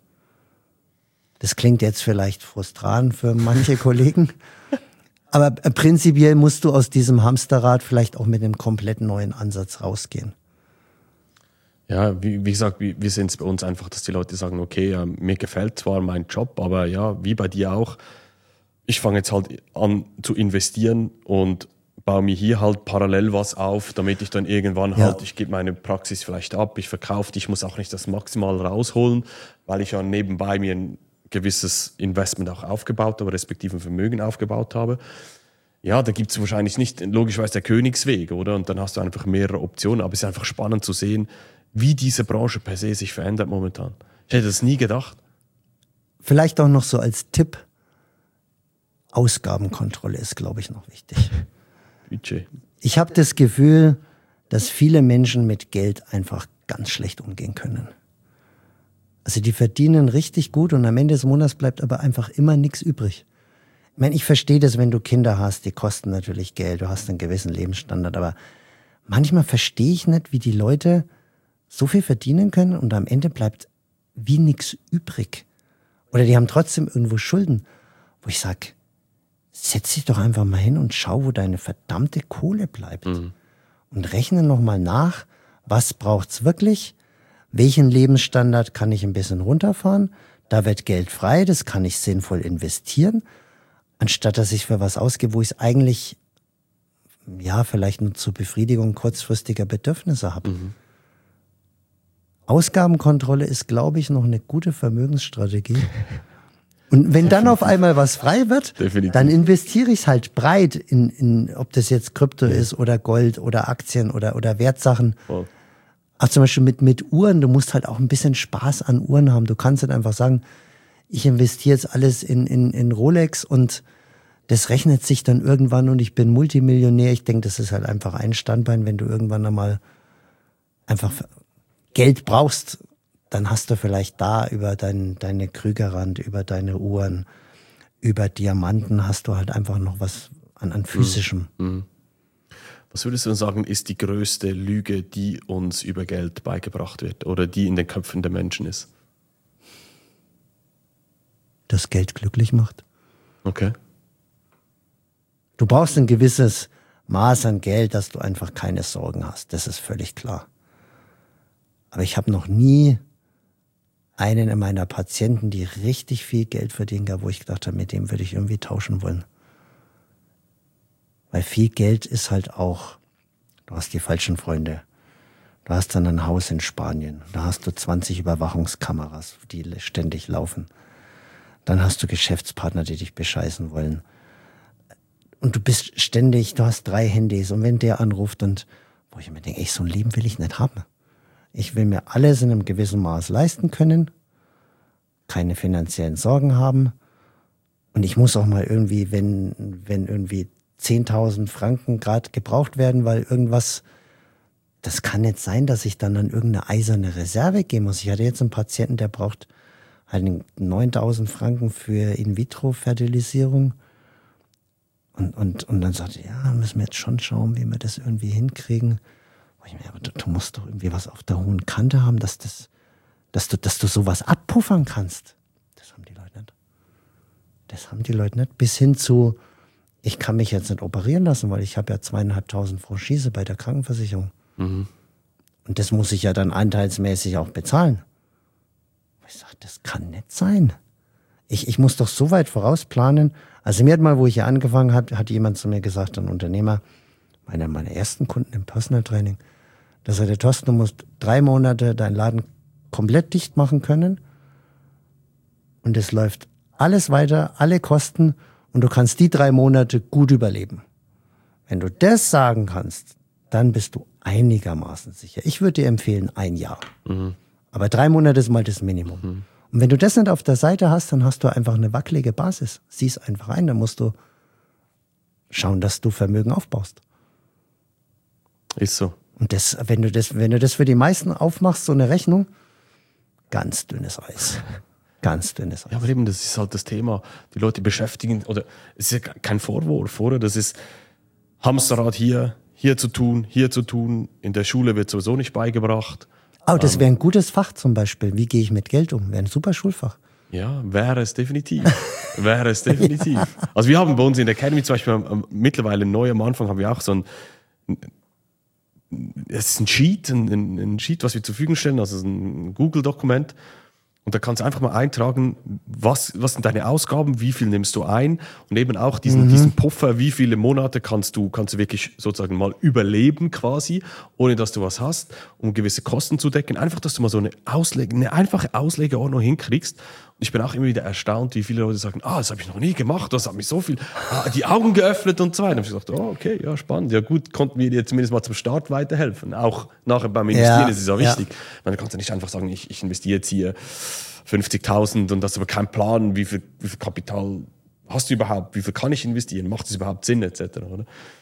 Das klingt jetzt vielleicht frustrierend für manche Kollegen, aber prinzipiell musst du aus diesem Hamsterrad vielleicht auch mit einem komplett neuen Ansatz rausgehen. Ja, wie, wie gesagt, wir, wir sehen es bei uns einfach, dass die Leute sagen, okay, ja, mir gefällt zwar mein Job, aber ja, wie bei dir auch, ich fange jetzt halt an zu investieren und baue mir hier halt parallel was auf, damit ich dann irgendwann ja. halt, ich gebe meine Praxis vielleicht ab, ich verkaufe die, ich muss auch nicht das maximal rausholen, weil ich ja nebenbei mir ein gewisses Investment auch aufgebaut habe, respektive ein Vermögen aufgebaut habe. Ja, da gibt es wahrscheinlich nicht logischerweise der Königsweg, oder? Und dann hast du einfach mehrere Optionen, aber es ist einfach spannend zu sehen, wie diese Branche per se sich verändert momentan. Ich hätte das nie gedacht. Vielleicht auch noch so als Tipp, Ausgabenkontrolle ist, glaube ich, noch wichtig. Budget. Ich habe das Gefühl, dass viele Menschen mit Geld einfach ganz schlecht umgehen können. Also die verdienen richtig gut und am Ende des Monats bleibt aber einfach immer nichts übrig. Ich meine, ich verstehe das, wenn du Kinder hast, die kosten natürlich Geld, du hast einen gewissen Lebensstandard, aber manchmal verstehe ich nicht, wie die Leute so viel verdienen können und am Ende bleibt wie nichts übrig. Oder die haben trotzdem irgendwo Schulden, wo ich sage, setz dich doch einfach mal hin und schau, wo deine verdammte Kohle bleibt. Mhm. Und rechne nochmal nach, was braucht's wirklich? Welchen Lebensstandard kann ich ein bisschen runterfahren? Da wird Geld frei, das kann ich sinnvoll investieren, anstatt dass ich für was ausgebe, wo ich es eigentlich, ja, vielleicht nur zur Befriedigung kurzfristiger Bedürfnisse habe. Mhm. Ausgabenkontrolle ist, glaube ich, noch eine gute Vermögensstrategie. Und wenn dann auf einmal was frei wird, Definitiv. Dann investiere ich es halt breit in, in, ob das jetzt Krypto ja. ist oder Gold oder Aktien oder, oder Wertsachen. Oh. Auch zum Beispiel mit, mit Uhren, du musst halt auch ein bisschen Spaß an Uhren haben. Du kannst nicht einfach sagen, ich investiere jetzt alles in, in, in Rolex und das rechnet sich dann irgendwann und ich bin Multimillionär. Ich denke, das ist halt einfach ein Standbein, wenn du irgendwann einmal einfach Geld brauchst, dann hast du vielleicht da über dein, deine Krügerrand, über deine Uhren, über Diamanten hast du halt einfach noch was an, an Physischem. Mhm. Was würdest du sagen, ist die größte Lüge, die uns über Geld beigebracht wird oder die in den Köpfen der Menschen ist? Dass Geld glücklich macht. Okay. Du brauchst ein gewisses Maß an Geld, dass du einfach keine Sorgen hast. Das ist völlig klar. Aber ich habe noch nie einen in meiner Patienten, die richtig viel Geld verdienen gab, wo ich gedacht habe, mit dem würde ich irgendwie tauschen wollen. Weil viel Geld ist halt auch, du hast die falschen Freunde. Du hast dann ein Haus in Spanien. Da hast du zwanzig Überwachungskameras, die ständig laufen. Dann hast du Geschäftspartner, die dich bescheißen wollen. Und du bist ständig, du hast drei Handys. Und wenn der anruft und, wo ich mir denke, ey, so ein Leben will ich nicht haben. Ich will mir alles in einem gewissen Maß leisten können, keine finanziellen Sorgen haben. Und ich muss auch mal irgendwie, wenn, wenn irgendwie zehntausend Franken gerade gebraucht werden, weil irgendwas, das kann nicht sein, dass ich dann an irgendeine eiserne Reserve gehen muss. Ich hatte jetzt einen Patienten, der braucht halt neuntausend Franken für In-vitro-Fertilisierung. Und, und, und dann sagte ich, ja, müssen wir jetzt schon schauen, wie wir das irgendwie hinkriegen. Ich meine, aber du, du musst doch irgendwie was auf der hohen Kante haben, dass, das, dass, du, dass du sowas abpuffern kannst. Das haben die Leute nicht. Das haben die Leute nicht. Bis hin zu, ich kann mich jetzt nicht operieren lassen, weil ich habe ja zweieinhalbtausend Franchise bei der Krankenversicherung. Mhm. Und das muss ich ja dann anteilsmäßig auch bezahlen. Ich sage, das kann nicht sein. Ich, ich muss doch so weit vorausplanen. Also mir hat mal, wo ich hier angefangen habe, hat jemand zu mir gesagt, ein Unternehmer, einer meiner ersten Kunden im Personal Training, dass er, der Thorsten, du musst drei Monate deinen Laden komplett dicht machen können und es läuft alles weiter, alle Kosten und du kannst die drei Monate gut überleben. Wenn du das sagen kannst, dann bist du einigermaßen sicher. Ich würde dir empfehlen, ein Jahr. Mhm. Aber drei Monate ist mal das Minimum. Mhm. Und wenn du das nicht auf der Seite hast, dann hast du einfach eine wackelige Basis. Sieh es einfach ein, dann musst du schauen, dass du Vermögen aufbaust. Ist so. Und das, wenn du das, wenn du das für die meisten aufmachst, so eine Rechnung, ganz dünnes Eis. Ganz dünnes Eis. Ja, aber eben, das ist halt das Thema. Die Leute beschäftigen, oder es ist ja kein Vorwurf, oder? Das ist Hamsterrad hier, hier zu tun, hier zu tun. In der Schule wird sowieso nicht beigebracht. Oh, das wäre ein gutes Fach zum Beispiel. Wie gehe ich mit Geld um? Wäre ein super Schulfach. Ja, wäre es definitiv. wäre es definitiv. Ja. Also wir haben bei uns in der Academy zum Beispiel mittlerweile neu am Anfang haben wir auch so ein es ist ein Sheet, ein, ein Sheet, was wir zur Verfügung stellen, also ein Google-Dokument. Und da kannst du einfach mal eintragen, was, was sind deine Ausgaben, wie viel nimmst du ein und eben auch diesen, mhm. diesen Puffer, wie viele Monate kannst du, kannst du wirklich sozusagen mal überleben quasi, ohne dass du was hast, um gewisse Kosten zu decken. Einfach, dass du mal so eine, Ausleg- eine einfache Auslegeordnung hinkriegst. Und ich bin auch immer wieder erstaunt, wie viele Leute sagen, ah, das habe ich noch nie gemacht, das hat mich so viel ah, die Augen geöffnet und so weiter. Und ich dachte, oh, okay, ja, spannend. Ja gut, konnten wir dir zumindest mal zum Start weiterhelfen. Auch nachher beim Investieren ja, ist es ja wichtig. Ja. Man kann ja nicht einfach sagen, ich, ich investiere jetzt hier fünfzigtausend und das ist aber kein Plan, wie viel, wie viel Kapital hast du überhaupt, wie viel kann ich investieren, macht es überhaupt Sinn, et cetera. Oder?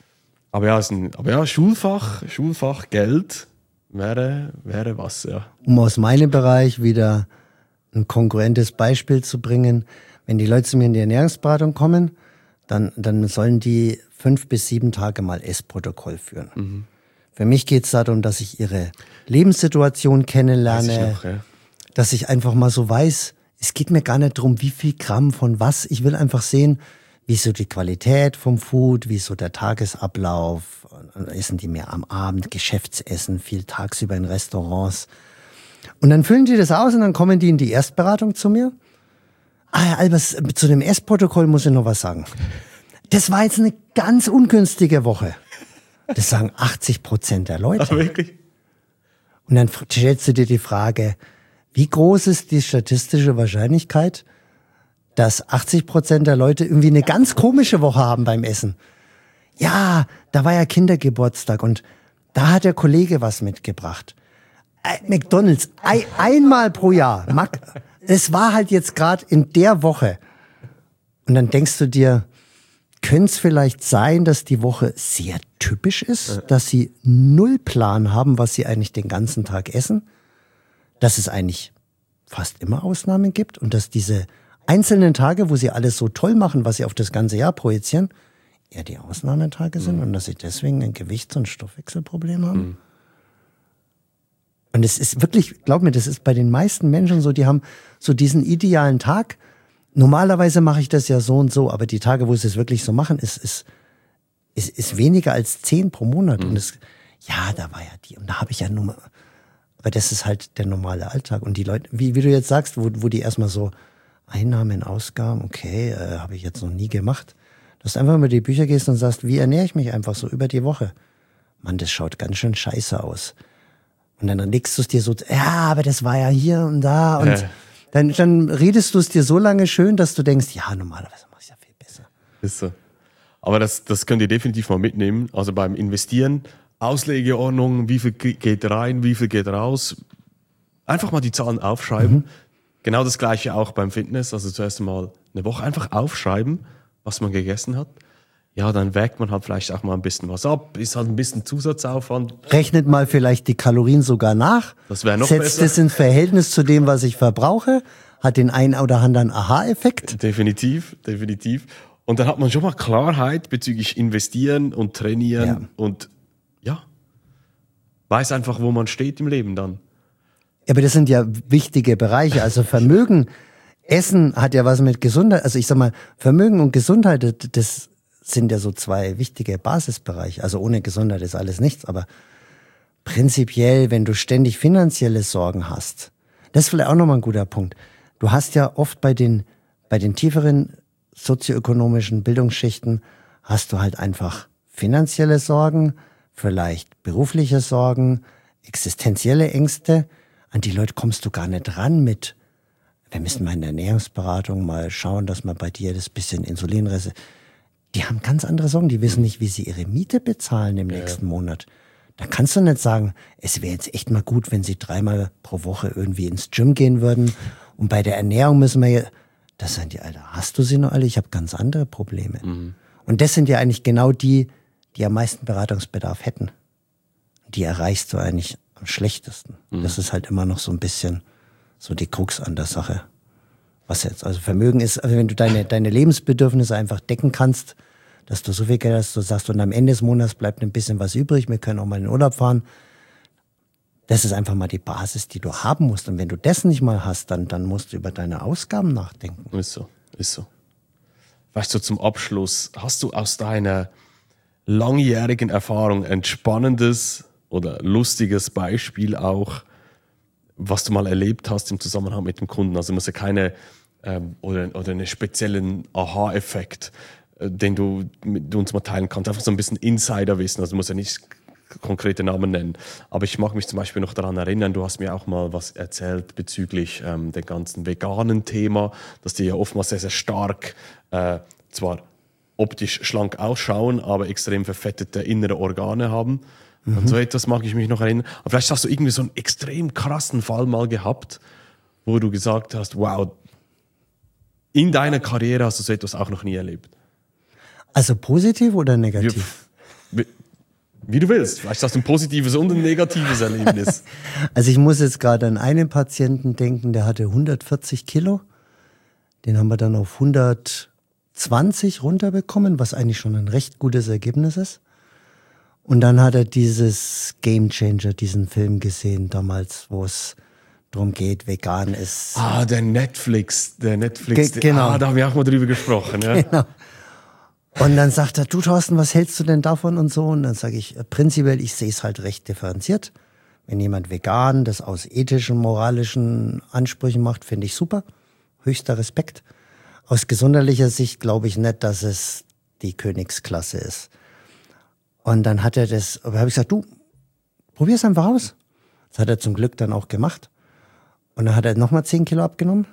Aber ja, ist ein, aber ja, Schulfach, Schulfach, Geld wäre, wäre was, ja. Um aus meinem Bereich wieder ein konkurrentes Beispiel zu bringen, wenn die Leute zu mir in die Ernährungsberatung kommen, dann, dann sollen die fünf bis sieben Tage mal Essprotokoll führen. Mhm. Für mich geht es darum, dass ich ihre Lebenssituation kennenlerne, Weiß ich noch, ja. dass ich einfach mal so weiß, es geht mir gar nicht darum, wie viel Gramm von was. Ich will einfach sehen, wie ist so die Qualität vom Food, wie ist so der Tagesablauf. Essen die mehr am Abend, Geschäftsessen, viel tagsüber in Restaurants. Und dann füllen die das aus und dann kommen die in die Erstberatung zu mir. Ah ja, Albers, zu dem Essprotokoll muss ich noch was sagen. Das war jetzt eine ganz ungünstige Woche. Das sagen achtzig Prozent der Leute. Ach, wirklich? Und dann stellst du dir die Frage, wie groß ist die statistische Wahrscheinlichkeit, dass achtzig Prozent der Leute irgendwie eine ganz komische Woche haben beim Essen? Ja, da war ja Kindergeburtstag und da hat der Kollege was mitgebracht. Äh, McDonald's, ein, einmal pro Jahr. Mac, es war halt jetzt gerade in der Woche. Und dann denkst du dir, könnte es vielleicht sein, dass die Woche sehr typisch ist, dass sie null Plan haben, was sie eigentlich den ganzen Tag essen, dass es eigentlich fast immer Ausnahmen gibt und dass diese einzelnen Tage, wo sie alles so toll machen, was sie auf das ganze Jahr projizieren, eher die Ausnahmetage sind mhm. und dass sie deswegen ein Gewichts- und Stoffwechselproblem haben. Mhm. Und es ist wirklich, glaub mir, das ist bei den meisten Menschen so, die haben so diesen idealen Tag. Normalerweise mache ich das ja so und so, aber die Tage, wo sie es wirklich so machen, ist, ist, ist, ist weniger als zehn pro Monat. Mhm. Und es, ja, da war ja die, und da habe ich ja nur, aber das ist halt der normale Alltag. Und die Leute, wie, wie du jetzt sagst, wo, wo die erstmal so Einnahmen, Ausgaben, okay, äh, habe ich jetzt noch nie gemacht. Dass du einfach mal die Bücher gehst und sagst, wie ernähre ich mich einfach so über die Woche? Mann, das schaut ganz schön scheiße aus. Und dann legst du es dir so, ja, aber das war ja hier und da und äh. dann, dann redest du es dir so lange schön, dass du denkst, ja, normalerweise mach ich ja viel besser. Ist so. Aber das, das könnt ihr definitiv mal mitnehmen. Also beim Investieren, Auslegeordnung, wie viel geht rein, wie viel geht raus. Einfach mal die Zahlen aufschreiben. Mhm. Genau das Gleiche auch beim Fitness. Also zuerst mal eine Woche einfach aufschreiben, was man gegessen hat. Ja, dann wägt man halt vielleicht auch mal ein bisschen was ab. Ist halt ein bisschen Zusatzaufwand. Rechnet mal vielleicht die Kalorien sogar nach. Das wäre noch Setzt besser. es in Verhältnis zu dem, was ich verbrauche. Hat den einen oder anderen Aha-Effekt. Definitiv, definitiv. Und dann hat man schon mal Klarheit bezüglich Investieren und Trainieren. Ja. Und ja, weiß einfach, wo man steht im Leben dann. Aber das sind ja wichtige Bereiche. Also Vermögen, Essen hat ja was mit Gesundheit. Also ich sag mal, Vermögen und Gesundheit, das sind ja so zwei wichtige Basisbereiche. Also ohne Gesundheit ist alles nichts. Aber prinzipiell, wenn du ständig finanzielle Sorgen hast, das ist vielleicht auch nochmal ein guter Punkt. Du hast ja oft bei den, bei den tieferen sozioökonomischen Bildungsschichten hast du halt einfach finanzielle Sorgen, vielleicht berufliche Sorgen, existenzielle Ängste. An die Leute kommst du gar nicht ran mit, wir müssen mal in der Ernährungsberatung mal schauen, dass man bei dir das bisschen Insulinrese. Die haben ganz andere Sorgen, die wissen nicht, wie sie ihre Miete bezahlen im nächsten ja. Monat. Da kannst du nicht sagen, es wäre jetzt echt mal gut, wenn sie dreimal pro Woche irgendwie ins Gym gehen würden. Und bei der Ernährung müssen wir ja, das sind die, Alter, hast du sie noch alle? Ich habe ganz andere Probleme. Mhm. Und das sind ja eigentlich genau die, die am meisten Beratungsbedarf hätten. Die erreichst du eigentlich am schlechtesten. Mhm. Das ist halt immer noch so ein bisschen so die Krux an der Sache. Was jetzt, also Vermögen ist, also wenn du deine, deine Lebensbedürfnisse einfach decken kannst, dass du so viel Geld hast, du sagst, und am Ende des Monats bleibt ein bisschen was übrig, wir können auch mal in den Urlaub fahren. Das ist einfach mal die Basis, die du haben musst. Und wenn du das nicht mal hast, dann, dann musst du über deine Ausgaben nachdenken. Ist so, ist so. Weißt du, zum Abschluss, hast du aus deiner langjährigen Erfahrung ein spannendes oder lustiges Beispiel auch, was du mal erlebt hast im Zusammenhang mit dem Kunden? Also muss ja keine ähm, oder, oder einen speziellen Aha-Effekt, äh, den du mit uns mal teilen kannst. Einfach so ein bisschen Insiderwissen. Also du musst ja nicht konkrete Namen nennen. Aber ich mag mich zum Beispiel noch daran erinnern, du hast mir auch mal was erzählt bezüglich ähm, dem ganzen veganen Thema, dass die ja oftmals sehr, sehr stark äh, zwar optisch schlank ausschauen, aber extrem verfettete innere Organe haben. Mhm. An so etwas mag ich mich noch erinnern. Aber vielleicht hast du irgendwie so einen extrem krassen Fall mal gehabt, wo du gesagt hast, wow, in deiner Karriere hast du so etwas auch noch nie erlebt. Also positiv oder negativ? Wie, wie du willst. Vielleicht hast du ein positives und ein negatives Erlebnis. Also ich muss jetzt gerade an einen Patienten denken, der hatte hundertvierzig Kilo. Den haben wir dann auf hundertzwanzig runterbekommen, was eigentlich schon ein recht gutes Ergebnis ist. Und dann hat er dieses Game Changer, diesen Film gesehen damals, wo es darum geht, vegan ist. Ah, der Netflix, der Netflix. Ge- genau. Ah, da haben wir auch mal drüber gesprochen. Ja. Genau. Und dann sagt er, du Thorsten, was hältst du denn davon und so? Und dann sage ich, prinzipiell, ich sehe es halt recht differenziert. Wenn jemand vegan das aus ethischen, moralischen Ansprüchen macht, finde ich super. Höchster Respekt. Aus gesundheitlicher Sicht glaube ich nicht, dass es die Königsklasse ist. Und dann hat er das, aber habe ich gesagt, du, probier's einfach aus. Das hat er zum Glück dann auch gemacht. Und dann hat er nochmal zehn Kilo abgenommen.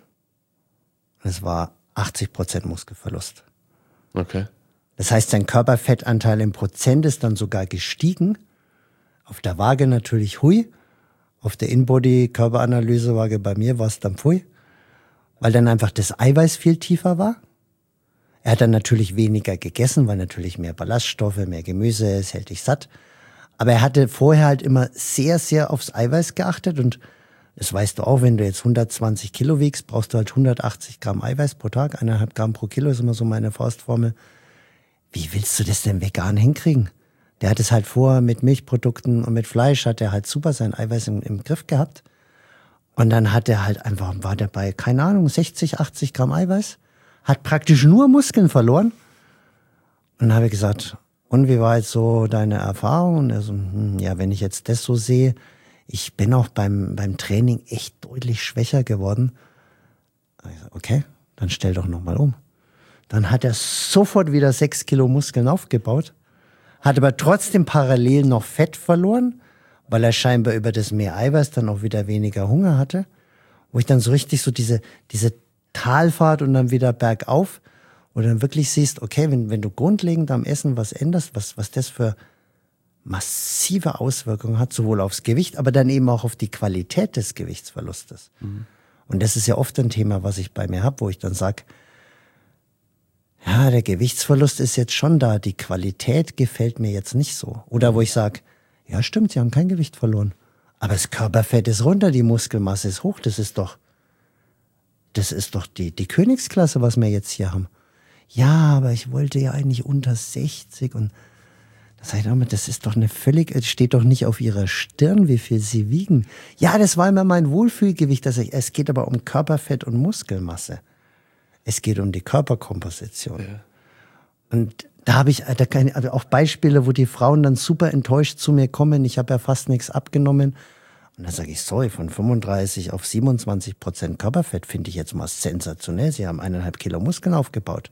Und es war achtzig Prozent Muskelverlust. Okay. Das heißt, sein Körperfettanteil im Prozent ist dann sogar gestiegen. Auf der Waage natürlich hui. Auf der Inbody-Körperanalysewaage bei mir war es dann pfui. Weil dann einfach das Eiweiß viel tiefer war. Er hat dann natürlich weniger gegessen, weil natürlich mehr Ballaststoffe, mehr Gemüse, es hält dich satt. Aber er hatte vorher halt immer sehr, sehr aufs Eiweiß geachtet. Und das weißt du auch, wenn du jetzt hundertzwanzig Kilo wiegst, brauchst du halt hundertachtzig Gramm Eiweiß pro Tag. Eineinhalb Gramm pro Kilo ist immer so meine Faustformel. Wie willst du das denn vegan hinkriegen? Der hat es halt vorher mit Milchprodukten und mit Fleisch, hat er halt super sein Eiweiß im, im Griff gehabt. Und dann hat er halt einfach, war der bei, keine Ahnung, sechzig, achtzig Gramm Eiweiß, hat praktisch nur Muskeln verloren. Und dann habe ich gesagt, und wie war jetzt so deine Erfahrung? Und er so, hm, ja, wenn ich jetzt das so sehe, ich bin auch beim, beim Training echt deutlich schwächer geworden. Ich so, okay, dann stell doch nochmal um. Dann hat er sofort wieder sechs Kilo Muskeln aufgebaut, hat aber trotzdem parallel noch Fett verloren, weil er scheinbar über das mehr Eiweiß dann auch wieder weniger Hunger hatte. Wo ich dann so richtig so diese, diese Talfahrt und dann wieder bergauf, wo du dann wirklich siehst, okay, wenn, wenn du grundlegend am Essen was änderst, was, was das für massive Auswirkungen hat, sowohl aufs Gewicht, aber dann eben auch auf die Qualität des Gewichtsverlustes. Mhm. Und das ist ja oft ein Thema, was ich bei mir habe, wo ich dann sage, ja, der Gewichtsverlust ist jetzt schon da, die Qualität gefällt mir jetzt nicht so. Oder wo ich sage, ja stimmt, sie haben kein Gewicht verloren, aber das Körperfett ist runter, die Muskelmasse ist hoch, das ist doch, das ist doch die, die Königsklasse, was wir jetzt hier haben. Ja, aber ich wollte ja eigentlich unter sechzig und das sag ich auch, das ist doch eine völlig, es steht doch nicht auf ihrer Stirn, wie viel sie wiegen. Ja, das war immer mein Wohlfühlgewicht, dass ich, es geht aber um Körperfett und Muskelmasse. Es geht um die Körperkomposition. Ja. Und da habe ich da keine, also auch Beispiele, wo die Frauen dann super enttäuscht zu mir kommen. Ich habe ja fast nichts abgenommen. Und dann sage ich, sorry, von fünfunddreißig auf siebenundzwanzig Prozent Körperfett finde ich jetzt mal sensationell. Sie haben eineinhalb Kilo Muskeln aufgebaut.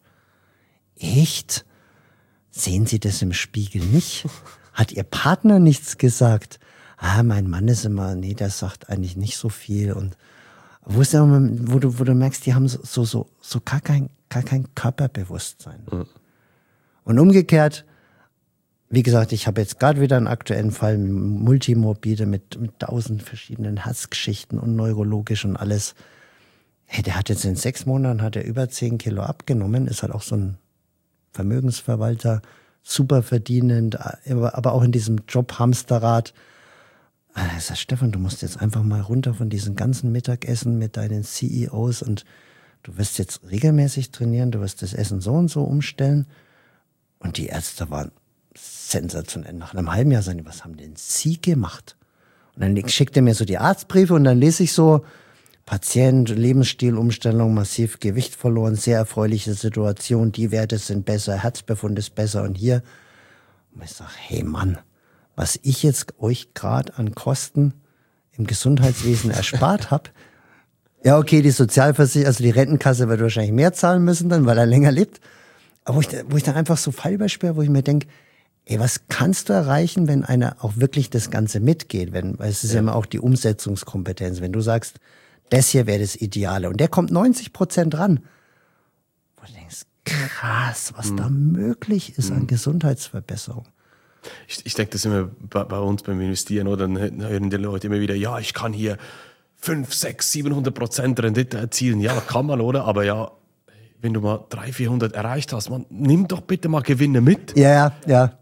Echt? Sehen Sie das im Spiegel nicht? Hat Ihr Partner nichts gesagt? Ah, mein Mann ist immer, nee, der sagt eigentlich nicht so viel. Und wo, ist der, wo, du, wo du merkst, die haben so, so, so, so gar, kein, gar kein Körperbewusstsein. Mhm. Und umgekehrt, wie gesagt, ich habe jetzt gerade wieder einen aktuellen Fall, multimorbide mit, mit tausend verschiedenen Herzgeschichten und neurologisch und alles. Hey, der hat jetzt in sechs Monaten hat er über zehn Kilo abgenommen, ist halt auch so ein Vermögensverwalter, super verdienend, aber auch in diesem Job Hamsterrad. Ich sag, Stefan, du musst jetzt einfach mal runter von diesen ganzen Mittagessen mit deinen C E Os und du wirst jetzt regelmäßig trainieren, du wirst das Essen so und so umstellen. Und die Ärzte waren sensationell. Nach einem halben Jahr sagen die, was haben denn Sie gemacht? Und dann schickt er mir so die Arztbriefe und dann lese ich so, Patient, Lebensstilumstellung, massiv Gewicht verloren, sehr erfreuliche Situation, die Werte sind besser, Herzbefund ist besser und hier. Und ich sage, hey Mann, was ich jetzt euch gerade an Kosten im Gesundheitswesen erspart habe, ja okay, die Sozialversicherung, also die Rentenkasse wird wahrscheinlich mehr zahlen müssen dann, weil er länger lebt. Aber wo ich, wo ich dann einfach so Fallbeispiele, wo ich mir denke, ey, was kannst du erreichen, wenn einer auch wirklich das Ganze mitgeht? Wenn, weil es ist ja immer auch die Umsetzungskompetenz. Wenn du sagst, das hier wäre das Ideale und der kommt neunzig Prozent ran. Wo du denkst, krass, was mhm. da möglich ist mhm. an Gesundheitsverbesserung. Ich, ich denke, das immer bei, bei uns beim Investieren, oder? Dann hören die Leute immer wieder, ja, ich kann hier fünf, sechs, siebenhundert Prozent Rendite erzielen. Ja, kann man, oder? Aber ja, wenn du mal dreihundert, vierhundert erreicht hast, man, nimm doch bitte mal Gewinne mit. Ja, ja, ja.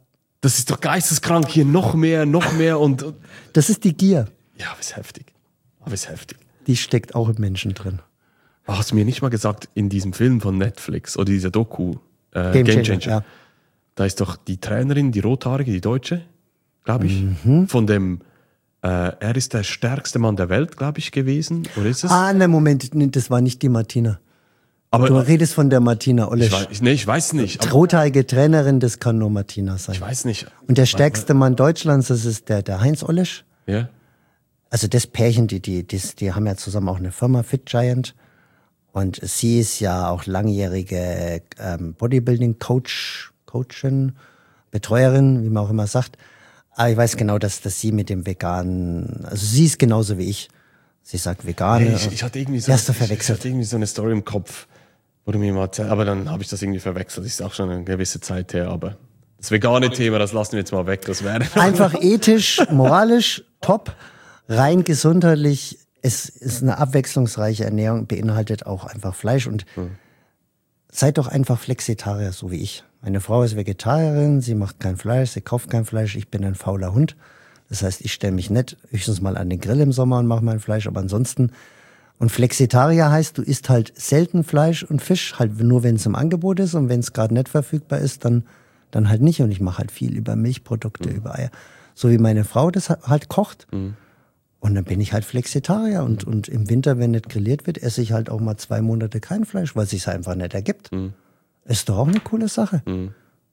Das ist doch geisteskrank hier, noch mehr, noch mehr und... Das ist die Gier. Ja, aber ist heftig. Aber ist heftig. Die steckt auch im Menschen drin. Ach, hast du mir nicht mal gesagt, in diesem Film von Netflix oder dieser Doku, äh, Game Game Changer, Changer, ja. da ist doch die Trainerin, die Rothaarige, die Deutsche, glaube ich, mhm. von dem, äh, er ist der stärkste Mann der Welt, glaube ich, gewesen, oder ist es? Ah, nein, Moment, das war nicht die Martina. Aber, du redest von der Martina Olesch. Ich weiß, nee, ich weiß nicht. Rothaarige Trainerin, das kann nur Martina sein. Ich weiß nicht. Und der stärkste Mann Deutschlands, das ist der, der Heinz Olesch. Ja. Also das Pärchen, die, die, die, die haben ja zusammen auch eine Firma, Fit Giant. Und sie ist ja auch langjährige ähm, Bodybuilding-Coach, Coachin, Betreuerin, wie man auch immer sagt. Aber ich weiß genau, dass, dass sie mit dem Veganen, also sie ist genauso wie ich. Sie sagt vegan. Hey, ich, ich hatte irgendwie so, Hast du ich, verwechselt? ich hatte irgendwie so eine Story im Kopf, wo du mir mal erzählt, aber dann habe ich das irgendwie verwechselt. Das ist auch schon eine gewisse Zeit her, aber das vegane Thema, das lassen wir jetzt mal weg. Das wäre einfach ethisch, moralisch, top, rein gesundheitlich. Es ist eine abwechslungsreiche Ernährung, beinhaltet auch einfach Fleisch und hm. seid doch einfach Flexitarier, so wie ich. Meine Frau ist Vegetarierin, sie macht kein Fleisch, sie kauft kein Fleisch, ich bin ein fauler Hund. Das heißt, ich stelle mich nicht höchstens mal an den Grill im Sommer und mache mein Fleisch, aber ansonsten. Und Flexitarier heißt, du isst halt selten Fleisch und Fisch, halt nur wenn es im Angebot ist und wenn es gerade nicht verfügbar ist, dann, dann halt nicht. Und ich mache halt viel über Milchprodukte, mhm. über Eier. So wie meine Frau das halt kocht. Mhm. Und dann bin ich halt Flexitarier und, und im Winter, wenn nicht grilliert wird, esse ich halt auch mal zwei Monate kein Fleisch, weil es sich einfach nicht ergibt. Mhm. Ist doch auch eine coole Sache. Mhm.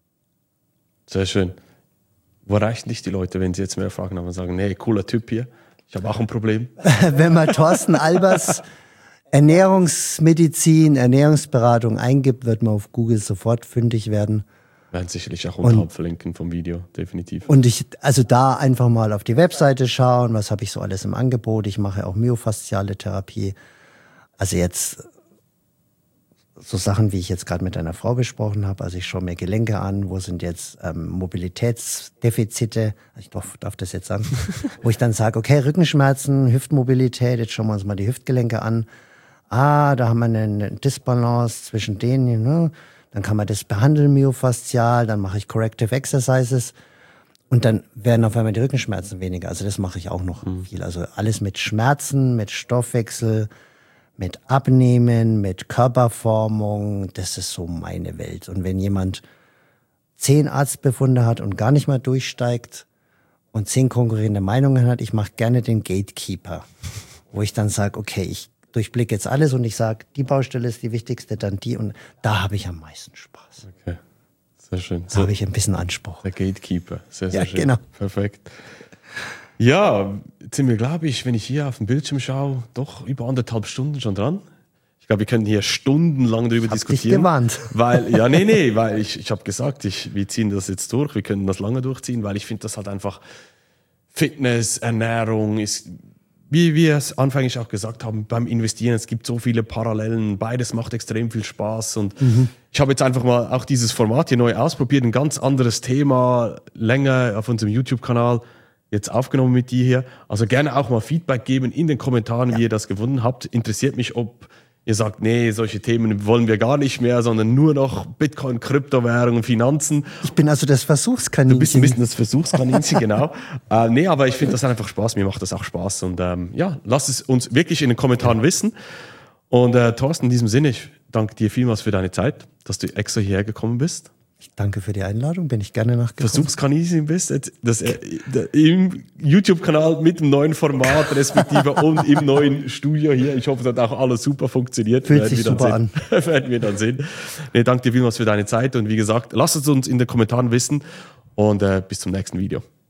Sehr schön. Wo erreichen dich die Leute, wenn sie jetzt mehr Fragen haben und sagen, nee, cooler Typ hier, ich habe auch ein Problem? Wenn man Thorsten Albers Ernährungsmedizin, Ernährungsberatung eingibt, wird man auf Google sofort fündig werden. Werden sicherlich auch unterhalb verlinken vom Video, definitiv. Und ich, also da einfach mal auf die Webseite schauen, was habe ich so alles im Angebot. Ich mache auch myofasziale Therapie. Also jetzt so Sachen, wie ich jetzt gerade mit einer Frau besprochen habe. Also ich schaue mir Gelenke an, wo sind jetzt ähm, Mobilitätsdefizite, ich darf, darf das jetzt sagen, wo ich dann sage, okay, Rückenschmerzen, Hüftmobilität, jetzt schauen wir uns mal die Hüftgelenke an. Ah, da haben wir eine, eine Disbalance zwischen denen, ne? Dann kann man das behandeln, myofaszial, dann mache ich Corrective Exercises und dann werden auf einmal die Rückenschmerzen weniger. Also das mache ich auch noch mhm. viel. Also alles mit Schmerzen, mit Stoffwechsel, mit Abnehmen, mit Körperformung, das ist so meine Welt. Und wenn jemand zehn Arztbefunde hat und gar nicht mal durchsteigt und zehn konkurrierende Meinungen hat, ich mache gerne den Gatekeeper, wo ich dann sage, okay, ich durchblicke jetzt alles und ich sage, die Baustelle ist die wichtigste, dann die und da habe ich am meisten Spaß. Okay, sehr schön. Da so, habe ich ein bisschen Anspruch. Der Gatekeeper, sehr, sehr ja, schön. Genau. Perfekt. Ja, jetzt sind wir, glaube ich, wenn ich hier auf den Bildschirm schaue, doch über anderthalb Stunden schon dran. Ich glaube, wir können hier stundenlang darüber hab diskutieren. Dich gewarnt. Weil, ja, nee, nee, weil ich, ich habe gesagt, ich, wir ziehen das jetzt durch, wir können das lange durchziehen, weil ich finde das halt einfach Fitness, Ernährung ist, wie wir es anfänglich auch gesagt haben, beim Investieren, es gibt so viele Parallelen, beides macht extrem viel Spaß und mhm. ich habe jetzt einfach mal auch dieses Format hier neu ausprobiert, ein ganz anderes Thema, länger auf unserem YouTube-Kanal jetzt aufgenommen mit dir hier. Also gerne auch mal Feedback geben in den Kommentaren, ja. wie ihr das gefunden habt. Interessiert mich, ob ihr sagt, nee, solche Themen wollen wir gar nicht mehr, sondern nur noch Bitcoin, Kryptowährungen, Finanzen. Ich bin also das Versuchskaninchen. Du bist ein bisschen das Versuchskaninchen, genau. Äh, nee, aber ich finde das einfach Spaß. Mir macht das auch Spaß. Und ähm, ja, lasst es uns wirklich in den Kommentaren ja. wissen. Und äh, Thorsten, in diesem Sinne, ich danke dir vielmals für deine Zeit, dass du extra hierher gekommen bist. Ich danke für die Einladung, bin ich gerne nachgekommen. Versuchskaninchen bist, das, äh, im YouTube-Kanal mit dem neuen Format respektive und im neuen Studio hier. Ich hoffe, das hat auch alles super funktioniert. Fühlt sich super an. Werden wir dann sehen. Nee, danke dir vielmals für deine Zeit und wie gesagt, lasst es uns in den Kommentaren wissen und äh, bis zum nächsten Video.